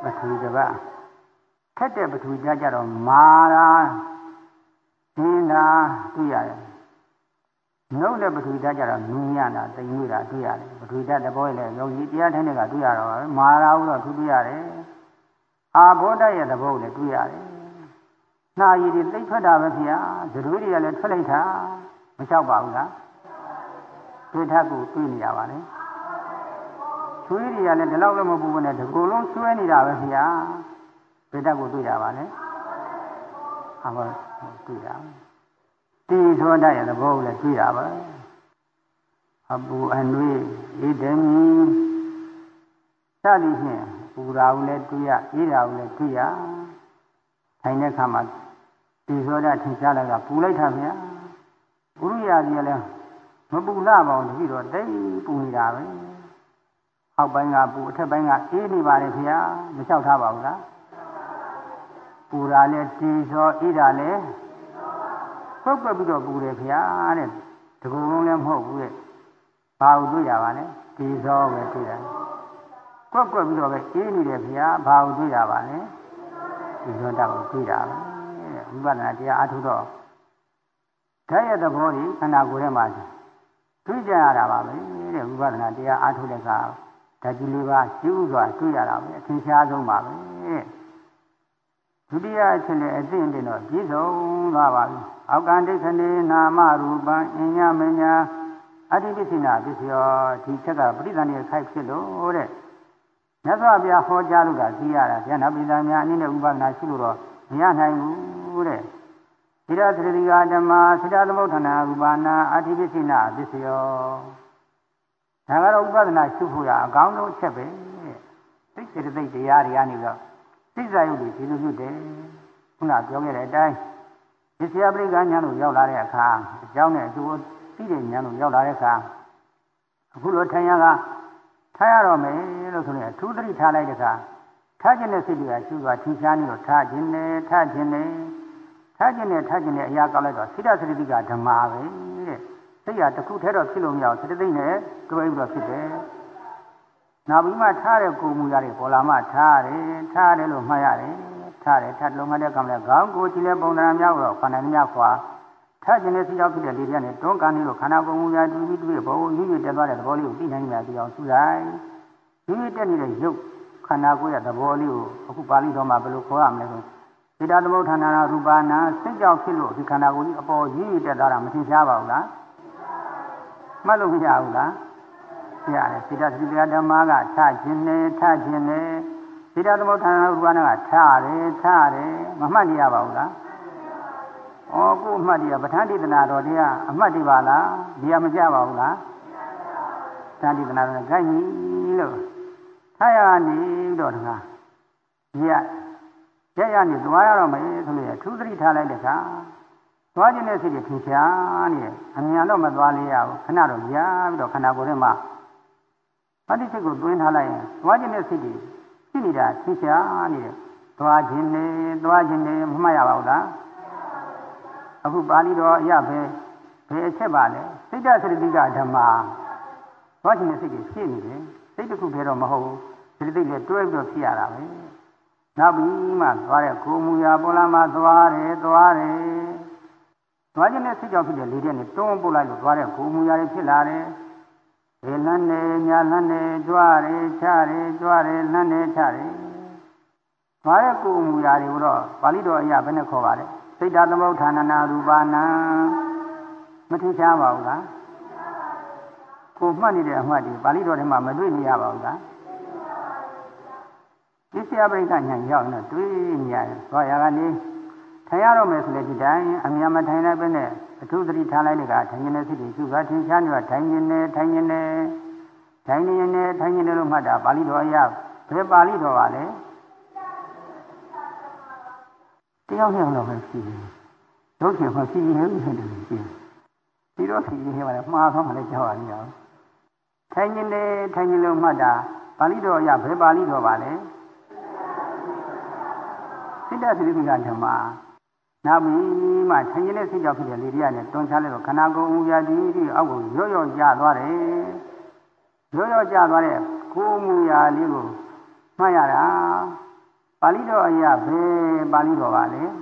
ပထဝီတစ်ပါးခက်တဲ့ပထဝီဓာတ်ကြတော့မာတာဒင်းတာတွေ့ရတယ်နှုတ်တဲ့ပထဝီဓာတ်ကြတော့မြင်ရတာသိမ့်တာတွေ့ရတယ်ပထဝီဓာတ်သဘောလည်းယောဂီတရားထိုင်တဲ့ကတွေ့ရတော့မာတာဟုတော့တွေ့ရတယ်အာဘောဓာတ်ရဲ့သဘောလည်းတွေ့ရတယ်နှာရည်တွေသိမ့်ထွက်တာပဲခင်ဗျာသတွေးတွေကလည်းထွက်လိုက်တာမလျှောက်ပါဘူးလားတွေ့ထပ်ကိုတွေ့နေရပါလေချွေးတွေကလည်းဒီလောက်လည်းမပူဘူးနဲ့ဒီကိုယ်လုံးကျွဲနေတာပဲခင်ဗျာတွေ့ထပ်ကိုတွေ့ရပါလေအဘောတွေ့ရတီသောဓာတ်ရဲ့သဘောကိုလည်းတွေ့ရပါအပူအနှွေးဣဒမီစသည်ဖြင့်ပူရာကိုလည်းတွေ့ရအေးရာကိုလည်းတွေ့ရထိုင်တဲ့အခါမှာဒီသောဓာတ်ထင်ရှားလာကပူလိုက်တာဗျာဥရိယာကြီးလည်းမပူလာပါဘူးတတိတော့တိတ်ပူနေတာပဲအောက်ပိုင်းကပူအထက်ပိုင်းကအေးနေပါလေခင်ဗျာမလျှောက်ထားပါဘူးလားပူရာလည်းဒီသောအေးတာလည်းပုတ်ပွက်ပြီးတော့ပူတယ်ခင်ဗျာတဲ့တကူလုံးလည်းမဟုတ်ဘူးတဲ့ဘာလို့တွေ့ရပါလဲဒီသောပဲတွေ့တယ်ကွက်ကွက်ပြီးတော့ပဲအေးနေတယ်ခင်ဗျာဘာလို့တွေ့ရပါလဲဒီသောတောက်ကိုတွေ့တာပဲဝိပဿနာတရားအထုတော့ဓာတ်ရဲ့သဘောကြီးခန္ဓာကိုယ်ထဲမှာတွေ့ကြရတာပါပဲတဲ့ဝိပဿနာတရားအထုတဲ့အခါဓာတ်ကြီးလေးပါးရှိဥစွာတွေ့ရတာပဲအထင်ရှားဆုံးပါပဲဒုတိယအချက်နဲ့အသိအတင်တော့ပြည့်စုံသွားပါပြီအောက်ကံဒိဋ္ဌနေနာမရူပံအညမညာအတ္တိပစ္စိနာပစ္စယောဒီချက်ကပရိသန္တိခိုက်ဖြစ်လို့တဲ့မြတ်စွာဘုရားဟောကြားလို့ကသိရတာဗျာနာပိသများအနည်းနဲ့ဥပဒနာရှိလို့တော့မရနိုင်ဘူးတဲ့သီရသတိကဓမ္မသီရသမုဋ္ဌာနာဥပါနာအတ္တိပစ္စိနာပစ္စယောဒါကတော့ဥပဒနာရှိဖို့ရအကောင်းဆုံးချက်ပဲသိစေတသိက်တရားတွေကနေပြီးတော့သိစာယုတ်တွေဒီလိုဖြစ်တယ်ခုနပြောခဲ့တဲ့အတိုင်းဒီဆရာပရိက္ခဉာဏ်လို့ရောက်လာတဲ့အခါအကြောင်းနဲ့အကျိုးသိတဲ့ဉာဏ်လို့ရောက်လာတဲ့အခါအခုလိုထိုင်ရကထားရတော့မယ်လို့ဆိုရင်အထူးသတိထားလိုက်တဲ့အခါထားခြင်းတဲ့စိတ်တွေကရှုသွားထင်ရှားနေတော့ထားခြင်းနဲ့ထားခြင်းနဲ့ထားခြင်းနဲ့ထားခြင်းနဲ့အရာကောက်လိုက်တော့စိတ္တစရိတိကဓမ္မပဲတဲ့စိတ်ရတစ်ခုတည်းတော့ဖြစ်လို့မရဘူးစိတ္တသိမ့်နဲ့တွဲပြီးတော့ဖြစ်တယ်နောက်ပြီးမှထားတဲ့ကိုယ်မူရာတွေပေါ်လာမှထားတယ်လို့မှတ်ရတယ်ထားတယ်ထားလုံးမတဲ့ကံလည်းခေါင်းကိုယ်ကြည့်တဲ့ပုံသဏ္ဍာန်များတော့ခန္ဓာများခွာထားခြင်းနဲ့စိတ်ရောက်ဖြစ်တဲ့လေပြန်နဲ့တွန်းကန်နေလို့ခန္ဓာကိုယ်မူရာတူပြီးတွေ့ဘုံညွှတ်တက်သွားတဲ့သဘောလေးကိုသိနိုင်မှသိအောင်ရှုလိုက်ညွှတ်တက်နေတဲ့ရုပ်ခန္ဓာကိုယ်ရဲ့သဘောလေးကိုအခုပါဠိတော်မှာဘယ်လိုခေါ်ရမလဲဆိုစေတသမုဋ္ဌာနာရူပနာစိတ်ကြောင့်ဖြစ်လို့ဒီခန္ဓာကိုယ်ကြီးအပေါ်ညွှတ်တက်သွားတာမထင်ရှားပါဘူးလားမှတ်လို့မရဘူးလားရတယ်စေတသတိတရားဓမ္မကထခြင်းနဲ့စေတသမုဋ္ဌာနာရူပနာကထားတယ်မမှတ်နေရပါဘူးလားဩကိုအမှတ်တရပဋ္ဌာန်းတိတနာတော်တရားအမှတ်တပါလားဒီကမကြပါဘူးလားပဋ္ဌာန်းတိတနာတော်နဲ့ဂိုင်းကြီးလို့ထားရနေတော့တခါဒီကရနေသွားရတော့မယ်ဆိုလို့ထူးသတိထားလိုက်တဲ့အခါသွားခြင်းတဲ့စိတ်တွေထင်ရှားနေတယ်အမြန်တော့မသွားလေရဘူးခဏတော့ရပြီးတော့ခန္ဓာကိုယ်ထဲမှာပါဠိစိတ်ကိုတွင်းထားလိုက်ရင်သွားခြင်းတဲ့စိတ်တွေရှိနေတာထင်ရှားနေတယ်သွားခြင်းနဲ့မမှတ်ရပါဘူးလားအခုပါဠိတော်အရဘယ်အချက်ပါလဲစိတ်တသတိကဓမ္မသွားခြင်းတဲ့စိတ်တွေရှိနေတယ်စိတ်တစ်ခုတည်းတော့မဟုတ်ဘူးစိတ်တွေလည်းတွဲပြီးတော့ဖြစ်ရတာပဲနောက်ပြီးမှသွားတဲ့ကိုယ်မူရာပေါ်လာမှသွားတယ်သွားခြင်းနဲ့စိတ်ကြောင့်ဖြစ်တဲ့လေတဲ့နဲ့တွန်းပို့လိုက်လို့သွားတဲ့ကိုယ်မူရာတွေဖြစ်လာတယ်ေလန်းနေညာလန်းနေကြွားရချရကြွားရလန်းနေချရဘာရဲ့ကိုယ်မူရာတွေကိုတော့ပါဠိတော်အရာဘယ်နဲ့ခေါ်ပါလဲစိတ်ဓာသမုဋ္ဌာနာရူပနာမထင်ရှားပါဘူးလားကိုမှတ်နေတဲ့အမှတ်ဒီပါဠိတော်ထဲမှာမတွေ့နေရပါဘူးလားဒီဆရာပရိက္ခဉာဏ်ရောက်နေတွေ့နေရတယ်သွားရကနေထိုင်ရတော့မယ်ဆိုလေဒီတိုင်းအများမထိုင်နိုင်ပဲနဲ့အထူးသတိထားလိုက်တဲ့ကထိုင်နေတဲ့စိတ်တွေရှုတာထင်ရှားနေတာထိုင်နေလို့မှတ်တာပါဠိတော်အရဘယ်ပါဠိတော်ပါလဲတရားဟောတော့ပဲရှိတယ်တို့ချင်မှရှိနေလို့ရှိတယ်ဒီတော့ရှိနေပါလေမှားသွားမှလည်းကြောက်ရနေအောင်ထိုင်နေလို့မှတ်တာပါဠိတော်အရဘယ်ပါဠိတော်ပါလဲစိတ္တသတိကဓမ္မနောက်ပြီးမှထိုင်နေတဲ့စိတ်ကြောင့်ဖြစ်တဲ့လေတရားနဲ့တွန်းချလိုက်တော့ခန္ဓာကိုယ်မူရာဒီအောက်ကိုရော့ကျသွားတယ်ရော့ကျသွားတဲ့ကိုယ်မူရာလေးကိုမှတ်ရတာပါဠိတော်အရာပဲပါဠိတော်ပါလေ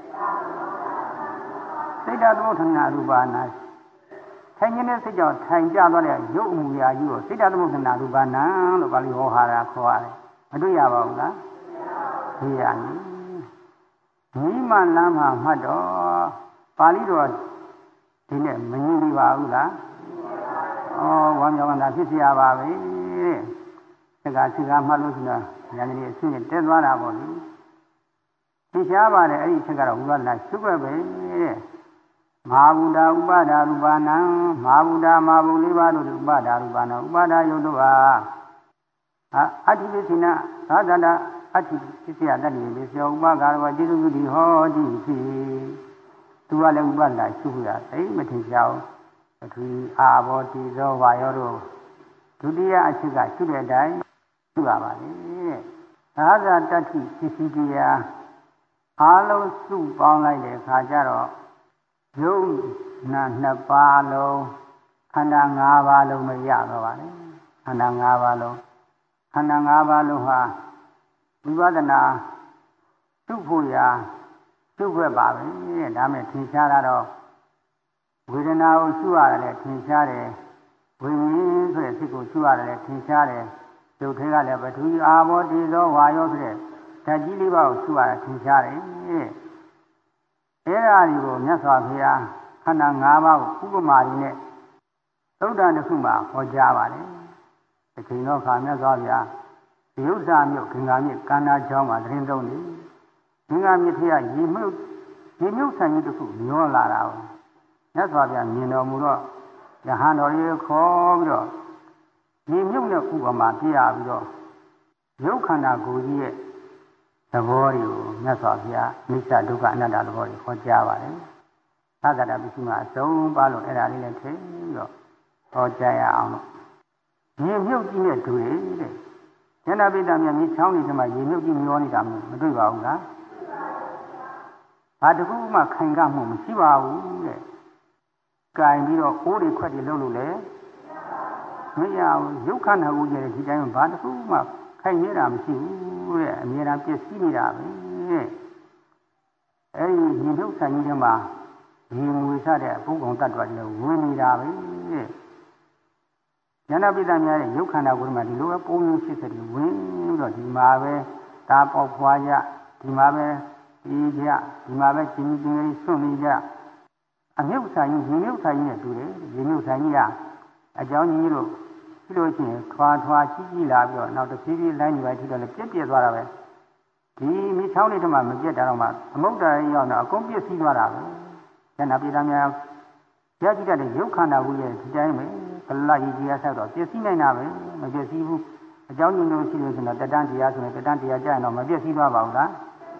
စိတ်ဓာတ်သမုဋ္ဌာနာရူပနာထိုင်ခြင်းနဲ့စိတ်ကြောင့်ထိုင်ကြသွားတဲ့ရုပ်အမူအရာကြီးကိုစိတ်ဓာတ်သမုဋ္ဌာနာရူပနာလို့ပါဠိဟောဟာတာခေါ်ရတယ်မတွေ့ရပါဘူးလားတွေ့ရနေမိမလမ်းမှာမှတ်တော့ပါဠိတော်ဒီနဲ့မငြင်းသေးပါဘူးလားဝမ်းမြောက်တာဖြစ်เสียပါပဲစကားမှတ်လို့ရှိရင်ဉာဏ်ကြီးအဆင့်တက်သွားတာပေါ့လေသိရှားပါတယ်အဲ့ဒီချက်ကတော့ဝိပဿနာရှုွက်ပဲမဟာဗုဒ္ဓဥပါဒာရူပနာမဟာဗုဒ္ဓမဟာဘုံ၄ပါးတို့ဥပါဒာရူပနာဥပါဒာယုတ်တို့ဟာအတ္တိပိစိနသာသနာအတ္တိပိစိယတတ္တိပိစောဥပကာရောကျေစုတိဟောတိဖြစ်သူကလည်းဥပဒနာရှုရသိမထင်ရှားပထဝီအာဘောတိဇောဝါယောတို့ဒုတိယအချက်ကရှုတဲ့အတိုင်းရှုရပါလေတဲ့သာသတတ္တိပိစိတရားအားလုံးစုပေါင်းလိုက်တဲ့အခါကျတော့ယုတ်နာနှစ်ပါးလုံးခန္ဓာ၅ပါးလုံးမရတော့ပါနဲ့ခန္ဓာ၅ပါးလုံးခန္ဓာ၅ပါးလုံးဟာဝိပဿနာရှုဖို့ရာရှုွက်ပါပဲတဲ့ဒါမဲ့ထင်ရှားတာတော့ဝေဒနာကိုရှုရတယ်လေထင်ရှားတယ်ဝိညာဉ်ဆိုတဲ့စိတ်ကိုရှုရတယ်လေထင်ရှားတယ်ရုပ်ထဲကလည်းပထဝီအာဘောတေဇောဝါယောဆိုတဲ့ဓာတ်ကြီးလေးပါးကိုရှုရတာထင်ရှားတယ်တဲ့အဲ့ဒါဒီကိုမြတ်စွာဘုရားခန္ဓာ၅ပါးကိုဥပမာရင်းနဲ့သုဒ္ဓတစ်ခုမှာဟောကြားပါတယ်ဒီချိန်တော့ခါမြတ်စွာဘုရားဒီဥစ္စာမြို့ဂင်္ဂာမြစ်ကန္နာချောင်းမှာသတင်းသုံးနေဂင်္ဂာမြစ်ထဲကရေမြုပ်ဆန်ကြီးတစ်ခုမျောလာတာကိုမြတ်စွာဘုရားမြင်တော်မူတော့ယဟန်တော်ရေခေါ်ပြီးတော့ရေမြုပ်တဲ့ဥပမာပြရပြီးတော့ရုပ်ခန္ဓာကိုယ်ကြီးရဲ့သဘောတွေကိုမြတ်စွာဘုရားမိစ္ဆဒုက္ခအနတ္တသဘောတွေဟောကြားပါတယ်။သာသနာ့ပစ္စည်းမှာအစုံပါလို့အဲ့ဒါလေးနဲ့ထည့်ပြီးတော့ဟောကြားရအောင်လို့ရေမြုပ်ကြီးနဲ့တွေ့တဲ့။ဉာဏပိဋကမြတ်မြေချောင်းတွေမှာရေမြုပ်ကြီးမျောနေတာမတွေ့ပါဘူးလား။ဘာတခုမှခိုင်ကမှုမရှိပါဘူးတဲ့။ကင်ပြီးတော့အိုးတွေခွက်တွေလှုပ်လို့လေမရဘူးရုပ်ခန္ဓာကိုယ်ရဲ့ဒီတိုင်းဘာတခုမှခိုင်နေတာမရှိဘူးတဲ့အမြဲတမ်းပြည့်စည်နေတာပဲတဲ့အဲဒီရေမြုပ်ဆန်ကြီးထဲမှာရေငွေစတဲ့ပုဂ္ဂိုလ်တ attva တွေဝင်နေတာပဲတဲ့ဉာဏပိဋကများရဲ့ရုပ်ခန္ဓာကိုယ်မှာဒီလိုပဲပုံရင်းဖြစ်တဲ့ဝင်ပြီးတော့ဒီမှာပဲဒါပေါက်ဖွာကြဒီမှာပဲဒီကြဒီမှာပဲရှင်ကြီးကြီးဆွန့်နေကြအမြုပ်ဆန်ကြီးရေမြုပ်ဆန်ကြီးနဲ့တူတယ်ရေမြုပ်ဆန်ကြီးကအကြောင်းကြီးလို့ပြီးလို့ရှိရင်ထွာကြီးလာပြီးတော့နောက်တစ်ဖြည်းဖြည်းလိုင်းနေပါထိတော့လည်းပြက်သွားတာပဲဒီမြေချောင်းလေးတည်းမှာမပြက်တာတော့မှအမုတ်တားရောက်တော့အကုန်ပြည့်စည်သွားတာပဲဉာဏပိဋကများရကြည့်တဲ့ရုပ်ခန္ဓာကိုယ်ရဲ့ဒီတိုင်းပဲဘလကြီးကြီးဆောက်တော့ပြည့်စည်နိုင်တာပဲမပြည့်စည်ဘူးအကြောင်းရင်းလို့ရှိလို့ဆိုတော့တတန်းတရားဆိုရင်တတန်းတရားကြာရင်တော့မပြည့်စည်သွားပါဘူးလား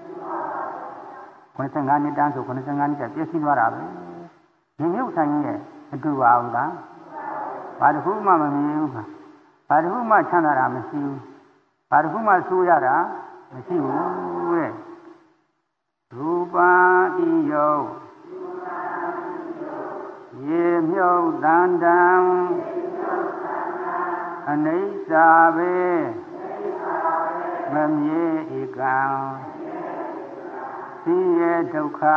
95နှစ်တန်းဆို95နှစ်ကျပြည့်စည်သွားတာပဲဒီမြုပ်ဆိုင်ရဲ့အတူပါဘူးလားဘာတစ်ခုမှမမြင်ဘူးဘာတစ်ခုမှချမ်းသာတာမရှိဘူးဘာတစ်ခုမှဆိုးရတာမရှိဘူးတဲ့ရူပံဤယုတ်ရေမြုပ်တန်တံအနိစ္စပဲမမြေဧကံသိရဒုက္ခ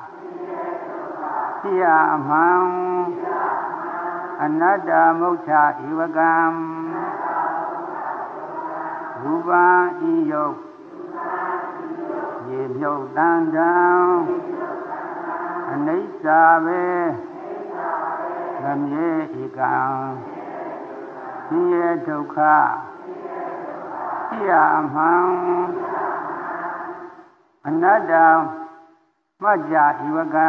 သိရအမှန်အနတ္တမုဋ္ဌဧဝကံရူပံဤယုတ်ရေမြုပ်တန်တံအနိစ္စပဲမမြေဧကံသိရဒုက္ခသိရအမှန်အနတ္တမုဋ္ဌဧဝကံ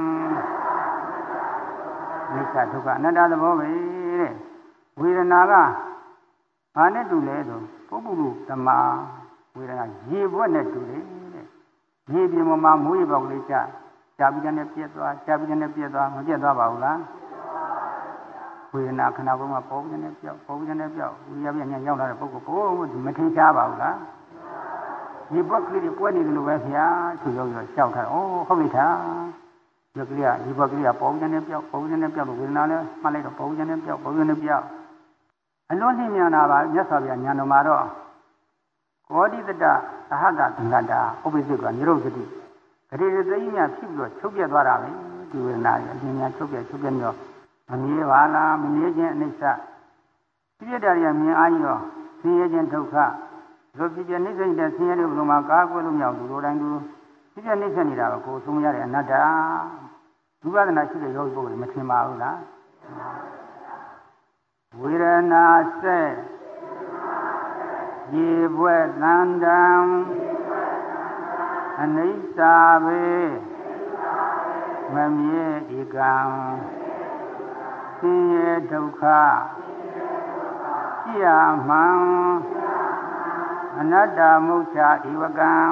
မိစ္ဆာဒုက္ခအနတ္တသဘောပဲတဲ့ဝေဒနာကဘာနဲ့တူလဲဆိုပုပ္ပုရုဓမ္မဝေဒနာရေဘွက်နဲ့တူတယ်တဲ့ရေပြင်ပေါ်မှာမိုးရေပေါက်ကလေးကြာပြီးတဲ့ပြက်သွားကြာပြီးတဲ့ပြက်သွားမပြက်သွားပါဘူးလားဝေဒနာခန္ဓာကိုယ်မှာပေါ်ပြီးတဲ့ပြောက်ပေါ်ပြီးတဲ့ပြောက်ဝိရပြညာရောက်လာတဲ့ပုဂ္ဂိုလ်ကိုမထင်ရှားပါဘူးလားရေဘွက်ကလေးတွေပွဲနေတယ်လို့ပဲခင်ဗျာသူရောက်ရောရှောက်ထားအိုးဟုတ်ပြီသားဒီကလေးကဒီဘက်ကလေးကပေါ်ပြီးတဲ့ပြောက်ပေါ်ပြီးတဲ့ပြောက်လို့ဝေဒနာလည်းမှတ်လိုက်တော့ပေါ်ပြီးတဲ့ပြောက်ပေါ်ပြီးတဲ့ပြောက်အလွန်နှိမ့်မြန်တာပါမြတ်စွာဘုရားဉာဏ်တော်မှာတော့ကောဋိတတသဟတသင်္ကတာဥပ္ပစ္စေကနိရောဓတိဂရေရသိညာဖြစ်ပြီးတော့ချုပ်ပြသွားတာပဲဒီဝေဒနာရဲ့အမြင်များချုပ်ပြပြီးတော့မမြဲပါလားမမြဲခြင်းအနိစ္စဖြစ်ပြတာရမြင်အားကြီးတော့ဆင်းရဲခြင်းဒုက္ခဆိုဖြစ်ပြနှိမ့်တဲ့ဆင်းရဲတဲ့ဘုံမှာကာကွယ်လို့မရဘူးလူတိုင်းသူဖြစ်ပြနှိမ့်ဆက်နေတာကိုသုံးရတဲ့အနတ္တဝိပဿနာရှိတဲ့ယောဂီပုဂ္ဂိုလ်မထင်ပါဘူးလားဝေဒနာဆက်ရေဘွဲ့တန်တံအနိစ္စပဲမမြဲဧကံဆင်းရဲဒုက္ခရှိရမှန်အနတ္တမုချဧဝကံ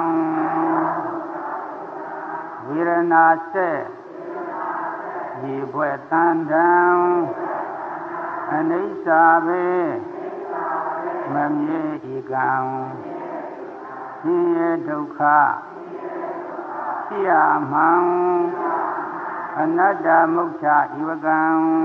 ဝေဒနာဆက်ရေဘွဲ့တန်တံအနိစ္စပဲမမြဲဧကံဆင်းရဲဒုက္ခရှိရမှန်အနတ္တမုချဧဝကံ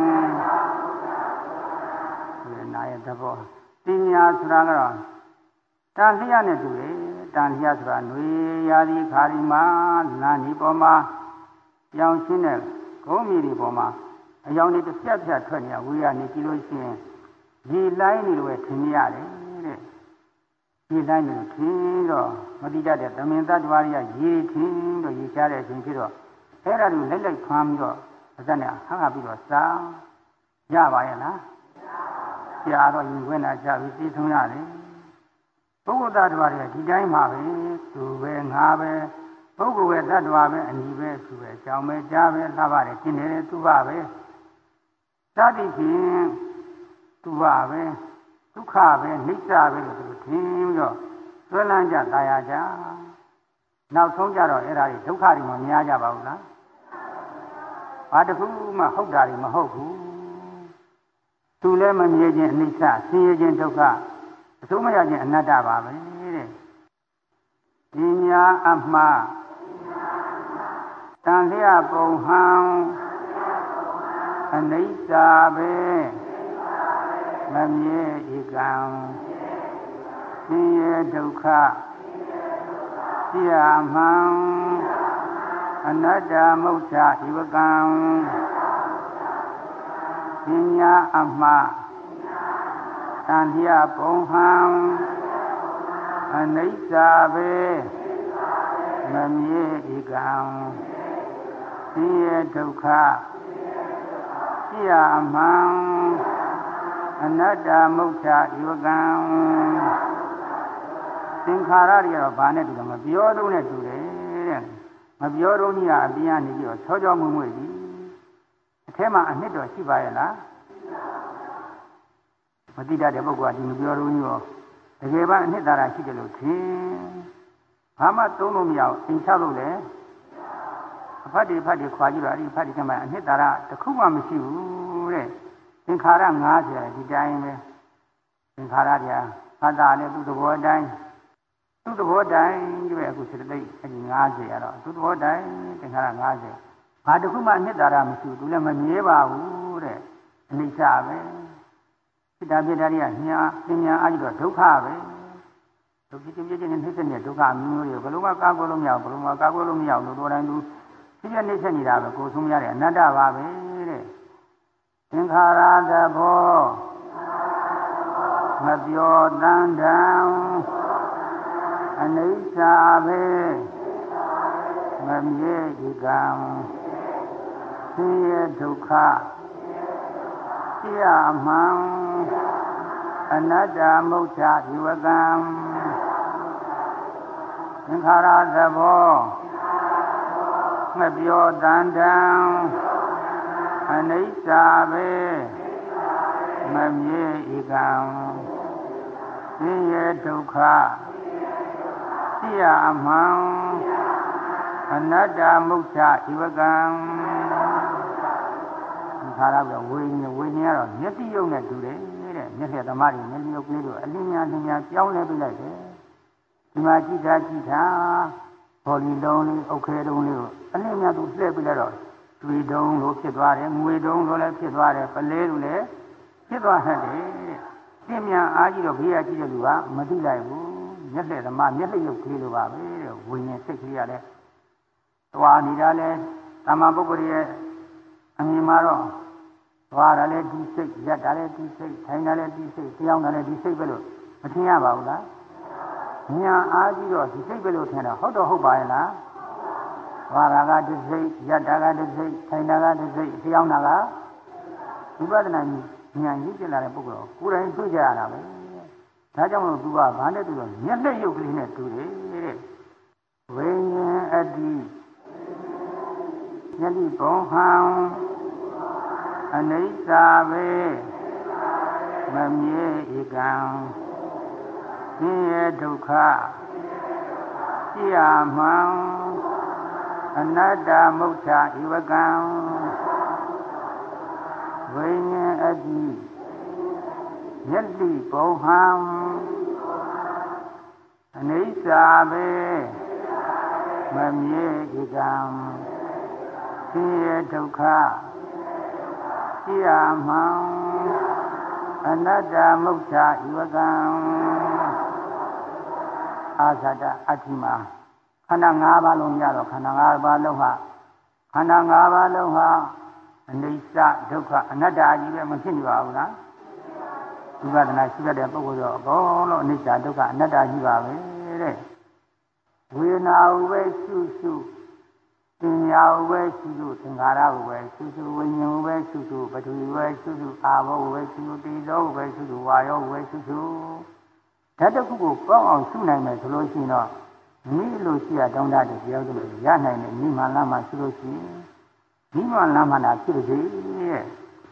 ဒီနာရဲ့သဘောတင်ညာဆိုတာကတော့တန်လျက်နဲ့တူတယ်တန်လျက်ဆိုတာຫນွေရာသီခါရီမှာနာနီပေါ်မှာရောင်ရှင်းတဲ့ကုန်းမြေတွေပေါ်မှာအယောင်တွေတစ်ဖြတ်ဖြတ်ထွက်နေဝေးရနေကြည့်လို့ရှိရင်ရေလိုင်းနေလို့ပဲထင်ရတယ်တဲ့ရေလိုင်းနေလို့ထင်တော့မတိတတ်တဲ့သမင်တ္တဝါတွေကရေထင်တော့ရေချတဲ့အချိန်ဖြစ်တော့အဲ့ဒါကိုလက်ဖမ်းပြီးတော့အစနဲ့ဟပ်ပြီးတော့စားရပါရဲ့လားကြာတော့ရင်ခွင့်တာကြပြီးသိဆုံးရတယ်ပုဂ္ဂိုလ်တ attva တွေဒီတိုင်းမှာပဲသူပဲငါပဲပုဂ္ဂိုလ်ရဲ့တ attva ပဲအညီပဲသူပဲကြောင်ပဲကြားပဲလှပါတယ်ရှင်းတယ်သူပါပဲသတိဖြင့်သူပါပဲဒုက္ခပဲနိစ္စပဲလို့သူထင်ပြီးတော့သွေးလန်းကြตายရကြနောက်ဆုံးကြတော့အဲ့ဒါတွေဒုက္ခတွေမများကြပါဘူးလားဘာတစ်ခုမှဟုတ်တာတွေမဟုတ်ဘူးသူလည်းမမြဲခြင်းအနိစ္စဆင်းရဲခြင်းဒုက္ခအဆုံးမရခြင်းအနတ္တပါပဲတဲ့ပညာအမှားတန်လျက်ပုံဟံအနိစ္စပဲမမြဲဧကံဆင်းရဲဒုက္ခရှိရမှန်အနတ္တမုချဧဝကံပညာအမှားတန်လျက်ပုံဟံအနိစ္စပဲမမြဲဧကံဆင်းရဲဒုက္ခရှိရမှန်အနတ္တမုချဧဝကံသင်္ခါရတွေကတော့ဘာနဲ့တူလဲမပြောတော့နဲ့တူတယ်တဲ့မပြောတော့ကြီးကအပြင်ကနေပြီးတော့ချောချောမွေ့မွေ့ကြီးအထဲမှာအနှစ်တော်ရှိပါရဲ့လားမတိတတ်တဲ့ပုဂ္ဂိုလ်ကဒီမပြောတော့ကြီးရောတကယ်ပါအနှစ်သာရရှိတယ်လို့ထင်ဘာမှသုံးလို့မရအောင်သင်ချလို့လေအဖတ်တွေခွာကြည့်တော့အဲ့ဒီဖတ်တွေထဲမှာအနှစ်သာရတစ်ခုမှမရှိဘူးတဲ့သင်္ခါရ50ဒီတိုင်းပဲသင်္ခါရတရားဖတ်တာလည်းသူ့သဘောတိုင်းသူ့သဘောတိုင်းကြီးပဲအခုစေတသိက်အဲ့ဒီ50ရတော့သူ့သဘောတိုင်းသင်္ခါရ50ဘာတစ်ခုမှအနှစ်သာရမရှိဘူးသူလည်းမမြဲပါဘူးတဲ့အနိစ္စပဲစိတ္တပြတ္တာတွေကညာပညာအားကြီးတော့ဒုက္ခပဲဒုက္ခပြည့်နဲ့နှိမ့်ဆက်တဲ့ဒုက္ခမျိုးတွေဘယ်လိုမှကာကွယ်လို့မရဘူးဘယ်လိုမှကာကွယ်လို့မရဘူးလို့တော်တိုင်းသူဖြစ်ပြနှိမ့်ဆက်နေတာပဲကိုယ်ဆုံးရတဲ့အနတ္တပါပဲတဲ့သင်္ခါရတဘောမပြောတန်တံအနိစ္စပဲမမြဲဧကံဆင်းရဲဒုက္ခရှိရမှန်အနတ္တမုချဧဝကံသင်္ခါရတဘောမပြောတန်တံအနိစ္စပဲမမြဲဧကံဆင်းရဲဒုက္ခရှိရမှန်အနတ္တမုချဧဝကံခါရပြီးဝိညာဉ်ကတော့မျက်စိရုပ်နဲ့တူတယ်တဲ့မျက်လျှက်သမားတွေမျက်စိရုပ်ကလေးတို့အလင်းများပြောင်းလဲပြလိုက်တယ်ဒီမှာကြည့်တာဘော်လီလုံးလေးအုတ်ခဲတုံးလေးကိုအလင်းများသူလှည့်ပြလိုက်တော့တွေ့တုံးလို့ဖြစ်သွားတယ်ငွေတုံးလို့လည်းဖြစ်သွားတယ်ပလဲလို့လည်းဖြစ်သွားတယ်တဲ့ပြင်းမြန်အားကြီးတော့ဘေးကကြည့်တဲ့လူကမသိလိုက်ဘူးမျက်လက်သမားမျက်လက်ရုပ်ကလေးလိုပါပဲတဲ့ဝိညာဉ်စိတ်ကလေးကလည်းသွားနေတာလဲသမ္မာပုဂ္ဂိုလ်ရဲ့အမြင်မှာတော့သွားတာလဲဒီစိတ်ရက်တာလဲဒီစိတ်ထိုင်တာလဲဒီစိတ်ကြောင်းတာလဲဒီစိတ်ပဲလို့မထင်ရပါဘူးလားညာအားကြီးတော့ဒီစိတ်ပဲလို့ထင်တာဟုတ်တော့ဟုတ်ပါရဲ့လားသွားတာကဒီစိတ်ရက်တာကဒီစိတ်ထိုင်တာကဒီစိတ်ကြောင်းတာကဝိပဿနာဉာဏ်ကြီးကျလာတဲ့ပုဂ္ဂိုလ်ကိုယ်တိုင်တွေ့ကြရတာပဲဒါကြောင့်မို့သူကဘာနဲ့တူတော့မျက်လက်ရုပ်ကလေးနဲ့တူတယ်တဲ့ဝိညာဉ်အတ္တိယတိဘုံဟံအနိစ္စပဲမမြဲဧကံဆင်းရဲဒုက္ခရှိရမှန်အနတ္တမုဋ္ဌဧဝကံဝိညာဉ်အတ္တိယတိဘုံဟံအနိစ္စပဲမမြဲဧကံဆင်းရဲဒုက္ခရှိရမှန်အနတ္တမုဋ္ဌဧဝကံအာသတအတ္တိမခန္ဓာ၅ပါးလုံးရတော့ခန္ဓာ၅ပါးလုံးဟာခန္ဓာ၅ပါးလုံးဟာအနိစ္စဒုက္ခအနတ္တကြီးပဲမဖြစ်နေပါဘူးလားဝိပဿနာရှိတတ်တဲ့ပုဂ္ဂိုလ်တော့အကုန်လုံးအနိစ္စဒုက္ခအနတ္တကြီးပါပဲတဲ့ဝေဒနာကိုပဲရှုရှုသင်ညာကိုပဲရှုရှုသင်္ခါရကိုပဲရှုရှုဝိညာဉ်ကိုပဲရှုရှုပထဝီကိုပဲရှုရှုအာဘောကိုပဲရှုရှုတေဇောကိုပဲရှုရှုဝါယောကိုပဲရှုရှုဓာတ်တစ်ခုကိုပေါင်းအောင်ရှုနိုင်မယ်ဆိုလို့ရှိရင်တော့မိလို့ရှိရတောင်းတတဲ့တရားတွေရနိုင်တယ်မိမှန်လားမှရှုလို့ရှိရင်မိမှန်လားမှတာဖြစ်လို့ရဲ့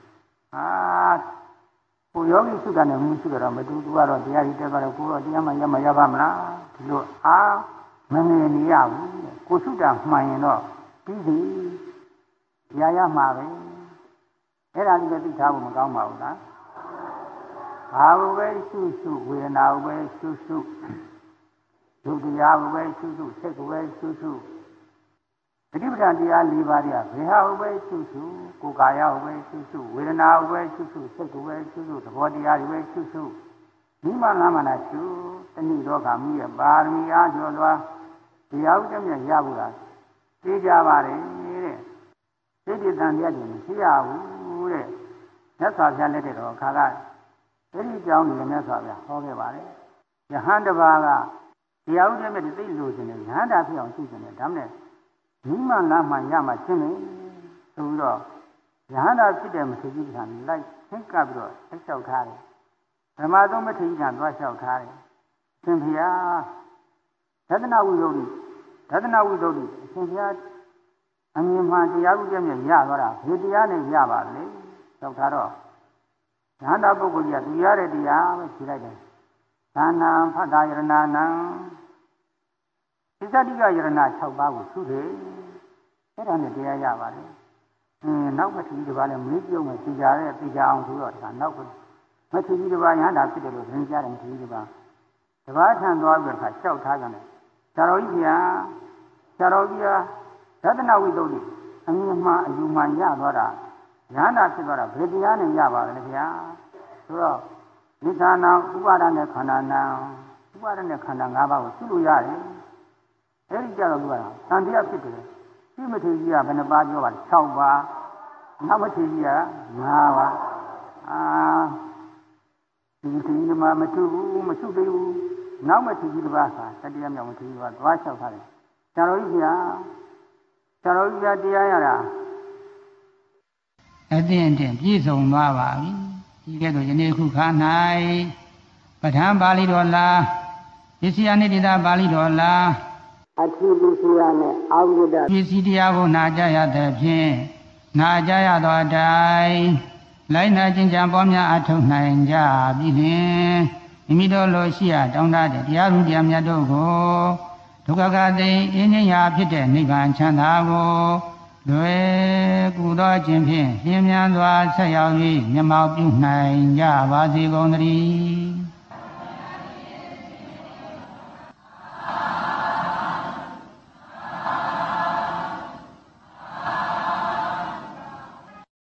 ကိုယောဂီရှုတာနဲ့မှုရှုတော့မတူတူကတော့တရားကြီးတက်တော့ကိုတော့တရားမှရပါမလားဒီလိုမငြင်းနေရဘူးကိုရှုတာမှန်ရင်တော့ပြီးပြီတရားရမှာပဲအဲ့ဒါကြီးလည်းသိထားဖို့မကောင်းပါဘူးလားဘာလို့ပဲရှုရှုဝေဒနာကိုပဲရှုရှုဒုတရားကိုပဲရှုရှုစိတ်ကိုပဲရှုရှုတတိပဌာန်တရား၄ပါးတွေကဘယ်ဟာကိုပဲရှုရှုကိုယ်ကာယကိုပဲရှုရှုဝေဒနာကိုပဲရှုရှုစိတ်ကိုပဲရှုရှုသဘောတရားတွေပဲရှုရှုမိမလားမလားရှုတဏှိလောကမိရဲ့ပါရမီအားကျော်လွှာတရားဥဒ္ဒမြရဘူးလားသိကြပါတယ်တဲ့စိတ်တန်တရားတွေမရှိရဘူးတဲ့မြတ်စွာဘုရားလက်ထက်တော်ခါကအဲ့ဒီကြောင်းတွေမြတ်စွာဘုရားဟောခဲ့ပါတယ်ယဟန်တစ်ပါးကတရားဥဒ္ဒမြသိလို့ခြင်းနဲ့ယဟန်တာဖြစ်အောင်ရှုခြင်းနဲ့ဒါမှမဟုတ်မိမလားမှရမှရှင်းမယ်ဆိုပြီးတော့ယဟန်တာဖြစ်တဲ့မထေရကြီးကလိုက်ဆင့်ကပ်ပြီးတော့ဆက်လျှောက်ထားတယ်ဓမ္မသုံးမထေရကြီးကသွားလျှောက်ထားတယ်ရှင်ဖေဟာဒသနဝိသုဒ္ဓိအရှင်ဘုရားအမြင်မှတရားဥဒ္ဒမြရသွားတာဘယ်တရားနဲ့ရပါလဲလျှောက်ထားတော့ယဟန်တာပုဂ္ဂိုလ်ကြီးကသူရတဲ့တရားပဲဖြေလိုက်တယ်သာနာဖတ်တာယရဏနံသစ္စာတိကယရဏ6ပါးကိုသုတယ်အဲ့ဒါနဲ့တရားရပါတယ်နောက်မထီးတစ်ပါးလည်းမေးပြုံးမယ်သိကြတဲ့သိကြအောင်ဆိုတော့ဒါနောက်မထီးတစ်ပါးယဟန်တာဖြစ်တယ်လို့သင်ကြားတယ်မထီးတစ်ပါးတပါးထံသွားပြီးတော့လျှောက်ထားကြတယ်ဆရာတော်ကြီးကဒသနဝိသုဒ္ဓိအမြင်မှအယူမှရသွားတာယဟန်တာဖြစ်သွားတာဘယ်တရားနဲ့ရပါလဲခင်ဗျာဆိုတော့နိသနာဥပါဒနဲ့ခန္ဓာနာဥပါဒနဲ့ခန္ဓာ၅ပါးကိုရှုလို့ရတယ်အဲဒီကြတော့သူကသံတရားဖြစ်တယ်ဒီမထေရကြီးကဘယ်နှပါးပြောပါလဲ6ပါးနောက်မထေရကြီးက5ပါးဒီမထေရကြီးမတူဘူးမရှုသေးဘူးနောက်မထေရကြီးတစ်ပါးဟာတတိယမြောက်မထေရကြီးကသွားလျှောက်ထားတယ်ဆရာတော်ကြီးတရားရတာအသင့်ပြည့်စုံသွားပါပြီဒီကဲ့သို့ယနေ့ခုခါ၌ပဋ္ဌာန်းပါဠိတော်လားပစ္စယနိတိတာပါဠိတော်လားအထိပစ္စယနဲ့အာဝိဒ္ဒပစ္စည်းတရားကိုနာကြရတဲ့ဖြင့်နာကြရသောအတိုင်းလိုက်နာကျင့်ကြံပွားများအထောက်နိုင်ကြပြီလျှင်မိမိတို့လိုရှိရတောင်းတတဲ့တရားဥတရားမြတ်တို့ကိုဒုက္ခကသိအင်းဉ္ဇာဖြစ်တဲ့နိဗ္ဗာန်ချမ်းသာကိုလွယ်ကူသောခြင်းဖြင့်လျင်မြန်စွာဆက်ရောက်၍မျက်မှောက်ပြုနိုင်ကြပါစေကုန်သတည်း